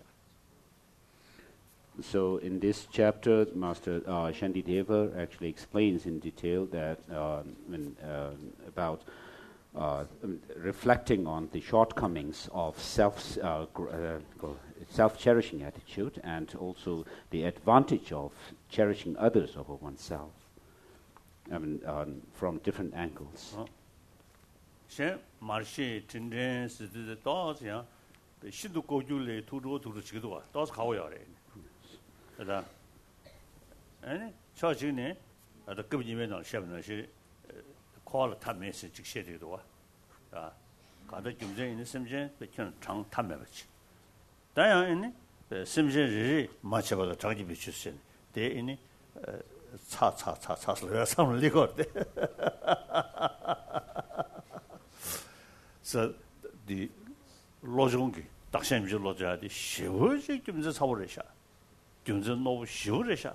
So in this chapter, Master uh, Shandideva actually explains in detail that uh, when, uh, about Uh, reflecting on the shortcomings of self, uh, gr- uh, self-cherishing attitude and also the advantage of cherishing others over oneself, I mean, um, from different angles. Shen marshi tindren sidde daos ya shidu gojule tudo tudo chido daos kawo yare. Da. Ane cha jine ada gbi ni na shen na shi call他们是这些的多啊搞得竞争的什么人被看长他们不去当然呢呃什么人马起把它长期被去线对呢呃擦擦擦擦是要上了那个的 so the logic 딱셈이 로자디 쉬우지 좀저 사버려샤 좀저 너무 쉬우려샤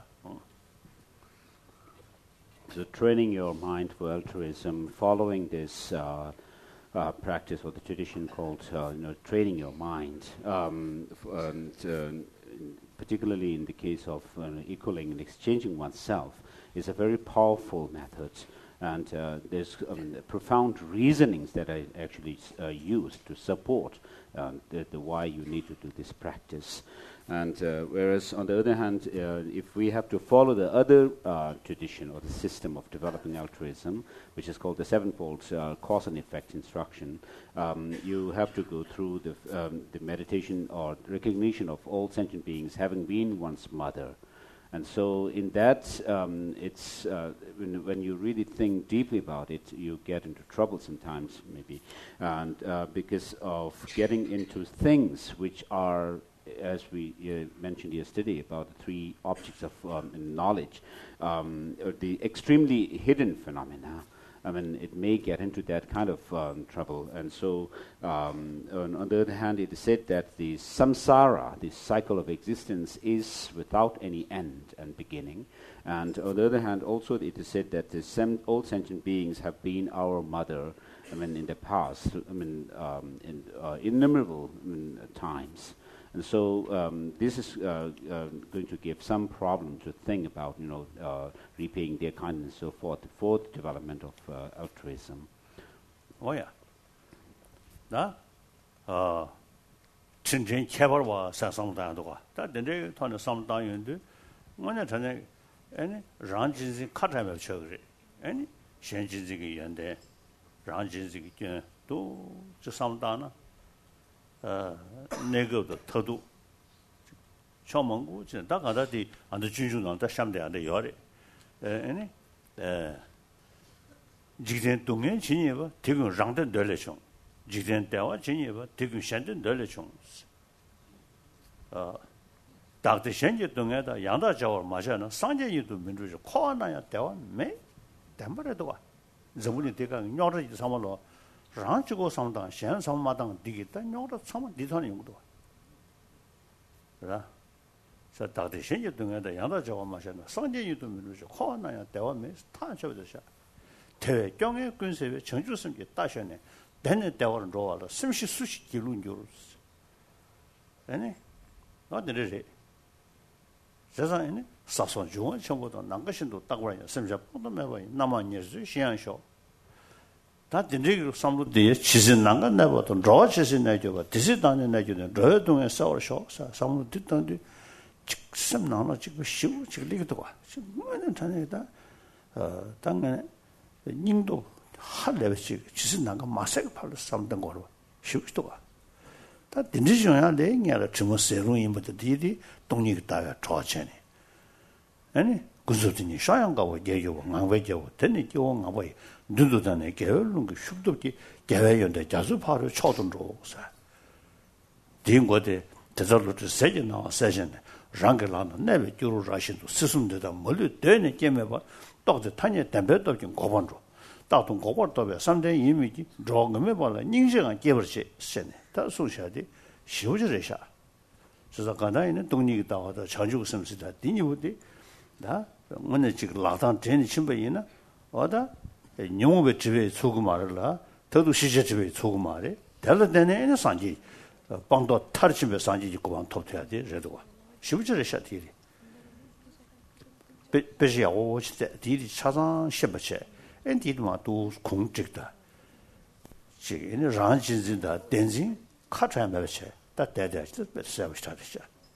So training your mind for altruism, following this uh, uh, practice or the tradition called uh, you know, training your mind, um, f- and, uh, particularly in the case of uh, equaling and exchanging oneself, is a very powerful method. And uh, there's um, profound reasonings that are actually uh, used to support uh, the, the why you need to do this practice. And uh, whereas, on the other hand, uh, if we have to follow the other uh, tradition or the system of developing altruism, which is called the sevenfold uh, cause and effect instruction, um, you have to go through the, f- um, the meditation or recognition of all sentient beings having been one's mother. And so in that, um, it's uh, when, when you really think deeply about it, you get into trouble sometimes, maybe, and uh, because of getting into things which are, as we uh, mentioned yesterday, about the three objects of um, knowledge, um, the extremely hidden phenomena. I mean, it may get into that kind of um, trouble. And so, um, on, on the other hand, it is said that the samsara, the cycle of existence, is without any end and beginning. And on the other hand, also it is said that the sem- all sentient beings have been our mother, I mean, in the past, I mean, um, in uh, innumerable I mean, times. And so um, this is uh, uh, going to give some problem to think about, you know, uh, repaying their kindness and so forth for the development of uh, altruism. Oh yeah. Na, uh, 진진 개발와 사상당도가 다 근데 토는 상당인데 뭐냐 전에 아니 란진지 카타면 쳐그래. 아니 현진지게 연대 랑진지 또 저삼다나 어 내거도 더도 처먹고 진짜 다 가다디 안도 준준은 다 샴대 안돼 요래 에네 에 지금 동에 진이버 대금 랑된 늘려총 지금 때와 진이버 대금 현재 늘려총 어 다들 현재 동에다 양다 자월 마셔는 상제유도 민주주 코아나야 대와 매 담버려도 와 저분이 대가 녀르지 삼월로 랑치고 삼당 현 삼마당 디기다 녀르 삼 디선이 용도 그래 자 다들 현재 동에다 양다 자월 마셔는 상제유도 민주주 코아나야 대와 매 타셔도셔 대외 경의 군세의 정주성계 따셔네 내내 대화를 로와로 심시 수시 기룬 줄스 아니 어디래 세상에는 사선 중원 정보도 난것인도 딱 와요 심자 뻔도 매봐요 남한여주 시안쇼 다 dinri기로 삼루대에 지진 난가 내봐도 로 지진 내줘봐 디지단에 내주는 로동에 싸워쇼 삼루 뒷단데 직접 나눠 지금 쉬우 지금 리기도 와 지금 뭐는 전에다 어 당연히 닝도 할래지 지진 난가 마세가 팔로 삼던 거로 쉬우도 와 다 dinri지야 내ኛ라 좀 세루인부터 디디 동力大朝前呢，哎，古时候的上阳高也有安慰叫，真的叫安慰，눈도 전에 개월은 그 슈도기 개월연대 자수파로 초등로 사. 딩고데 대절로도 세게 나와 세전에 랑글라는 내베 주로 라신도 스승들다 멀리 되네 게매봐. 또도 타니 담배도 좀 고반로. 따동 고발도에 삼대 이미지 조금에 발라 닝시간 개버시 세네. 다 소샤디 시오지레샤. 그래서 간다에는 동력이 나와도 전주 섬시다. 디니부디 나 오늘 지금 라당 전이 신배이나 어다 영업의 집에 소금 말을라 더도 시제 집에 소금 말에 달라되는 산지 방도 타르침에 산지 있고 방 톱해야 돼. 그래도 시부지를 샤티리 베베시아 오시대 디리 차상 셔버체 엔디도마도 공직다. 지금 란진진다 댄진 카트라메체 다 대대지 서비스 타르샤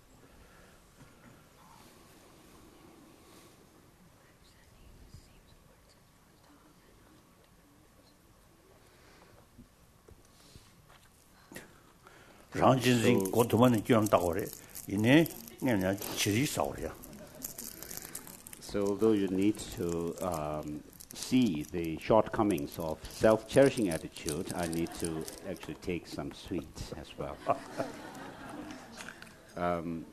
란진진 고도만은 끼운다고 그래. 이내 그냥 질이 싸우려. So although you need to um, see the shortcomings of self-cherishing attitude, I need to actually take some sweets as well. um,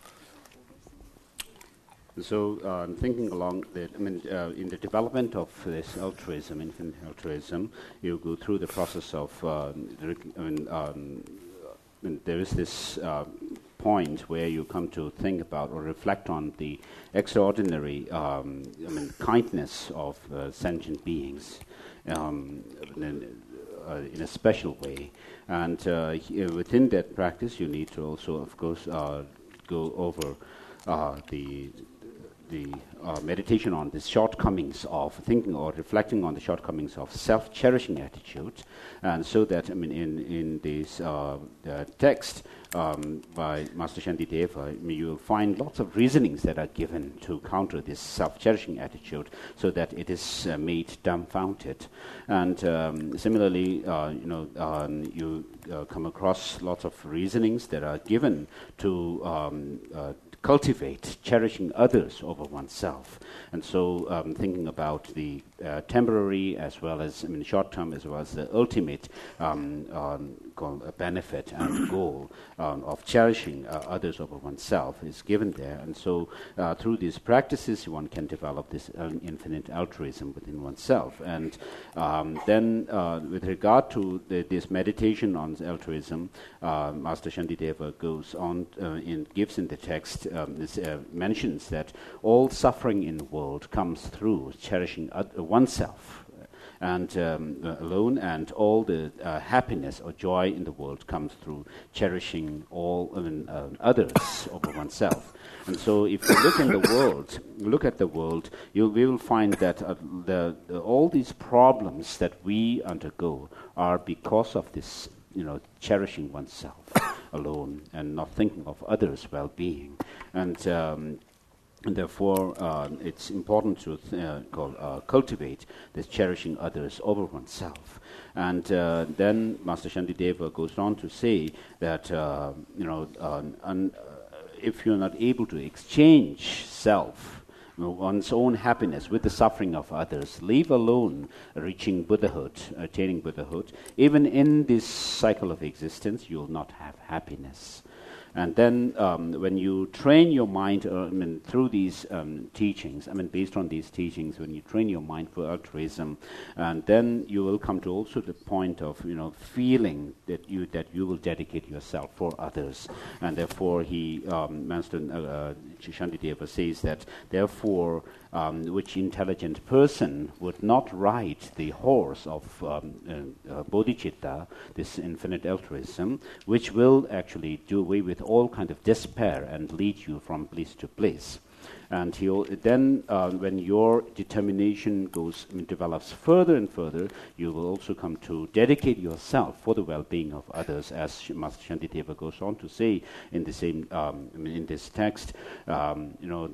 so uh, I'm thinking along that, I mean, uh, in the development of this altruism, infinite altruism, you go through the process of, uh, I mean, um, and there is this uh, point where you come to think about or reflect on the extraordinary um, I mean, kindness of uh, sentient beings um, in, uh, in a special way. And uh, within that practice, you need to also, of course, uh, go over uh, the the uh, meditation on the shortcomings of thinking or reflecting on the shortcomings of self-cherishing attitude, and so that I mean in in this uh, the text um, by Master Shantideva, I mean, you will find lots of reasonings that are given to counter this self-cherishing attitude, so that it is uh, made dumbfounded. And um, similarly, uh, you know, um, you uh, come across lots of reasonings that are given to um, uh, cultivate cherishing others over oneself. And so um, thinking about the uh, temporary as well as, I mean, short-term as well as the ultimate um, um, goal, uh, benefit and goal um, of cherishing uh, others over oneself is given there. And so uh, through these practices, one can develop this uh, infinite altruism within oneself. And um, then uh, with regard to the, this meditation on altruism, uh, Master Shantideva goes on, uh, in, gives in the text, Um, this, uh, mentions that all suffering in the world comes through cherishing uh, oneself and um, uh, alone, and all the uh, happiness or joy in the world comes through cherishing all I mean, uh, others over oneself. And so if you look in the world, look at the world, you we will find that uh, the, the, all these problems that we undergo are because of this, you know, cherishing oneself alone and not thinking of others' well-being. And um, And therefore, uh, it's important to uh, call, uh, cultivate this cherishing others over oneself. And uh, then Master Shantideva goes on to say that, uh, you know, uh, un- uh, if you're not able to exchange self, one's own happiness with the suffering of others, leave alone reaching Buddhahood, attaining Buddhahood, even in this cycle of existence, you'll not have happiness. And then um, when you train your mind uh, I mean, through these um, teachings, I mean, based on these teachings, when you train your mind for altruism, and then you will come to also the point of, you know, feeling that you that you will dedicate yourself for others. And therefore, he, um, Master uh, Shantideva says that, therefore, um, which intelligent person would not ride the horse of um, uh, uh, bodhicitta, this infinite altruism, which will actually do away with all kind of despair and lead you from bliss to bliss. And he'll, then uh, when your determination goes, I mean, develops further and further, you will also come to dedicate yourself for the well-being of others, as Master Shantideva goes on to say in the same, um, I mean, in this text, um, you know,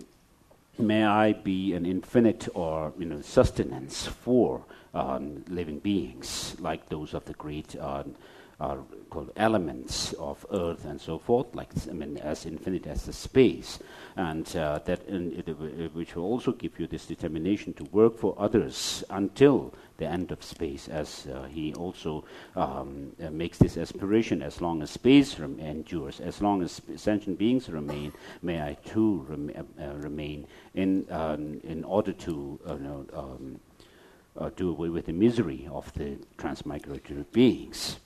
may I be an infinite or, you know, sustenance for um, living beings like those of the great uh, are called elements of earth and so forth, like, I mean, as infinite as the space, and uh, that in, it, it, which will also give you this determination to work for others until the end of space, as uh, he also um, uh, makes this aspiration: as long as space rem- endures, as long as sentient beings remain, may I too rem- uh, remain in um, in order to uh, you know, um, uh, do away with the misery of the transmigratory beings.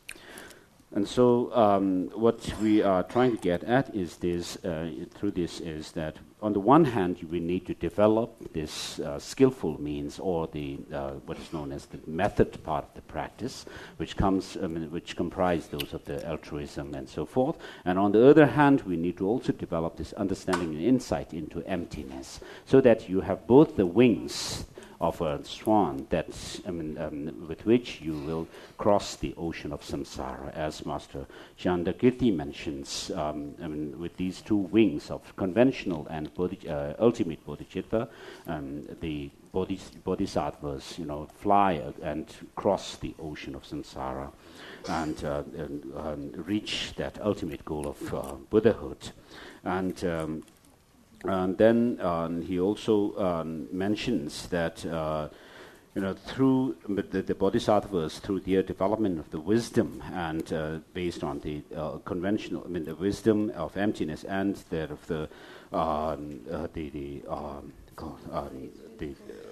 And so um, what we are trying to get at is this, uh, through this, is that on the one hand, we need to develop this uh, skillful means, or the uh, what is known as the method part of the practice, which comes, I mean, which comprise those of the altruism and so forth. And on the other hand, we need to also develop this understanding and insight into emptiness, so that you have both the wings of a swan, that I mean, um, with which you will cross the ocean of samsara, as Master Chandakirti mentions. Um, I mean, with these two wings of conventional and bodhi, uh, ultimate bodhicitta, um, the bodhis- bodhisattvas, you know, fly uh, and cross the ocean of samsara, and, uh, and um, reach that ultimate goal of uh, Buddhahood, and. Um, And then um, he also um, mentions that, uh, you know, through the, the bodhisattvas, through their development of the wisdom, and uh, based on the uh, conventional, I mean, the wisdom of emptiness, and that of the um, uh, the the um, uh, the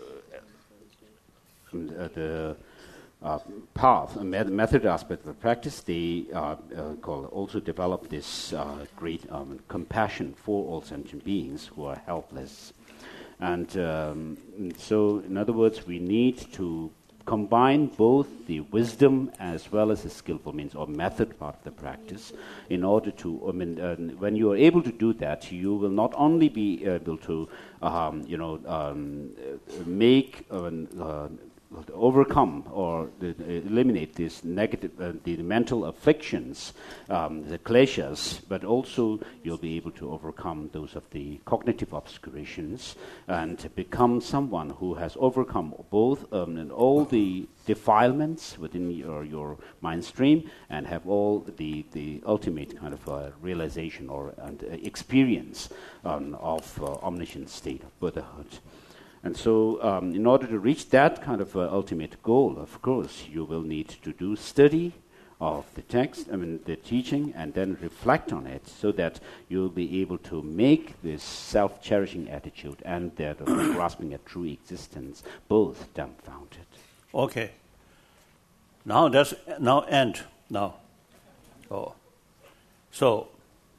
uh, the Uh, path, a met- method aspect of the practice, they uh, uh, call, also develop this uh, great um, compassion for all sentient beings who are helpless. And um, so, in other words, we need to combine both the wisdom as well as the skillful means or method part of the practice in order to, I mean, uh, when you are able to do that, you will not only be able to, um, you know, um, make uh, uh, overcome or uh, eliminate these negative, uh, the mental afflictions, um, the kleshas, but also you'll be able to overcome those of the cognitive obscurations and become someone who has overcome both um, and all the defilements within your, your mind stream, and have all the, the ultimate kind of uh, realization or and, uh, experience um, of uh, omniscient state of Buddhahood. And so um, in order to reach that kind of uh, ultimate goal, of course, you will need to do study of the text, I mean the teaching, and then reflect on it, so that you'll be able to make this self-cherishing attitude and that of grasping at true existence both dumbfounded. Okay. Now that's now end now. Oh. So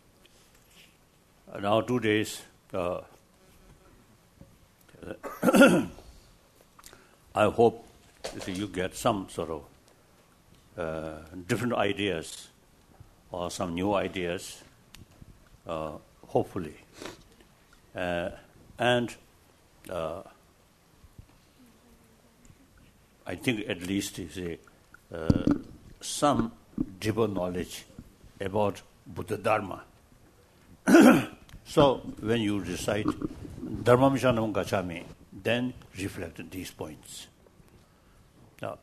uh, now two days. Uh, I hope that you get some sort of uh, different ideas or some new ideas, uh, hopefully. Uh, and uh, I think at least is a, uh, some deeper knowledge about Buddha Dharma. So when you recite Dharmamishanam Gacchami, then reflect these points. Now,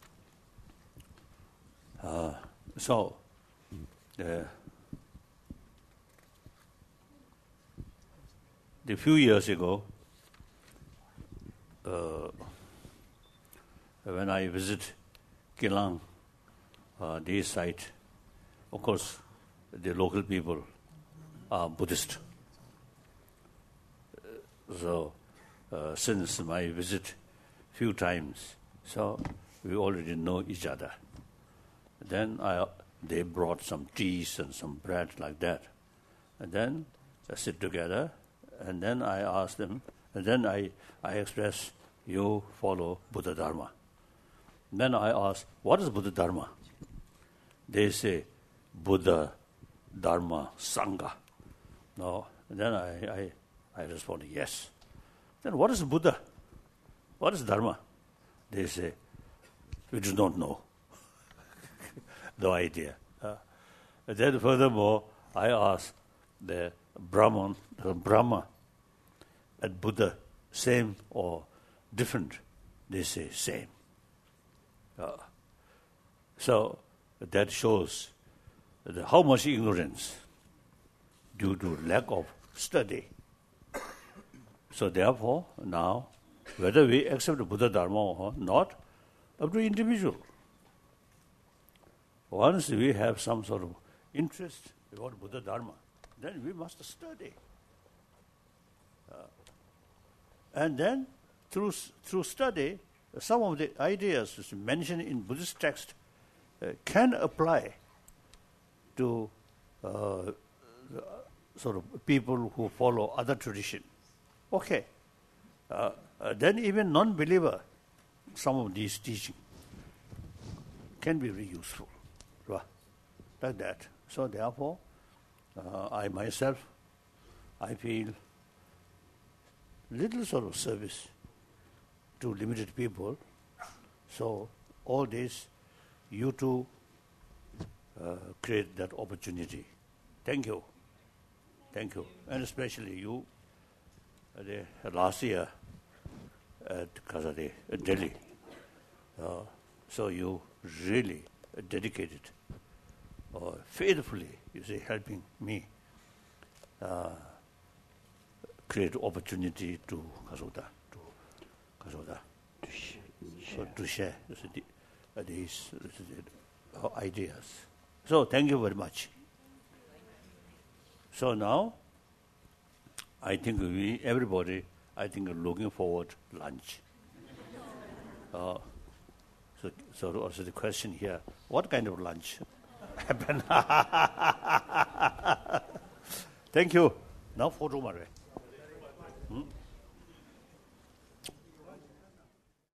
uh, so, uh, a few years ago, uh, when I visit Kelang, uh, this site, of course, the local people are Buddhist. So, uh, since my visit few times, so we already know each other. Then I, they brought some teas and some bread like that. And then I sit together, and then I ask them, and then I, I express, you follow Buddha Dharma. Then I ask, what is Buddha Dharma? They say, Buddha Dharma Sangha. No, and then I, I, I respond, yes. Then what is Buddha? What is Dharma? They say, we do not know. No idea. Uh, and then furthermore, I ask the Brahman, the Brahma and Buddha, same or different? They say same. Uh, so that shows that how much ignorance due to lack of study. So therefore, now, whether we accept Buddha Dharma or not, up to individual. Once we have some sort of interest about Buddha Dharma, then we must study. Uh, and then, through through study, some of the ideas mentioned in Buddhist text uh, can apply to uh, sort of people who follow other tradition. Okay. Uh, uh, then even non-believer, some of these teaching can be very useful. Right? Like that. So therefore, uh, I myself, I feel little sort of service to limited people. So all this, you too uh, create that opportunity. Thank you. Thank you. And especially you, uh, the, last year at Kazade, uh, Delhi. Uh, so you really uh, dedicated, uh, faithfully, you say, helping me uh, create opportunity to Kasoda, to Kasoda, to share, so to share uh, these uh, ideas. So thank you very much. So now, I think we, everybody, I think, are looking forward to lunch. Uh, so, so also the question here, what kind of lunch happen? Thank you. Now photo, Mare.